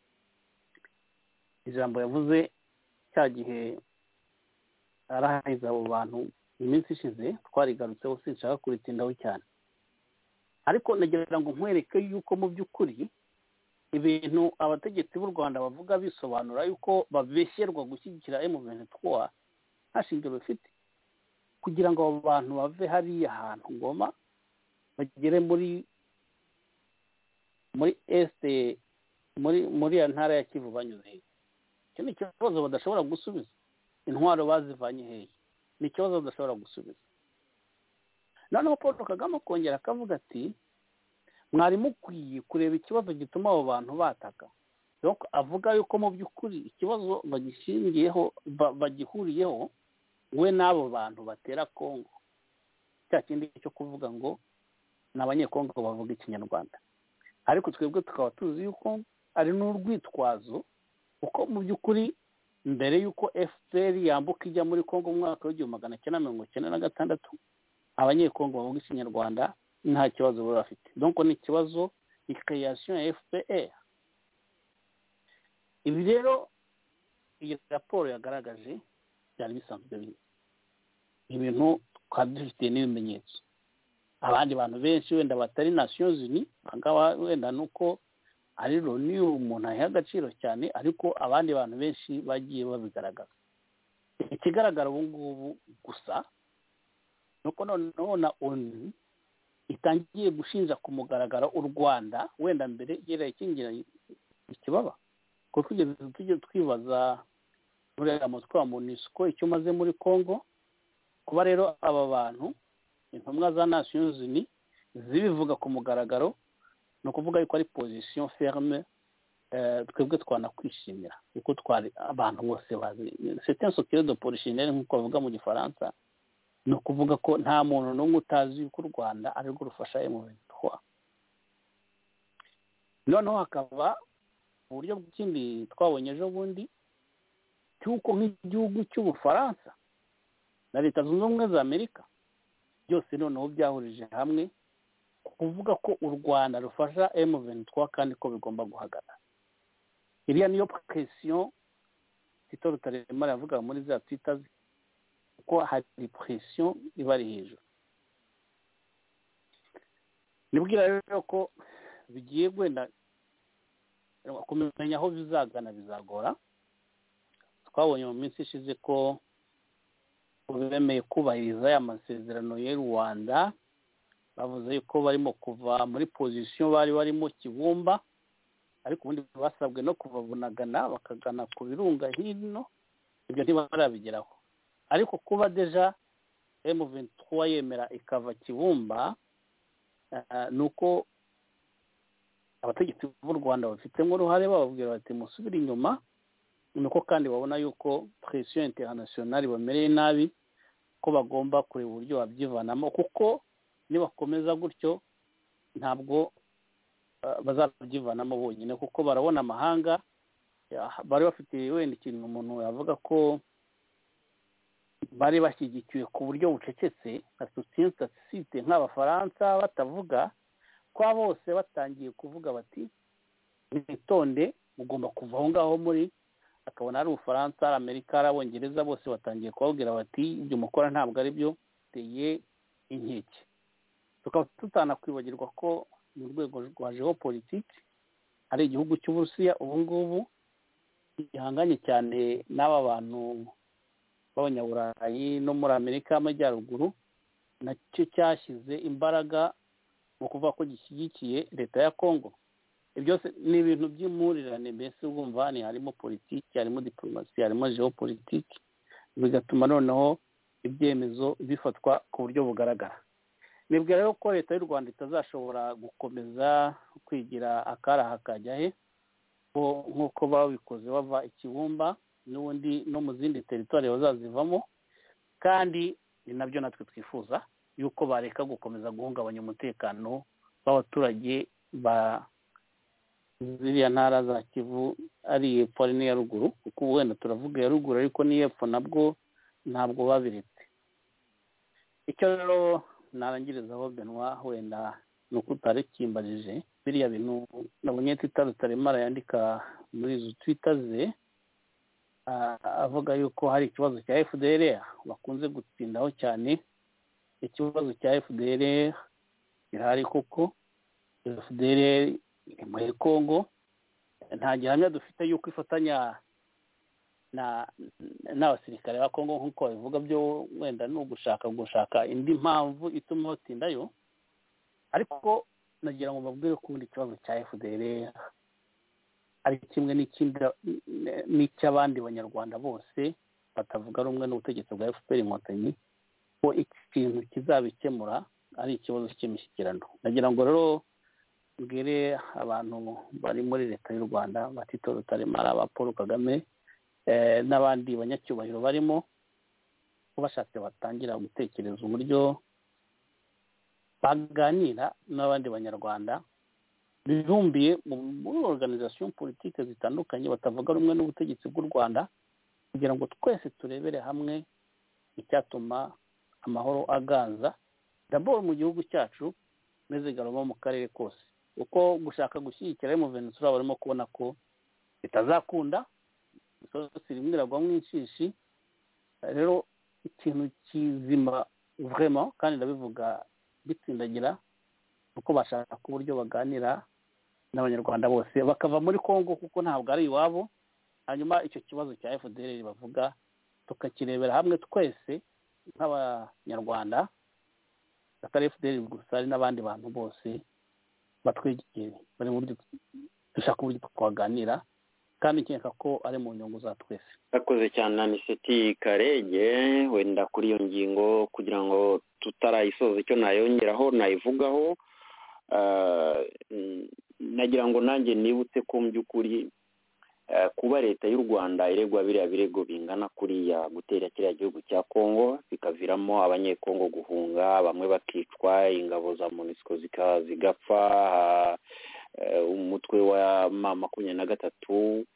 Ijambo yavuze cya gihe arahiza abo bantu iminsi ishize, twarigarutseho sinshaka kuritindaho cyane, ariko nagira ngo nkwereke yuko mu by'ukuri ibintu abategetsi b'u Rwanda bavuga bisobanura yuko babeshyerwa gushyigikira M vingt-trois nta shingiro bifite, kugira ngo abo bantu bave hariya hantu Ngoma bagere muri muri este muri muri ya ntara ya Kivu banyuze. Icyo ni ikibazo badashobora gusubiza. Intwaro bazivanye hehe? Ni ikibazo badashobora gusubiza. Noneho Paul Kagame akongera akavuga ati mwari mukwiye kureba ikibazo gituma abo bantu bataka. Avuga yuko mu by'ukuri ikibazo bagishingiyeho bagihuriyeho we n'abo bantu batera Kongo, cya kindi cyo kuvuga ngo n'abanyekongo bavuga ikinyarwanda. Ariko twebwe tukaba tuzi yuko ari n'urwitwazo, uko mu by'ukuri mbere yuko F P R yambuka ijya muri Kongo mu mwaka w'igihumbi magana cyenda mirongo cyenda na gatandatu abanyekongo bavuga ikinyarwanda nta kibazo bari bafite. Donc ni ikibazo ni création ya F P R. Ibi rero iyi raporo yagaragaje byari bisanzwe biri ibintu twabifite n'ibimenyetso. Abandi bantu benshi wenda batari Nations Unies angaba wenda nuko ari Loni umuntu ahe agaciro cyane, ariko abandi bantu benshi bagiye babigaragaza. Ikigaragara ubu ngubu gusa nuko noneho na ONU itangiye gushinja ku mugaragaro u Rwanda, wenda mbere yera ikingira ikibaba ko tugeze tujye twibaza muri amutwa wa MONUSCO icyo maze muri Kongo. Kuba rero aba bantu intumwa za Nations Unies zibivuga ku mugaragaro no kuvuga yuko ari position ferme, twebwe twanakwishimira kuko twari abantu bose bazi c'est un secret de polichinelle nk'uko bavuga mu Gifaransa, no kuvuga ko nta muntu n'umwe utazi yuko u Rwanda ari rwo rufasha M vingt-trois. Noneho hakaba uburyo bw'ikindi twabonye ejo bundi cy'uko nk'igihugu cy'Ubufaransa na leta zunze ubumwe za amerika byose noneho byahurije hamwe kuvuga ko u rwanda rufasha emu ventura kandi ko bigomba guhagarara. iriya niyo presiyo Tito Rutaremara yavuga muri za twita ko hari presiyo iba ari hejuru. nibwira rero ko bigiye gwenda kumenya aho bizagana bizagora. twabonye mu minsi ishize ko bemeye kubahiriza aya masezerano y'u Rwanda, bavuze yuko barimo kuva muri position bari barimo Kibumba, ariko ubundi basabwe no kuva Bunagana bakagana ku birunga hino, ibyo ntibarabigeraho. ariko kuba deja emu ventura yemera ikava Kibumba, uh, nuko abategetsi b'u Rwanda bafitemo uruhare, bababwira bati musubire inyuma, nuko kandi babona yuko pression internationale bamereye nabi, ko bagomba kureba uburyo babyivanamo, kuko nibakomeza gutyo ntabwo uh, bazabyivanamo bonyine, kuko barabona amahanga bari bafite wenda ikintu umuntu yavuga ko bari bashyigikiwe ku buryo bucecetse nka soutien tacite nk'abafaransa batavuga, kwa bose batangiye kuvuga bati nitonde mugomba kuva aho ngaho muri, akabona ari Ufaransa, ari Amerika, ari Abongereza, bose batangiye kubabwira bati ibyo mukora ntabwo ari byo, teye inkeke. tukaba tutanakwibagirwa ko mu rwego rwa geopolitike ari igihugu cy'Uburusiya ubu ngubu gihanganye cyane n'aba bantu b'abanyaburayi no muri Amerika y'Amajyaruguru, nacyo cyashyize imbaraga mu kuvuga ko gishyigikiye leta ya Kongo. ibyo byose ni ibintu by'impurirane, mbese wumva ni harimo politiki, harimo diplomasi, harimo geopolitike, bigatuma noneho ibyemezo bifatwa ku buryo bugaragara. nibwira rero ko leta y'u Rwanda itazashobora gukomeza kwigira akaraha kajya he, nk'uko babikoze bava Ikibumba n'ubundi no mu zindi teritwari bazazivamo, kandi ni nabyo natwe twifuza yuko bareka gukomeza guhungabanya umutekano w'abaturage ba ziriya ntara za Kivu, ari epfo ari n'iya ruguru, kuko wenda turavuga iya ruguru ariko n'iy'epfo nabwo ntabwo babiretse. icyo rero narangirizaho Benoit wenda ni uko utarekimbajije biriya bintu nabonye Tito Rutaremara yandika muri izo twita ze, avuga yuko hari ikibazo cya F D L R bakunze gutsindaho cyane. ikibazo cya F D L R kirahari kuko F D L R muri Kongo nta gihamya dufite yuko ifatanya na n'abasirikare ba Kongo nk'uko babivuga, byo wenda no gushaka gushaka indi mpamvu ituma batindayo. ariko nagira ngo babwire ko ubundi ikibazo cya F D L R ari kimwe n'ikindi n'icy'abandi banyarwanda bose batavuga rumwe n'ubutegetsi bwa F P R Inkotanyi, ko iki kintu kizabikemura ari ikibazo cy'imishyikirano. nagira ngo rero mbwire abantu bari muri leta y'u Rwanda, ba Tito Rutaremara, ba Paul Kagame, eh, n'abandi banyacyubahiro barimo, ko bashatse batangira gutekereza uburyo baganira n'abandi banyarwanda bibumbiye muri organisation politique zitandukanye batavuga rumwe n'ubutegetsi bw'u Rwanda, kugira ngo twese turebere hamwe icyatuma amahoro aganza d'abord mu gihugu cyacu n'ezigaroma mu karere kose. uko gushaka gushyigikira mu Venezuela barimo kubona ko bitazakunda, sose rimwiragwa mw'inshishi. rero ikintu kizima vraiment kandi ndabivuga bitsindagira uko bashaka ku buryo baganira n'abanyarwanda bose bakava muri Kongo, kuko ntabwo ari iwabo. hanyuma icyo kibazo cya F D L R bavuga tukakirebera hamwe twese nk'abanyarwanda, atari F D L R gusa, ari n'abandi bantu bose batwegeye bari mu buryo dushaka uburyo twaganira, kandi nkeka ko ari mu nyungu za twese. Akoze cyane Aniseti Karege, wenda kuri iyo ngingo kugira ngo tutarayisoza icyo nayongeraho nayivugaho, uh, nagira ngo nanjye nibutse ko mu by'ukuri uh, kuba leta y'u Rwanda iregwa biriya birego bingana kuriya gutera kiriya gihugu cya Kongo, bikaviramo abanyekongo guhunga, bamwe bakicwa, ingabo za MONUSCO zigapfa, uh, umutwe wa ma makumyabiri na gatatu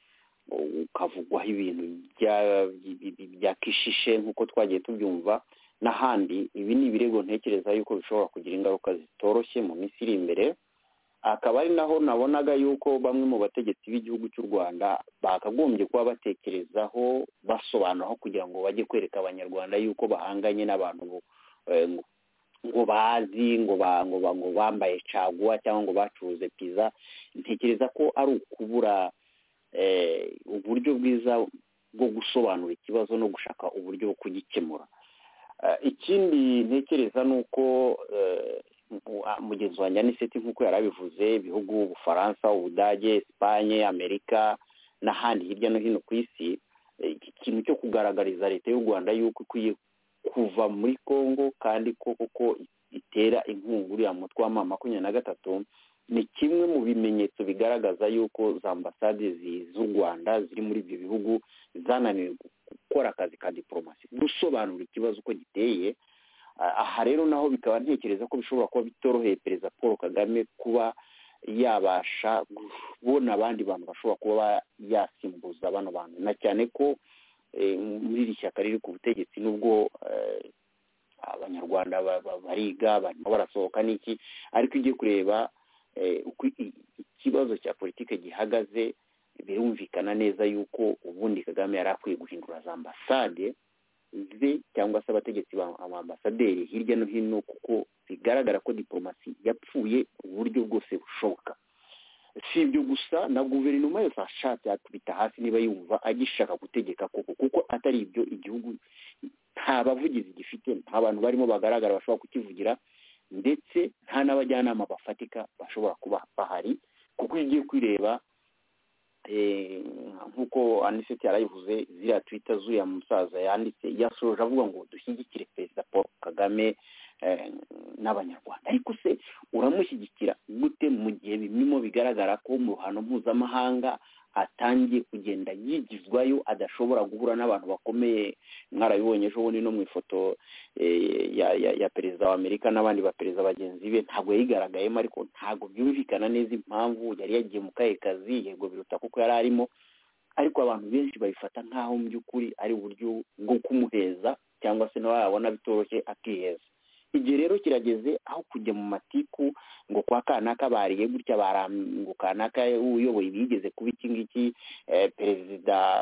ukavugwaho ibintu bya kishishe nk'uko twagiye tubyumva n'ahandi. Ibi ni ibirego ntekereza yuko bishobora kugira ingaruka zitoroshye mu minsi iri imbere. Akaba ari naho nabonaga yuko bamwe mu bategetsi b'igihugu cy'u Rwanda bakagombye kuba batekerezaho basobanuraho kugira ngo bajye kwereka abanyarwanda yuko bahanganye n'abantu ngo bazi ngo ngo bambaye caguwa cyangwa ngo bacuruze pizza. Ntekereza ko ari ukubura uburyo bwiza bwo gusobanura ikibazo no gushaka uburyo bwo kugikemura. Ikindi ntekereza ni uko mugenzi wanjye Aniseti nk'uko yarabivuze, ibihugu Ubufaransa, Ubudage, Espanye, Amerika n'ahandi hirya no hino ku isi, ikintu cyo kugaragariza leta y'u Rwanda yuko ikwiye kuva muri Congo kandi ko koko itera inkunga uriya mutwe wa makumyabiri na gatatu, ni kimwe mu bimenyetso bigaragaza yuko za ambasade z'u Rwanda ziri muri ibyo bihugu zananiwe gukora akazi ka diplomasi, gusobanura ikibazo uko giteye. Aha rero naho bikaba ntekereza ko bishobora kuba bitoroheye Perezida Paul Kagame kuba yabasha kubona abandi bantu bashobora kuba yasimbuza bano bantu, na cyane ko muri iri shyaka riri ku butegetsi nubwo abanyarwanda bariga barimo barasohoka n'iki, ariko igiye kureba ikibazo cya politike gihagaze birumvikana neza yuko ubundi Kagame yari akwiye guhindura za ambasade ze cyangwa se abategetsi ba ambasaderi hirya no hino, kuko bigaragara ko diplomasi yapfuye uburyo bwose bushoboka. Si ibyo gusa na guverinoma yose ashatse yakubita hasi niba yumva agishaka gutegeka koko, kuko atari ibyo igihugu nta bavugizi gifite, nta bantu barimo bagaragara bashobora kukivugira, ndetse nta n'abajyanama bafatika bashobora kuba bahari. Kuko ugiye kwireba nk'uko Aniseti yarayivuze, ziriya twita z'uya musaza yanditse yasoje avuga ngo dushyigikire Perezida Paul Kagame n'abanyarwanda. Ariko se uramushyigikira gute mu gihe bimwe bigaragara ko mu ruhando mpuzamahanga atangiye kugenda yigizwayo, adashobora guhura n'abantu bakomeye? Mwarabibonye ejo bundi no mu ifoto ya ya Perezida wa Amerika n'abandi ba Perezida bagenzi be, ntabwo yigaragayemo, ariko ntabwo byumvikana neza impamvu yari yagiye mu kahe kazi. Yego biruta kuko yari arimo, ariko abantu benshi babifata nk'aho mu by'ukuri ari uburyo bwo kumuheza cyangwa se nawe yabona bitoroshye akiheza. Igihe rero kirageze aho kujya mu matiku ngo kwa kanaka bariye gutya barango kanaka uyoboye ibigeze kuba iki ngiki. Perezida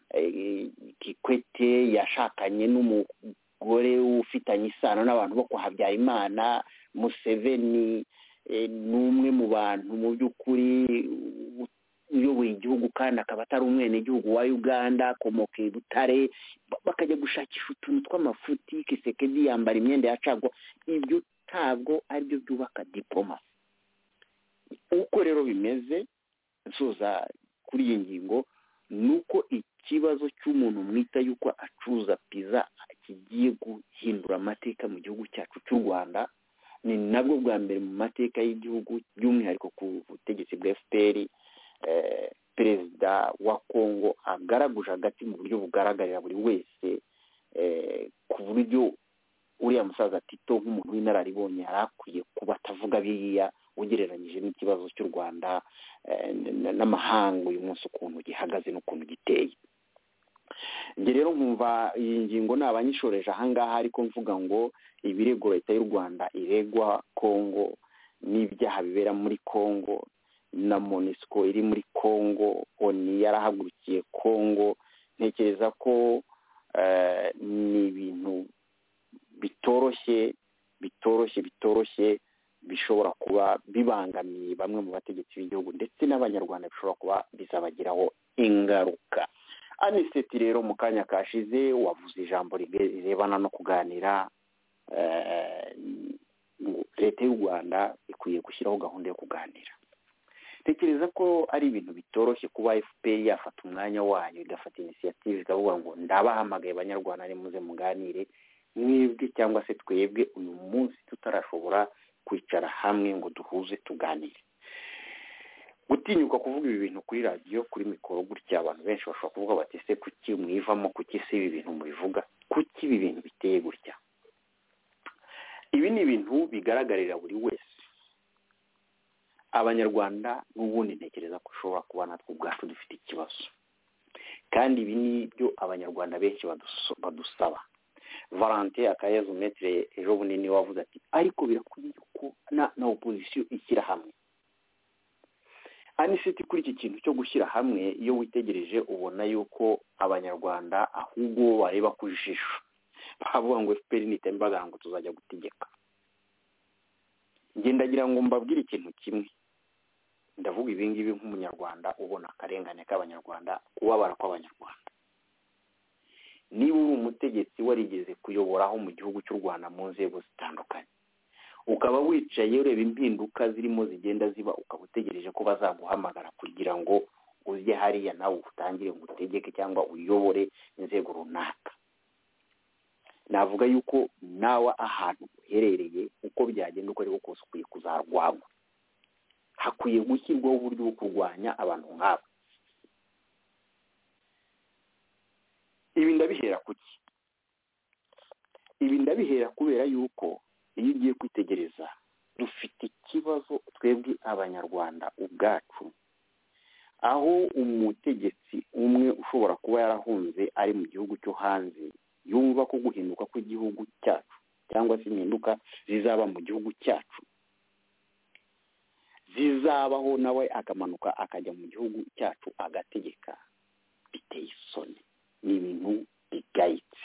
Kikwete yashakanye n'umugore ufitanye isano n'abantu bo kwa Habyarimana. Museveni n'umwe mu bantu mu by'ukuri uyoboye igihugu kandi akaba atari umwenegihugu wa Uganda, akomoka i Butare, bakajya gushakisha utuntu tw'amafuti. Kisekedi yambara imyenda ya caguwa. Ibyo ntabwo aribyo byubaka diplomasi. Uko rero bimeze, nsoza kuri iyi ngingo, nuko ikibazo cy'umuntu mwita yuko acuruza pizza kigiye guhindura amateka mu gihugu cyacu cy'u Rwanda. Ni nabwo bwa mbere mu mateka y'igihugu, by'umwihariko ku butegetsi bwa F P R, Perezida wa Congo agaraguje hagati mu buryo bugaragarira buri wese, ku buryo uriya musaza Tito nk'umuntu w'inararibonye yari akwiye kuba atavuga biriya ugereranyije n'ikibazo cy'u Rwanda n'amahanga uyu munsi ukuntu gihagaze n'ukuntu giteye. Njye rero nkumva iyi ngingo nabanyishoreje ahangaha, ariko mvuga ngo ibirego leta y'u Rwanda iregwa Congo n'ibyaha bibera muri Congo na MONUSCO iri muri Congo, oni yarahagurukiye Congo, ntekereza ko ni ibintu bitoroshye bitoroshye bitoroshye bishobora kuba bibangamiye bamwe mu bategetsi b'igihugu ndetse n'abanyarwanda, bishobora kuba bizabagiraho ingaruka. Aniseti rero mu kanya kashize wavuze ijambo rirebana no kuganira. Leta y'u Rwanda ikwiye gushyiraho gahunda yo kuganira. Tekereza ko ari ibintu bitoroshye kuba F P R yafata umwanya wayo igafata initiative ikavuga ngo ndabahamagaye abanyarwanda ni muze muganire, mwebwe cyangwa se twebwe uyu munsi tutarashobora kwicara hamwe ngo duhuze tuganire. Gutinyuka kuvuga ibi bintu kuri radio, kuri mikoro gutya, abantu benshi bashobora kuvuga bati se kuki mwivamo, kuki se ibi bintu mubivuga, kuki ibi bintu biteye gutya? Ibi ni ibintu bigaragarira buri wese. Abanyarwanda n'ubundi ntekereza ko ushobora kuba natwe ubwacu dufite ikibazo. kandi ibi ni byo abanyarwanda benshi badusaba. Valentin Akayezu Metre ejo bunini wavuze ati ariko birakwiye ko na na opposition ishyira hamwe. Anisiti kuri iki kintu cyo gushyira hamwe, iyo witegereje ubona yuko abanyarwanda ahubwo bareba ku jisho, bavuga ngo F P R nitembaga ngo tuzajya gutegeka. Nge ndagira ngo mbabwire ikintu kimwe, ndavuga ibi ngibi nk'umunyarwanda ubona akarengane k'abanyarwanda, kubabara kw'abanyarwanda. Niba uri umutegetsi warigeze kuyoboraho mu gihugu cy'u Rwanda mu nzego zitandukanye, ukaba wicaye ureba impinduka zirimo zigenda ziba, ukaba utegereje ko bazaguhamagara kugira ngo uze hariya nawe utangire ngo utegeke cyangwa uyobore inzego runaka, navuga yuko nawe ahantu uherereye uko byagenda uko ariko kose ukwiye kuzarwagwa. Hakwiye gushyirwaho uburyo bwo kurwanya abantu nk'abo. Ibi ndabihera kuki? Ibi ndabihera kubera yuko iyo ugiye kwitegereza dufite ikibazo twebwe abanyarwanda ubwacu, aho umutegetsi umwe ushobora kuba yarahunze ari mu gihugu cyo hanze yumva ko guhinduka kw'igihugu cyacu cyangwa se impinduka zizaba mu gihugu cyacu zizabaho, nawe akamanuka akajya mu gihugu cyacu agategeka. Biteye isoni, ni ibintu bigayitse.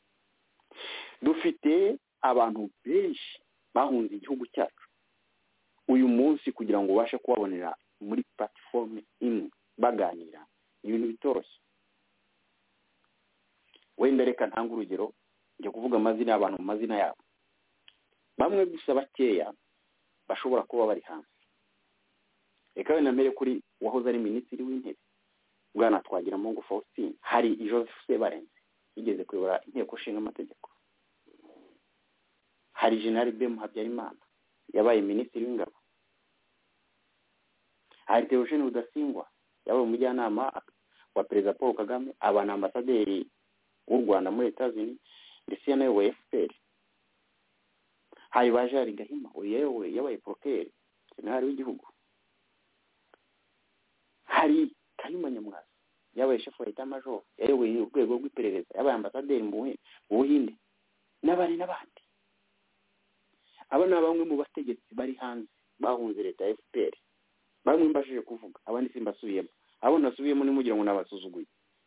Dufite abantu benshi bahunze igihugu cyacu uyu munsi kugira ngo ubashe kubabonera muri platform imwe baganira, ibintu bitoroshye. Wenda reka ntanga urugero, njye kuvuga amazina y'abantu mu mazina yabo, bamwe gusa bakeya bashobora kuba bari hanze. Reka wenda mbere kuri wahoze ari minisitiri w'intebe Bwana Twagiramungu Faustin, hari Joseph Sebarenze yigeze kuyobora inteko nshinga amategeko, hari General Bem Habyarimana yabaye minisitiri w'ingabo, hari Theogene Rudasingwa yabaye umujyanama wa Perezida Paul Kagame, abana ambasaderi w'u Rwanda muri Leta Zunze ndetse nawe wa F P R, hari Bajari Gahima yewe yabaye procureur general w'igihugu, hari Kayumba Nyamwasa yabaye chef wa Etat Major yewe urwego rw'iperereza, yabaye ambasaderi mu Buhinde, n'abari n'abandi. Aba ni bamwe mu bategetsi bari hanze bahunze leta ya F P R, bamwe mbashije kuvuga, abandi simbasubiyemo. Abo nasubiyemo ni mugira ngo nabasuzuguye.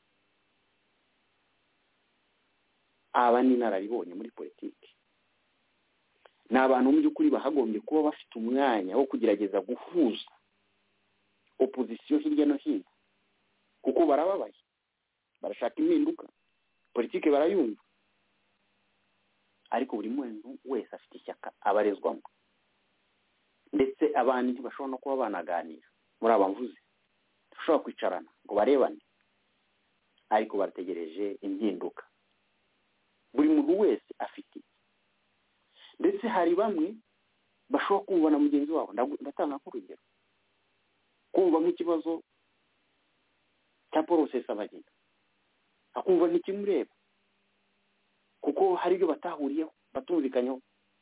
Aba ni nararibonye muri politiki, ni abantu mu by'ukuri bahagombye kuba bafite umwanya wo kugerageza guhuza opposition hirya no hino, kuko barababaye, barashaka impinduka, politiki barayumva, ariko buri muntu wese afite ishyaka abarezwamo, ndetse abandi ntibashobora no kuba banaganira muri abamvuze, dushobora kwicarana ngo barebane, ariko barategereje impinduka. Buri muntu wese afite, ndetse hari bamwe bashobora kumva na mugenzi wabo. Ndatanga nk'urugero, kumva nk'ikibazo cya Paul Rusesabagina akumva ntikimureba, kuko hari ibyo batahuriyeho batumvikanyeho.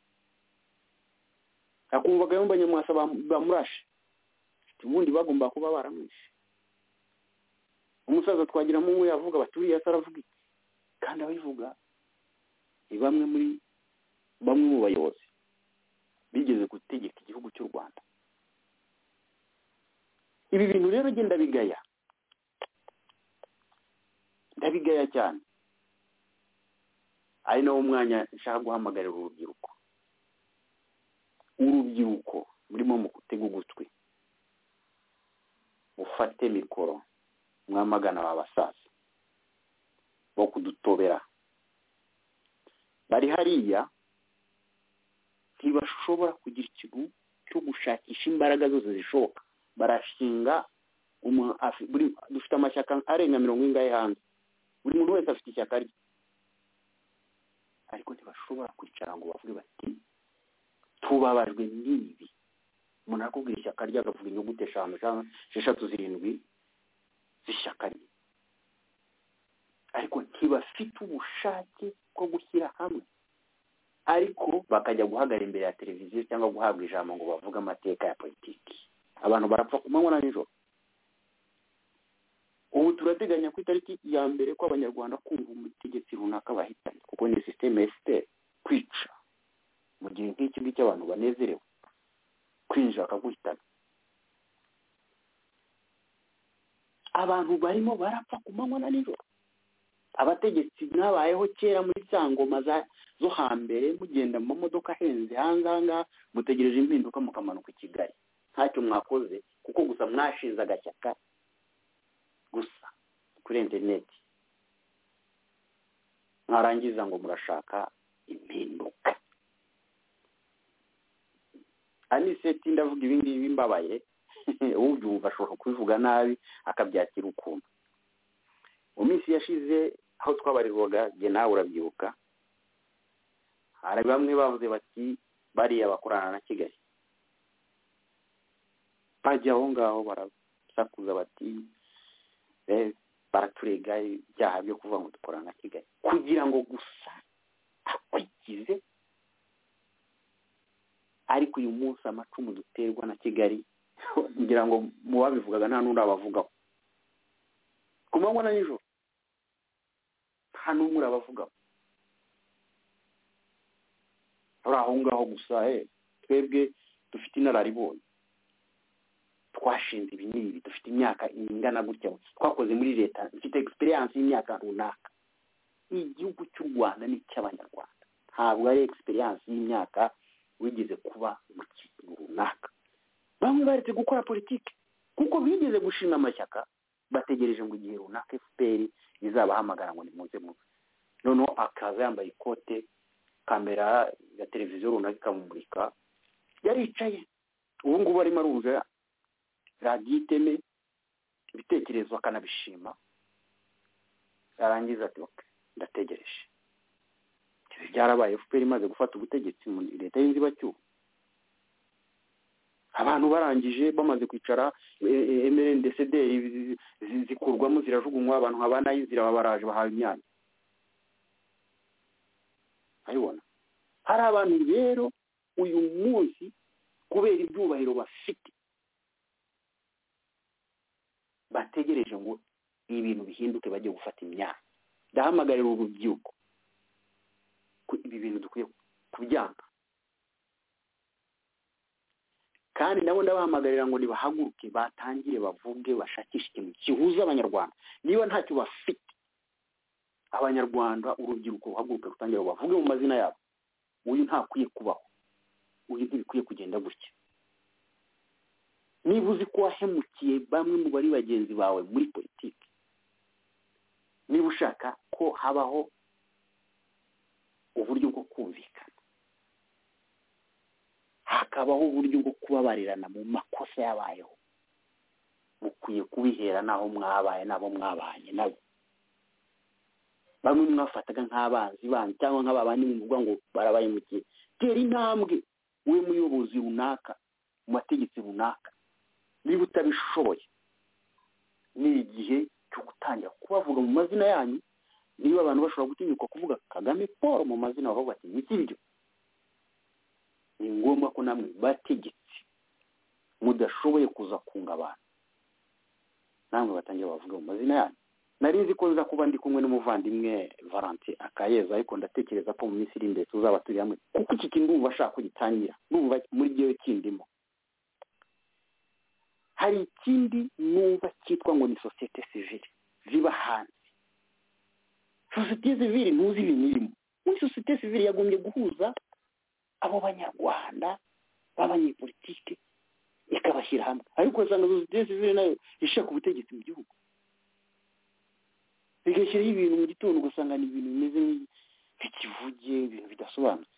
Akumva Kayumba Nyamwasa bamurashe, ubundi bagomba kuba baramwishe. Umusaza Twagiramungu yavuga baturiye ataravuga iki, kandi abivuga ni bamwe muri bamwe mu bayobozi bigeze gutegeka igihugu cy'u Rwanda. Ibi bintu rero genda bigaya, ndabigaya cyane. Ari nawo mwanya nshaka guhamagarira urubyiruko, urubyiruko murimo mu gutega ugutwi, ufate mikoro mwamagana babasaza bo kudutobera. Bari hariya ntibashobora kugira ikintu cyo gushakisha imbaraga zose zishoboka. Barashinga dufite amashyaka arenga mirongo ingahe hanze, buri muntu wese afite ishyaka rye, ariko ntibashobora kwicara ngo bavuge bati tubabajwe n'ibi. Umuntu akubwira ishyaka rye akavuga inyuguti eshanu cyangwa esheshatu zirindwi z'ishyaka rye, ariko ntibafite ubushake bwo gushyira hamwe, ariko bakajya guhagarara imbere ya televiziyo cyangwa guhabwa ijambo ngo bavuge amateka ya politiki. Abantu barapfa ku manywa na nijoro. Ubu turateganya ku itariki ya mbere ko abanyarwanda kumva umutegetsi runaka bahitanye, kuko ni systeme efuperi kwica mu gihe nk'iki ngiki abantu banezerewe kwinjira akaguhitana. Abantu barimo barapfa ku manywa na nijoro. Abategetsi mwabayeho kera muri za ngoma zo hambere, mugenda mu mamodoka ahenze hanze ahangaha mutegereje impinduka mukamanuka i Kigali, ntacyo mwakoze kuko gusa mwashinze agashyaka gusa kuri interineti, mwarangiza ngo murashaka impinduka. Aniseti ndavuga ibi ngibi mbabaye, ubyumva ashobora kubivuga nabi akabyakira ukuntu. Mu minsi yashize aho twabarirwaga jye nawe urabyibuka, hari bamwe bavuze bati bariya bakorana na Kigali, bajya aho ngaho barasakuza bati baraturega ibyaha byo kuvuga ngo dukorana na Kigali, kugira ngo gusa akurikize. Ariko uyu munsi amacumu duterwa na Kigali ngira ngo mu babivugaga nta n'undi abavugaho ku manywa na nijoro, nta n'umwe urabavugaho. turi aho ngaho gusa, twebwe dufite inararibonye, twashinze ibi n'ibi, dufite imyaka ingana gutya, twakoze muri leta, dufite experience y'imyaka runaka. Igihugu cy'u Rwanda ni cy'abanyarwanda, ntabwo ari experience y'imyaka wigeze kuba mu kintu runaka. Bamwe baretse gukora politiki kuko bigeze gushima amashyaka, bategereje ngo igihe runaka efuperi izabahamagara ngo nimuze muze. Noneho akaza yambaye ikote, kamera ya televiziyo runaka ikamumurika, yaricaye. Ubu ngubu arimo arumva radiyo Iteme ibitekerezo akanabishima, yarangiza ati okay, ndategereje. Byarabaye efuperi imaze gufata ubutegetsi mu leta y'inzibacyuho. Abantu barangije bamaze kwicara, M R N D C D zikurwamo zirajugunywa, abantu nk'abana y'inzira babaraje bahawe imyanya. Ayibona, hari abantu rero uyu munsi kubera ibyubahiro bafite bategereje ngo ibintu bihinduke bajye gufata imyanya. Ndahamagarira urubyiruko ibi bintu dukwiye kubyanga, kandi nabo ndabahamagarira ngo nibahaguruke batangire bavuge, bashakishe ikintu kihuza abanyarwanda. Niba ntacyo bafite abanyarwanda, urubyiruko ruhaguruke rutangire bavuge mu mazina yabo, uyu ntakwiye kubaho, uyu ntibikwiye kugenda gutya. Niba uzi ko wahemukiye bamwe mu bari bagenzi bawe muri politiki, niba ushaka ko habaho uburyo bwo kumvikana, hakabaho uburyo bwo kubabarirana mu makosa yabayeho, mukwiye kubihera naho mwabaye nabo mwabanye nabo. Bamwe mwafataga nk'abanzi banyu cyangwa nk'ababandi muvuga ngo barabahemukiye, tera intambwe we muyobozi runaka, mu mategeko runaka. Niba utabishoboye, ni igihe cyo gutangira kubavuga mu mazina yanyu. Niba abantu bashobora gutinyuka kuvuga Kagame Paul mu mazina bavuga bati iki byo, ni ngombwa ko namwe bategetse mudashoboye kuza kunga abantu, namwe batangira bavuga mu mazina yanyu. Nari nzi ko nza kuba ndi kumwe n'umuvandimwe Valentin Akayeza, ariko ndatekereza ko mu minsi iri imbere tuzaba turi hamwe, kuko iki kintu ndumva ashaka kugitangira, ndumva muri gihe kindimo. Hari ikindi numva cyitwa ngo ni societe civile ziba hanze. Societe civile ntuzi ibintu irimo. Muri societe civile yagombye guhuza abo banyarwanda b'abanyepolitike ikabashyira hamwe, ariko usanga societe civile nayo ishaka ubutegetsi mu gihugu, bigashyiraho ibintu mu gitondo ugasanga ni ibintu bimeze nk'ikivuge, ibintu bidasobanutse.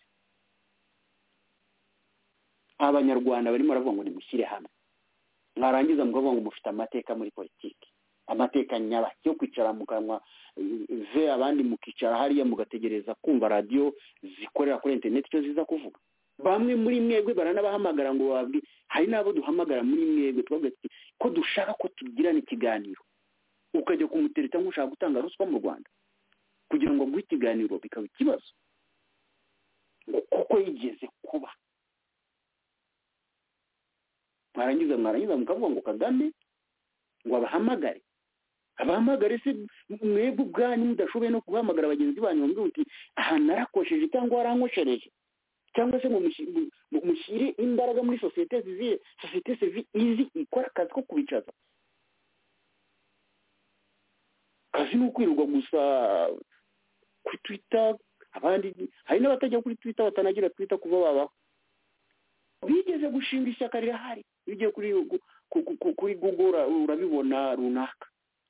Abanyarwanda barimo baravuga ngo nimushyire hamwe, mwarangiza mukavuga ngo mufite amateka muri politiki, amateka nyabaki yo kwicara mu kanwa ve abandi mukicara hariya mugategereza kumva radiyo zikorera kuri interineti icyo ziza kuvuga. Bamwe muri mwebwe baranabahamagara ngo babwi, hari n'abo duhamagara muri mwebwe twavuga ko dushaka ko tugirana ikiganiro, ukajya kumutereta nk'ushaka gutanga ruswa mu Rwanda kugira ngo aguhe ikiganiro, bikaba ikibazo kuko yigeze kuba. Mwarangiza mwarangiza mukavuga ngo Kagame ngo abahamagare abahamagare se mwebwe ubwanyu mudashoboye no guhamagara abagenzi banyu bamwe uti aha narakosheje cyangwa warankoshereje cyangwa se ngo mushyire imbaraga muri sosiyete zivile sosiyete sivile izi ikora akazi ko kubicaza. Kazi ni ukwirirwa gusa kuri Twitter, abandi hari n'abatajya kuri Twitter batanagira Twitter kuva babaho. Bigeze gushinga ishyaka rirahari, bigiye kuri kuri Google urabibona runaka.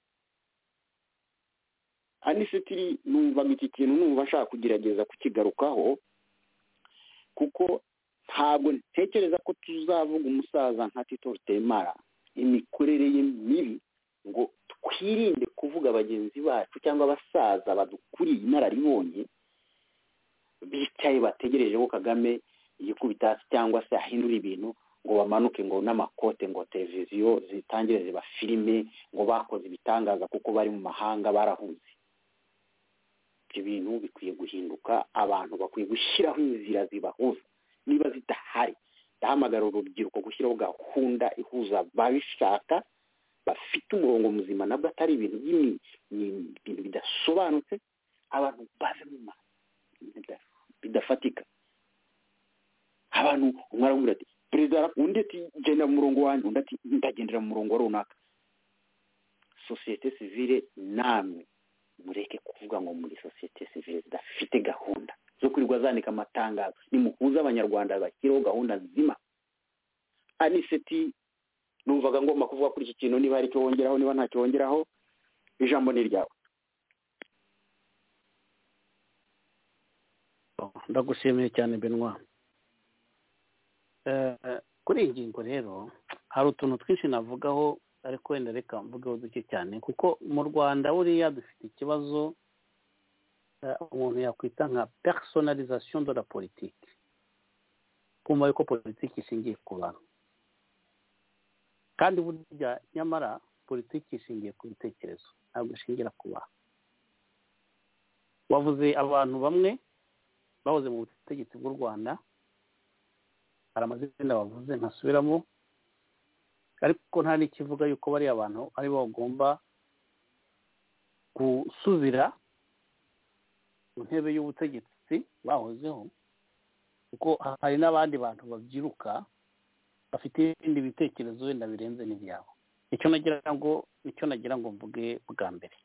Anisitiri numva iki kintu numva nshaka kugerageza kukigarukaho kuko ntabwo ntekereza ko tuzavuga umusaza nka Tito Rutemara imikorere ye mibi ngo twirinde kuvuga abagenzi bacu cyangwa abasaza badukuriye inararibonye bicaye bategereje ko Kagame yikubita cyangwa se ahindura ibintu ngo bamanuke ngo n'amakote ngo televiziyo zitangire ziba filime ngo bakoze ibitangaza kuko bari mu mahanga barahuze. Ibyo bintu bikwiye guhinduka, abantu bakwiye gushyiraho inzira zibahuza niba zidahari. Ndahamagara urubyiruko gushyiraho gahunda ihuza babishaka bafite umurongo muzima nabwo atari ibintu by'ibintu bidasobanutse, abantu bave mu mahanga bidafatika. Abantu umwe aravuga ati perezida undi ati genda mu murongo wanjye, undi ati ndagendera mu murongo runaka. Sosiyete sivile namwe mureke kuvuga ngo muri sosiyete sivile zidafite gahunda zo kurirwa zanika amatangazo. Nimuhuza abanyarwanda bashyiraho gahunda nzima. Aniseti numvaga ngomba kuvuga kuri iki kintu, niba hari icyo wongeraho, niba ntacyo wongeraho ijambo ni ryawe. Ndagushimiye cyane Benoit. Kuri iyi ngingo rero hari utuntu twinshi navugaho, ariko wenda reka mvugeho duke cyane kuko mu Rwanda buriya dufite ikibazo umuntu yakwita nka personnalisation de la politique. Kumva yuko politiki ishingiye ku bantu, kandi burya nyamara politiki ishingiye ku bitekerezo ntabwo ishingira ku bantu. Wavuze abantu bamwe bahoze mu butegetsi bw'u Rwanda, hari amazina bavuze ntasubiramo, ariko nta n'ikivuga yuko bari abantu ari bo bagomba gusubira mu ntebe y'ubutegetsi bahozeho, kuko hari n'abandi bantu babyiruka bafite ibindi bitekerezo wenda birenze n'ibyabo. Icyo nagira ngo icyo nagira ngo mvuge bwa mbere,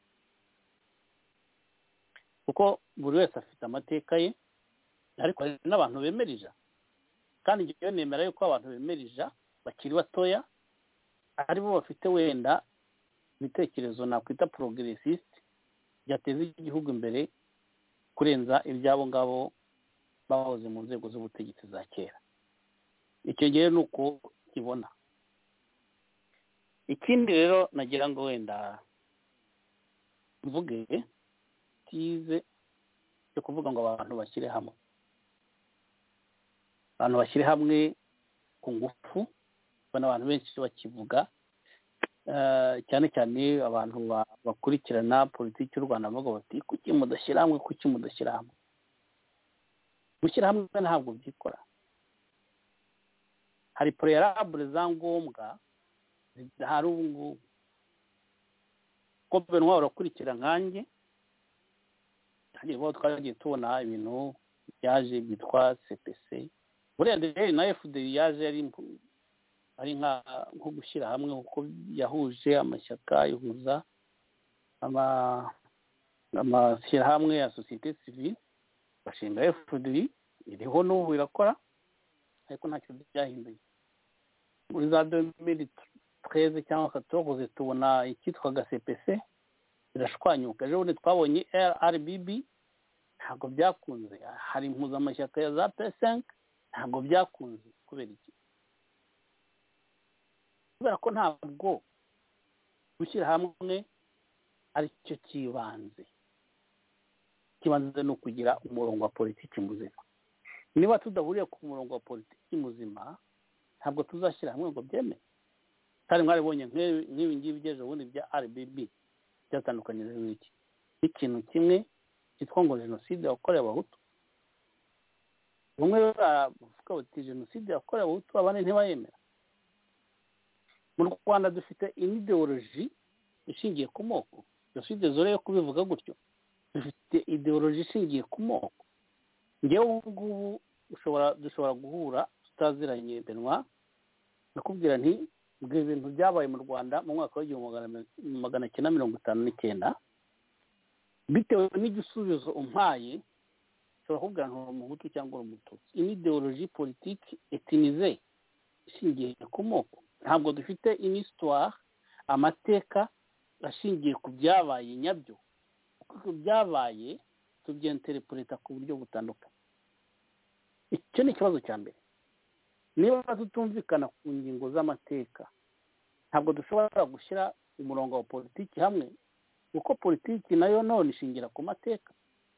kuko buri wese afite amateka ye, ariko hari n'abantu bemerija, kandi njyewe nemera yuko abantu bemerija bakiri batoya ari bo bafite wenda ibitekerezo nakwita progressiste byateza igihugu imbere kurenza ibyabo ngabo bahoze mu nzego z'ubutegetsi za kera. Icyo gihe nuko kibona. Ikindi rero nagira ngo wenda mvuge tize cyo kuvuga ngo abantu bashyire hamwe, abantu bashyire hamwe ku ngufu. Bana abantu benshi bakivuga cyane cyane abantu bakurikirana politiki y'u Rwanda bavuga bati kuki mudashyira hamwe, kuki mudashyira hamwe. Gushyira hamwe ntabwo byikora. Hari préalable za ngombwa zidahari ubu ngubu. Ko Benoit urakurikira nkanjye, kandi bo twagiye tubona ibintu byaje byitwa C P C. Buriya na F D yaje ari ari nko gushyira hamwe kuko yahuje amashyaka, ihuza amashyirahamwe ya sosiyete sivile, bashinga F D iriho n'ubu irakora, ariko ntacyo byahinduye. Muri za deux mille treize cyangwa quatorze tubona icyitwaga C P C irashwanyuka. Ejo bundi twabonye R B B, ntabwo byakunze. Hari impuzamashyaka ya za P cinq, ntabwo byakunze. Kubera iki? Kubera ko ntabwo gushyira hamwe ari cyo kibanze. Kibanze no kugira umurongo wa politiki muzima. Niba tudahuriye ku murongo wa politiki muzima, ntabwo tuzashyira hamwe ngo byeme. Kandi mwaribonye nk'ibi ngibi byeje ubundi bya R B B byatandukanye n'iki. Ikintu kimwe cyitwa ngo jenoside yakorewe abahutu. Bamwe baravuga bati jenoside yakorewe abahutu, abandi ntibayemera. Mu Rwanda dufite ideology ishingiye ku moko. Jenoside zore yo kubivuga gutyo, dufite ideoloji ishingiye ku moko. Ngewe ubu ngubu ushobora dushobora guhura tutaziranye Benoit, nakubwira nti mbwira ibintu byabaye mu Rwanda mu mwaka w'igihumbi magana cyenda mirongo itanu n'icyenda, bitewe n'igisubizo umpaye ushobora kubwira ngo uri umuhutu cyangwa uri umututsi. Ini ideoloji politiki etinize ishingiye ku moko. Ntabwo dufite ini histoire, amateka ashingiye ku byabaye nyabyo, kuko byabaye tubyenterepureta ku buryo butandukanye. Icyo ni ikibazo cya mbere. Niba tutumvikana ku ngingo z'amateka, ntabwo dushobora gushyira umurongo wa politiki hamwe, kuko politiki nayo none ishingira ku mateka.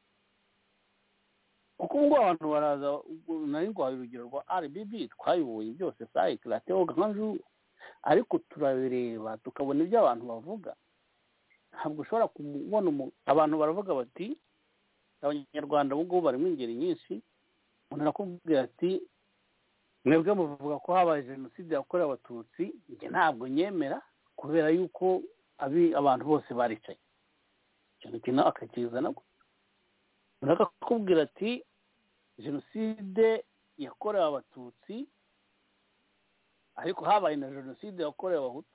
Kuko ngo abantu baraza, nari ngwaye urugero rwa R B B twayoboye byose cycle ateoga nkanju, ariko turabireba tukabona ibyo abantu bavuga. Ntabwo ushobora kubona abantu baravuga bati abanyarwanda ubwo barimo ingeri nyinshi, umuntu arakubwira ati mwebwe muvuga ko habaye jenoside yakorewe abatutsi, njye ntabwo nyemera kubera yuko abi abantu bose baricaye. Cyane cyane akakizana ko urakakubwira ati jenoside yakorewe abatutsi ariko habaye na jenoside yakorewe abahutu.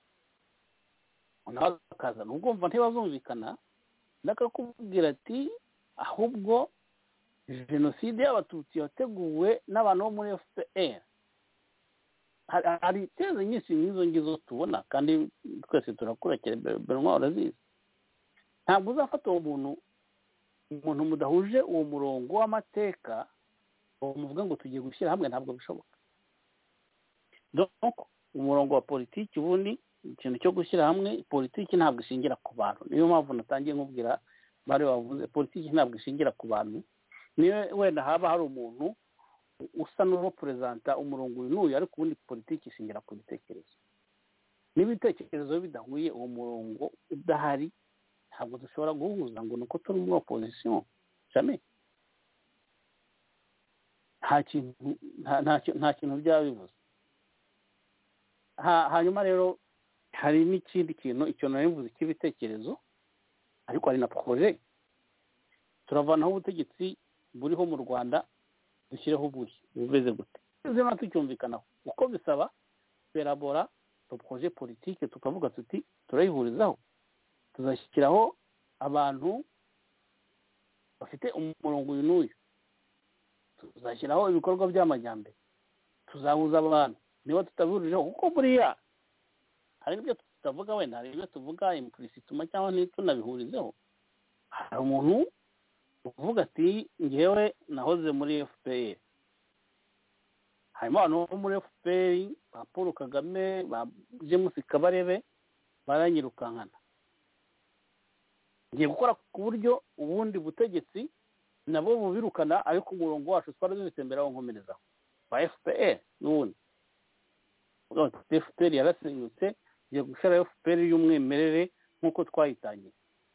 Unaho akaza n'ubwumva ntibazumvikana, nakakubwira ati ahubwo jenoside y'abatutsi yateguwe n'abantu bo muri F P R. Hari teze nyinshi nk'izo ngizo tubona, kandi twese turakurikira Benoit urazizi. Ntabwo uzafata uwo muntu umuntu mudahuje uwo murongo w'amateka umuvuga ngo tugiye gushyira hamwe, ntabwo bishoboka. Donc umurongo wa politiki ubundi ikintu cyo gushyira hamwe, politiki ntabwo ishingira ku bantu. Niyo mpamvu natangiye nkubwira bari bavuze politiki ntabwo ishingira ku bantu. Niyo wenda haba hari umuntu usa n'urepresenta umurongo uyu, ariko ubundi politiki ishingira ku bitekerezo. Niba ibitekerezo bidahuye, uwo murongo udahari, ntabwo dushobora guhuza ngo nuko turi muri opposition. Jamais. Nta kintu nta kintu byaba bivuze. Hanyuma rero hari n'ikindi kintu, icyo nari mvuze cy'ibitekerezo, ariko hari na projet. Turavanaho ubutegetsi buriho mu Rwanda dushyireho ubushya bumeze gute. Bizema tucyumvikanaho uko bisaba perabora to projet politique, tukavuga tuti turayihurizaho, tuzashyiraho abantu bafite umurongo uyu n'uyu, tuzashyiraho ibikorwa by'amajyambere, tuzahuza abantu. Niba tutabihurijeho, kuko buriya hari ibyo tutavuga, wenda hari ibyo tuvuga implicituma cyangwa ntitunabihurizeho. Hari umuntu uvuga ati ngewe nahoze muri F P R, harimo abantu bo muri F P R ba Paul Kagame, ba James Kabarebe baranyirukankana, ngiye gukora ku buryo ubundi butegetsi nabo bubirukana, ariko umurongo wacu twari dutemberaho nkomerezaho ba F P R. N'ubundi F P R yarasenyutse, ngiye gushyira F P R y'umwimerere nk'uko twayitangiye.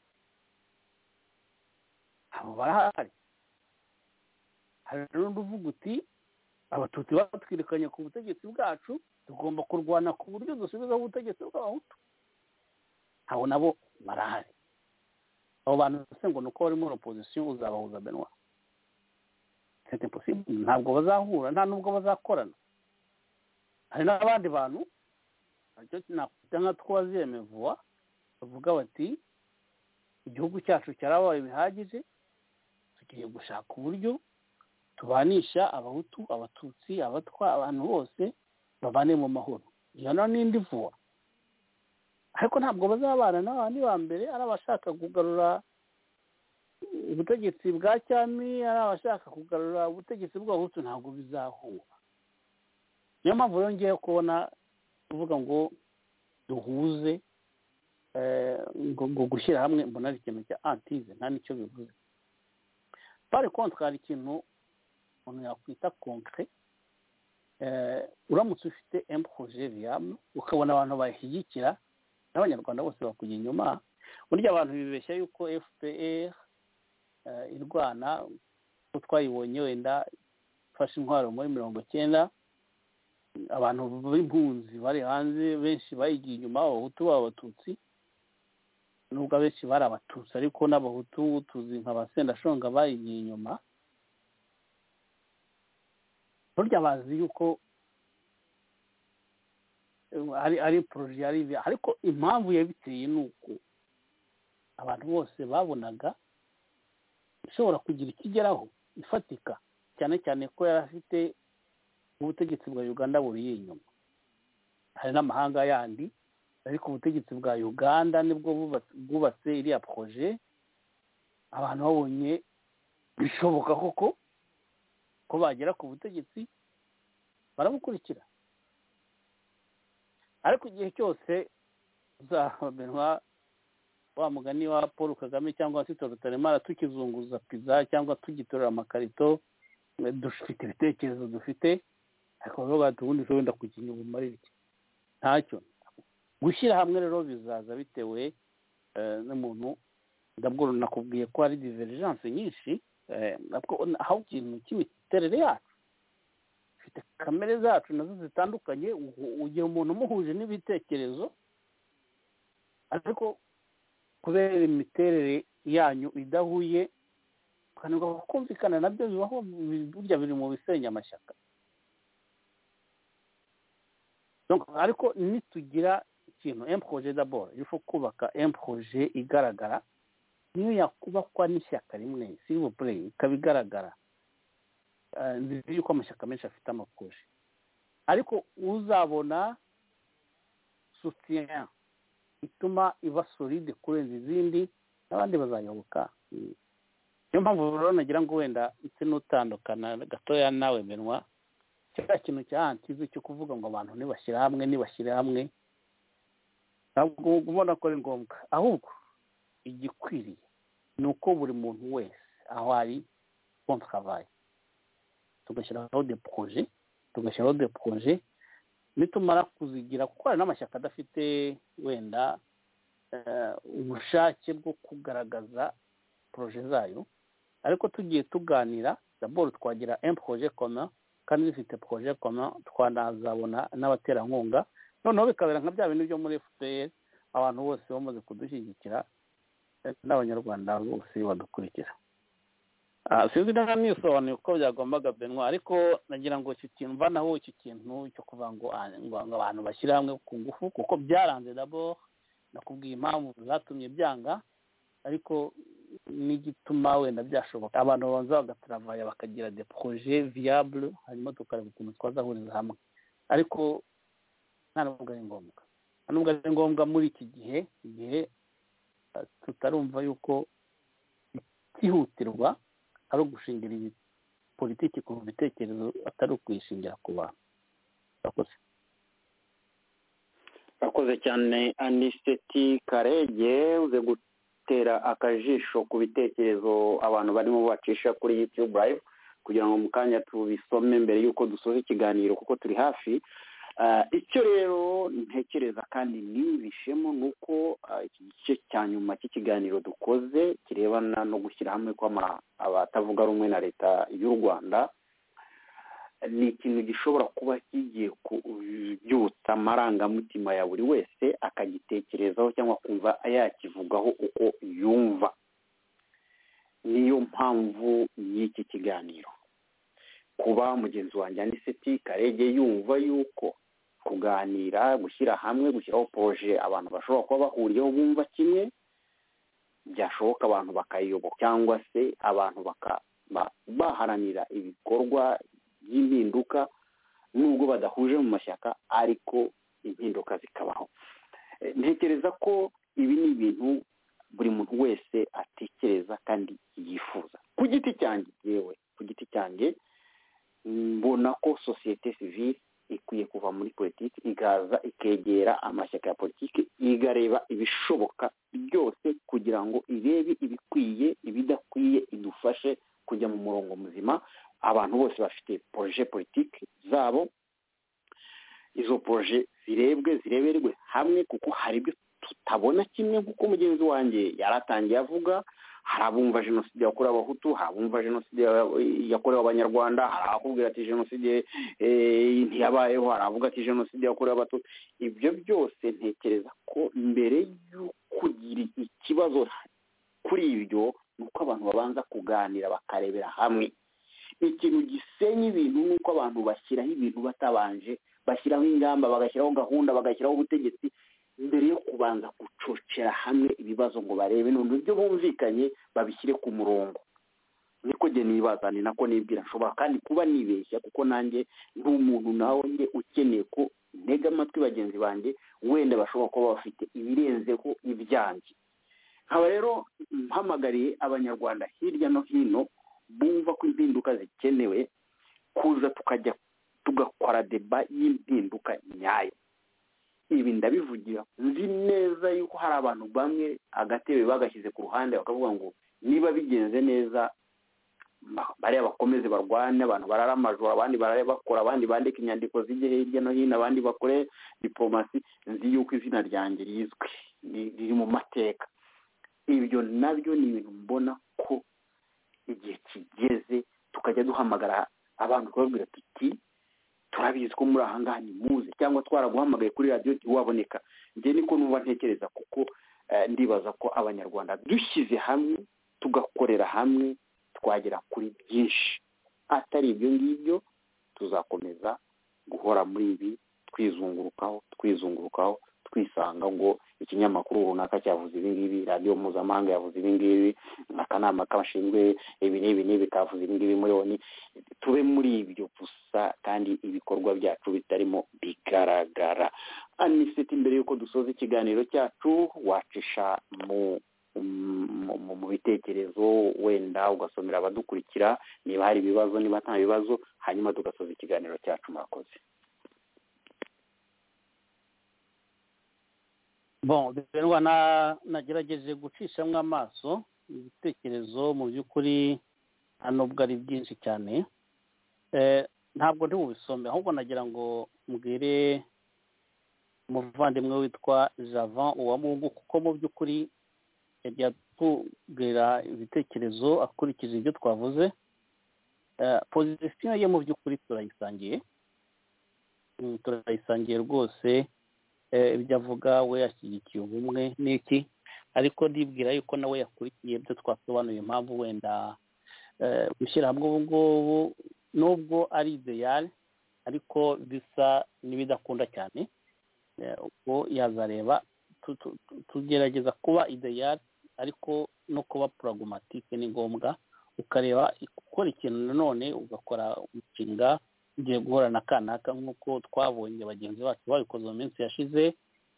Abo barahari. Hari n'undi uvuga uti abatutsi batwirikanye ku butegetsi bwacu, tugomba kurwana ku buryo dusubizaho ubutegetsi bw'abahutu. Abo nabo barahari. Abo bantu se ngo nuko bari muri opposition uzabahuza Benoit? C'est impossible. Ntabwo bazahura, nta nubwo bazakorana. Hari n'abandi bantu ariko nakwita nka troisième voie bavuga bati igihugu cyacu cyarabaye bihagije, tugiye gushaka uburyo tubanisha abahutu, abatutsi, abatwa, abantu bose babane mu mahoro. Iyo no n'indi voie. Ariko ntabwo bazabana n'abandi ba mbere, ari abashaka kugarura ubutegetsi bwa cyami, ari abashaka kugarura ubutegetsi bw'abahutu, ntabwo bizahura. Niyo mpamvu yongeye kubona kuvuga ngo duhuze, ngo gushyira hamwe, mbona ari ikintu cya antize, nta nicyo bivuze. Par contre hari ikintu umuntu yakwita concret, uramutse ufite un projet viable, ukabona abantu bayishyigikira, n'abanyarwanda bose bakujya inyuma. Burya abantu bibeshya yuko F P R irwana, ko twayibonye wenda fashe intwaro muri mirongo cyenda, abantu b'impunzi bari hanze benshi bayigiye inyuma, abahutu b'abatutsi. nubwo abenshi bari abatutsi ariko n'abahutu tuzi nka ba Sendashonga bayigiye inyuma, burya bazi yuko ari ari poroje ari ariko impamvu yabiteye ni uko abantu bose babonaga ishobora kugira ikigeraho ifatika, cyane cyane ko yari afite ubutegetsi bwa Uganda buri inyuma. Hari n'amahanga yandi ariko ubutegetsi bwa Uganda nibwo bwubatse iriya proje, abantu babonye bishoboka koko ko bagera ku butegetsi barabukurikira. Ariko igihe cyose uzamenwa wa mugani wa Paul Kagame cyangwa Tito Rutaremara tukizunguza pizza cyangwa tugitorera amakarito, dufite ibitekerezo dufite, ariko bavuga ati ubundi so wenda kuginya ubumarire iki ntacyo. Gushyira hamwe rero bizaza bitewe n'umuntu. Ndabwo nakubwiye ko hari divergence nyinshi, aho ikintu cy'imiterere yacu ufite kamere zacu nazo zitandukanye, ugiye umuntu umuhuje n'ibitekerezo, ariko kubera imiterere yanyu idahuye kanubwo kumvikana nabyo bibaho, burya biri mu bisenya amashyaka. Donc ariko nitugira ikintu un projet d'abord, il faut kubaka un projet igaragara, niyo yakubakwa n'ishyaka rimwe s'il vous plaît ikabigaragara. Nzi yuko amashyaka menshi afite amaproje, ariko uzabona soutien ituma iba solide kurenza izindi n'abandi bazayoboka. Niyo mpamvu rero nagira ngo wenda ise n'utandukana gatoya nawe Benwa, cya kintu cyantize cyo kuvuga ngo abantu nibashyira hamwe nibashyira hamwe, ntabwo ubona ko ari ngombwa. Ahubwo igikwiriye ni uko buri muntu wese aho ari on travail, tugashyiraho des projets tugashyiraho des projets nitumara kuzigira, kuko hari n'amashyaka adafite wenda ubushake bwo kugaragaza projet zayo, ariko tugiye tuganira d'abord twagira un projet commun, kandi dufite projet commun twanazabona n'abaterankunga, noneho bikabera nka bya bintu byo muri F P R, abantu bose bamaze kudushyigikira n'abanyarwanda bose badukurikira. Sinzi niba nisobanuye uko byagombaga Benwa, ariko nagira ngo iki kintu mvanaho iki kintu cyo kuvuga ngo abantu bashyira hamwe ku ngufu, kuko byaranze d'abord, nakubwiye impamvu zatumye byanga, ariko n'igituma wenda byashoboka abantu babanza bagatravaya bakagira des projets viables, hanyuma tukareba ukuntu twazahuriza hamwe. Ariko nta nubwo ari ngombwa nta nubwo ari ngombwa muri iki gihe igihe tutarumva yuko ikihutirwa ari ugushingira ibi politiki ku bitekerezo atari ukwishingira ku bantu. Akoze akoze cyane Aniseti Karege uze gutera akajisho ku bitekerezo abantu barimo bacisha kuri YouTube live, kugira ngo mu kanya tubisome mbere yuko dusoza ikiganiro kuko turi hafi. Icyo rero ntekereza kandi nibishemo nuko iki gice cya nyuma cy'ikiganiro dukoze kirebana no gushyira hamwe kw'abatavuga rumwe na leta y'u Rwanda, ni ikintu gishobora kuba kigiye kubyutsa amarangamutima ya buri wese akagitekerezaho cyangwa kumva yakivugaho uko yumva. Niyo mpamvu y'iki kiganiro, kuba mugenzi wanjye Aniseti Karege yumva yuko kuganira, gushyira hamwe, gushyiraho proje abantu bashobora kuba bahuriyeho bumva kimwe, byashoboka abantu bakayiyoboka, cyangwa se abantu baharanira ibikorwa by'impinduka nubwo badahuje mu mashyaka, ariko impinduka zikabaho. Ntekereza ko ibi ni ibintu buri muntu wese atekereza kandi yifuza. Ku giti cyanjye yewe ku giti cyanjye mbona ko societe civile ikwiye kuva muri politiki igaza ikegera amashyaka ya politiki, igareba ibishoboka byose kugira ngo irebe ibikwiye ibidakwiye, idufashe kujya mu murongo muzima. Abantu bose bafite projet politiki zabo, izo projet zirebwe zireberwe hamwe, kuko hari ibyo tutabona kimwe nk'uko mugenzi wanjye yaratangiye avuga hari abumva jenoside yakorewe abahutu, hari abumva jenoside yakorewe abanyarwanda, hari abakubwira ati jenoside ntiyabayeho, hari avuga ati jenoside yakorewe abatutsi. Ibyo byose ntekereza ko mbere yo kugira ikibazo kuri ibyo ni uko abantu babanza kuganira bakarebera hamwe. Ikintu gisenya ibintu ni uko abantu bashyiraho ibintu batabanje, bashyiraho ingamba, bagashyiraho gahunda, bagashyiraho ubutegetsi mbere yo kubanza gucocera hamwe ibibazo ngo barebe none ibyo bumvikanye babishyire ku murongo. Niko jye nibaza, ni nako nibwira, nshobora kandi kuba nibeshya kuko nanjye n'umuntu nawe nge ukeneye ko ntega amatwi bagenzi banjye wenda bashobora kuba bafite ibirenzeho ibyanjye. Nkaba rero mpamagariye abanyarwanda hirya no hino bumva ko impinduka zikenewe kuza tukajya tugakora deba y'impinduka nyayo. Ibi ndabivugira nzi neza yuko hari abantu bamwe agatebe bagashyize ku ruhande bakavuga ngo niba bigenze neza bariya bakomeze barwane, abantu barara amajoro, abandi barare bakora, abandi bandika inyandiko zijye hirya no hino, abandi bakore diplomasi. Nzi yuko izina ryanjye rizwi riri mu mateka. Ibyo nabyo ni ibintu mbona ko igihe kigeze tukajya duhamagara abantu kubabwira tuti turabizi ko muri aha ngaha ni muze, cyangwa twaraguhamagaye kuri radiyo ntiwaboneka. Njye niko numva ntekereza kuko ndibaza ko abanyarwanda dushyize hamwe tugakorera hamwe twagera kuri byinshi. Atari ibyo ngibyo tuzakomeza guhora muri ibi twizungurukaho twizungurukaho twisanga ngo ikinyamakuru runaka cyavuze ibi ngibi, radiyo mpuzamahanga yavuze ibi ngibi, akanama kabashinzwe ibi n'ibi n'ibi kavuze ibi ngibi muri oni. Tube muri ibyo gusa kandi ibikorwa byacu bitarimo bigaragara. Aniseti, mbere y'uko dusoza ikiganiro cyacu wacisha mu mu bitekerezo wenda ugasomera abadukurikira niba hari ibibazo, niba nta bibazo, hanyuma tugasoza ikiganiro cyacu. Murakoze. Bon, rero na nagerageje gucishamo amaso ibitekerezo mu by'ukuri hano ubwo ari byinshi cyane. Eh ntabwo ndi bubisome, ahubwo nagira ngo mbwire umuvandimwe witwa Javan Uwamungu kuko mu by'ukuri yagiye atubwira ibitekerezo akurikije ibyo twavuze. Eh position ye mu by'ukuri turayisangiye turayisangiye rwose. Ibyo avuga we yashyigikiye ubumwe n'iki, ariko ndibwira yuko nawe yakurikiye ibyo twasobanuye impamvu wenda gushyira hamwe ubu ngubu nubwo ari ideyali ariko bisa n'ibidakunda cyane. Ubwo yazareba tugerageza kuba ideyali ariko no kuba pragmatike ni ngombwa, ukareba gukora ikintu nanone ugakora umushinga ugiye guhura na kanaka nk'uko twabonye bagenzi bacu babikoze mu minsi yashize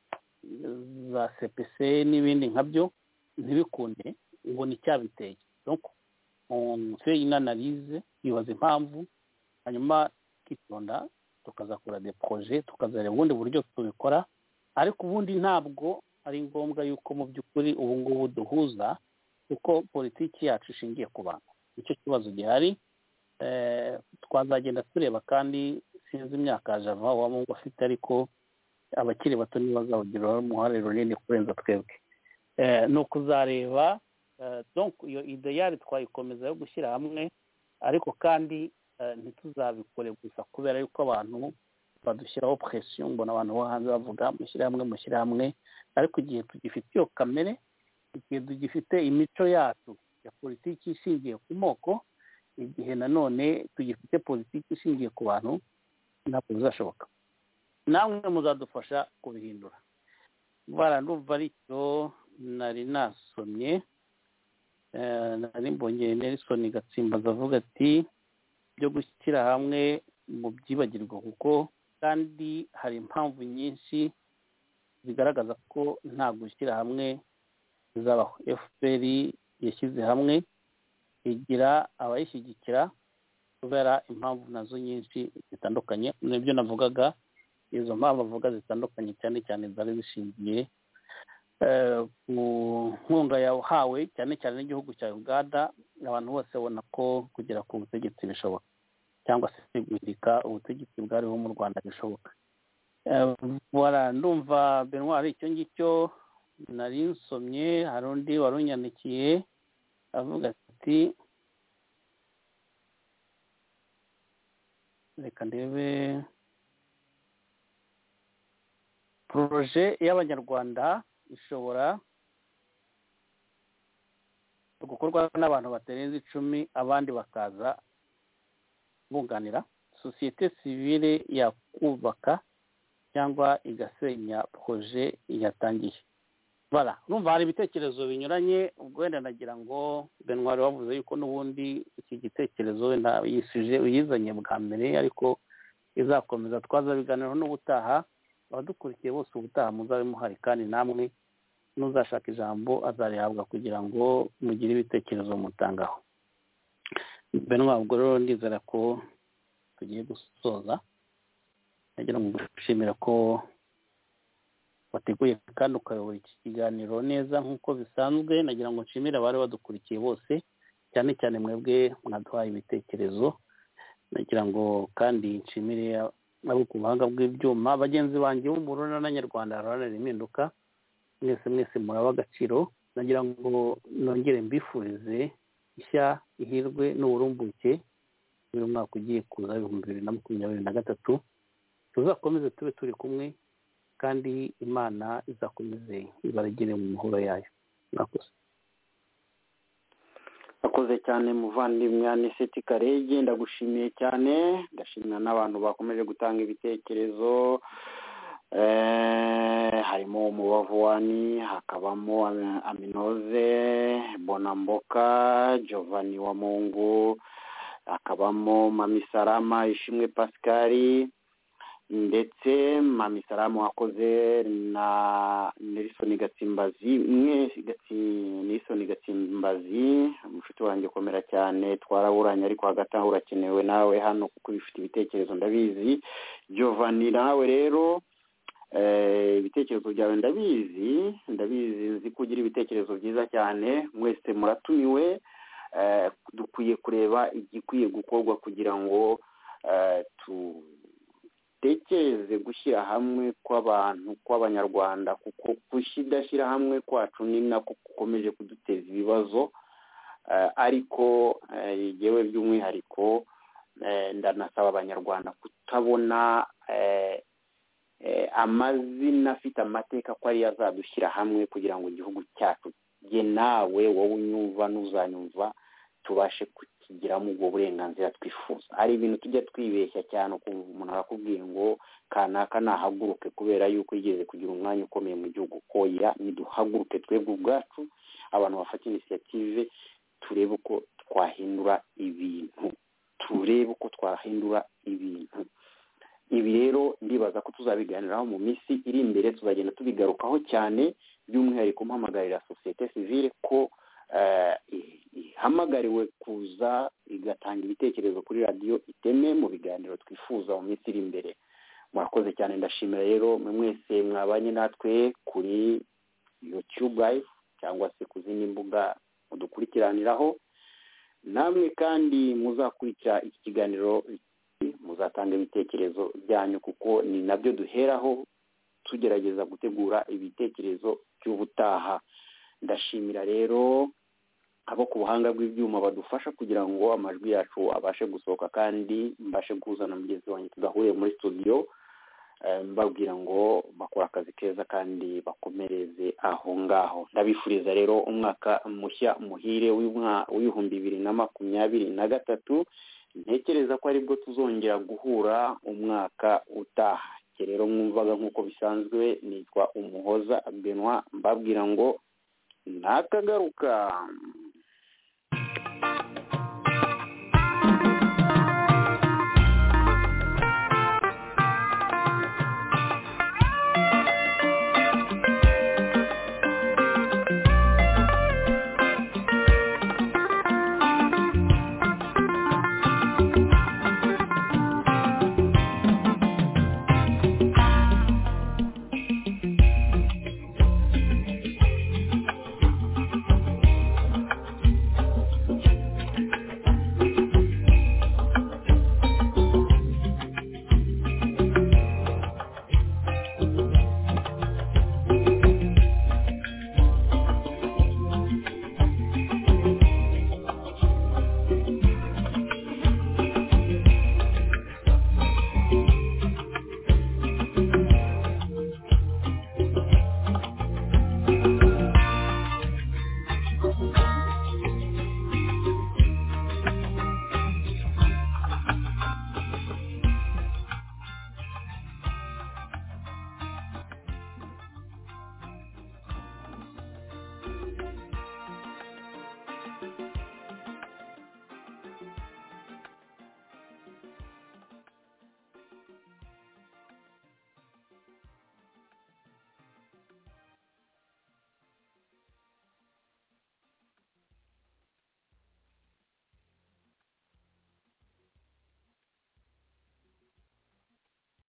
za C P C n'ibindi nkabyo ntibikunde ngo ni cyabiteye. Donc on fait une analyse, yibaza impamvu, hanyuma kitonda tukazakora des projets, tukazareba ubundi buryo tubikora. Ariko ubundi ntabwo ari ngombwa yuko mu by'ukuri ubu ngubu duhuza kuko politiki yacu ishingiye ku bantu. Icyo kibazo gihari. Eh twazagenda tureba kandi sinzi imyaka Java Uwamungu afite, ariko abakiri bato niba bazawugira umuhare runini kurenza twebwe. Eh no kuzareba. Donc iyo ideyali twayikomeza yo gushyira hamwe, ariko kandi ntituzabikore gusa kubera yuko abantu badushyiraho pression, mbona abantu bo hanze bavuga mushyira hamwe mushyira hamwe, ariko igihe tugifite iyo kamere, igihe tugifite imico yacu ya politiki ishingiye ku moko, igihe nanone tugifite politiki ishingiye ku bantu, ntabwo bizashoboka. Namwe muzadufasha kubihindura. Barandumva aricyo nari nasomye. Nari mbonye Nelson Gatsimbaza avuga ati byo gushyira hamwe mu byibagirwa kuko kandi hari impamvu nyinshi zigaragaza ko nta gushyira hamwe zabaho. F P R yashyize hamwe igira abayishyigikira kubera impamvu nazo nyinshi zitandukanye. Nibyo navugaga, izo mpamvu avuga zitandukanye cyane cyane zari zishingiye ku nkunga yahawe cyane cyane n'igihugu cya Uganda. Abantu bose babona ko kugera ku butegetsi bishoboka, cyangwa se guhirika ubutegetsi bwariho mu Rwanda bishoboka. Voilà, ndumva Benoit icyo ngicyo nari nsomye. Hari undi warunyandikiye avuga ati reka ndebe poroje y'abanyarwanda ishobora gukorwa n'abantu batarenze icumi abandi bakaza bunganira sosiyete sivile yakubaka cyangwa igasenya poroje yatangiye. Bara urumva hari ibitekerezo binyuranye, ubwo wenda nagira ngo Benwari wavuze yuko n'ubundi iki gitekerezo wenda yisije uyizanye bwa mbere, ariko izakomeza twaza biganiro n'ubutaha. Abadukurikiye bose ubutaha muzabe muhari, kandi namwe n'uzashaka ijambo azarihabwa kugira ngo mugire ibitekerezo mutangaho. Benwari, ubwo rero ndizera ko tugiye gusoza. Nagira ngo gushimira ko wateguye kandi ukayobora iki kiganiro neza nk'uko bisanzwe. Nagira ngo nshimire abari badukurikiye bose, cyane cyane mwebwe mwaduhaye ibitekerezo. Nagira ngo kandi nshimire abo ku buhanga bw'ibyuma, bagenzi banjye bo mu Burundi n'Abanyarwanda baharanira impinduka, mwese mwese muraba agaciro. Nagira ngo nongere mbifurize ishya, ihirwe n'uburumbuke muri mwaka ugiye kuza ibihumbi bibiri na makumyabiri na gatatu. Tuzakomeze tube turi kumwe, kandi Imana izakomeze ibaragire mu mahoro yayo. Murakoze. Akoze cyane muvandimwe Aniseti Karege, ndagushimiye cyane. Ndashimira n'abantu bakomeje gutanga ibitekerezo, eh harimo Umubavu Wani, hakabamo Aminoze, Bonamboka, Giovanni wa Mungu, hakabamo Mami Salama, Ishimwe Pascal, ndetse Mami Salama wakoze na Nelson Gatsimbazi, mwe gatsi Nelson Gatsimbazi, umushuti wanjye komera cyane, twaraburanye ariko hagati aho urakenewe nawe hano kuko bifite ibitekerezo ndabizi. Giovanni nawe rero eh ibitekerezo byawe ndabizi, ndabizi nzi kugira ibitekerezo byiza cyane. Mwese muratumiwe, eh dukwiye kureba igikwiye gukorwa kugira ngo eh tu tekereze gushyira hamwe kw'abantu kw'abanyarwanda, kuko kushidashyira hamwe kwacu ni nako gukomeje kuduteza ibibazo. Uh, ariko yewe uh, by'umwihariko uh, ndanasaba abanyarwanda kutabona uh, uh, amazina afite amateka ko ari azadushyira hamwe kugira ngo igihugu cyacu ye nawe wowe unyumva n'uzanyumva tubashe kukigiramo ubwo burenganzira twifuza. Ari ibintu tujya twibeshya cyane, ukumva umuntu arakubwiye ngo kanaka nahaguruke kubera yuko yigeze kugira umwanya ukomeye mu gihugu. Koya niduhaguruke twebwe ubwacu, abantu bafata initiative, turebe uko twahindura ibintu turebe uko twahindura ibintu ibi rero ndibaza ko tuzabiganiraho mu minsi iri imbere, tuzagenda tubigarukaho cyane, by'umwihariko mpamagarira societe civile ko ihamagariwe kuza igatanga ibitekerezo kuri radiyo Iteme mu biganiro twifuza mu minsi iri imbere. Murakoze cyane. Ndashimira rero mwese mwabanye natwe kuri YouTube live cyangwa se ku zindi mbuga mudukurikiraniraho. Namwe kandi muzakurikira iki kiganiro, muzatanga ibitekerezo byanyu, kuko ni nabyo duheraho tugerageza gutegura ibitekerezo by'ubutaha. Ndashimira rero abo ku buhanga bw'ibyuma badufasha kugira ngo amajwi yacu abashe gusohoka, kandi mbashe kuzana mugenzi wanjye tudahuriye muri studio, mbabwira ngo bakora akazi keza kandi bakomereze aho ngaho. Ndabifuriza rero umwaka mushya muhire w'ibihumbi bibiri na makumyabiri na gatatu. Ntekereza ko aribwo tuzongera guhura umwaka utaha. Rero mwumvaga nk'uko bisanzwe, nitwa Umuhoza Benwa, mbabwira ngo nakagaruka.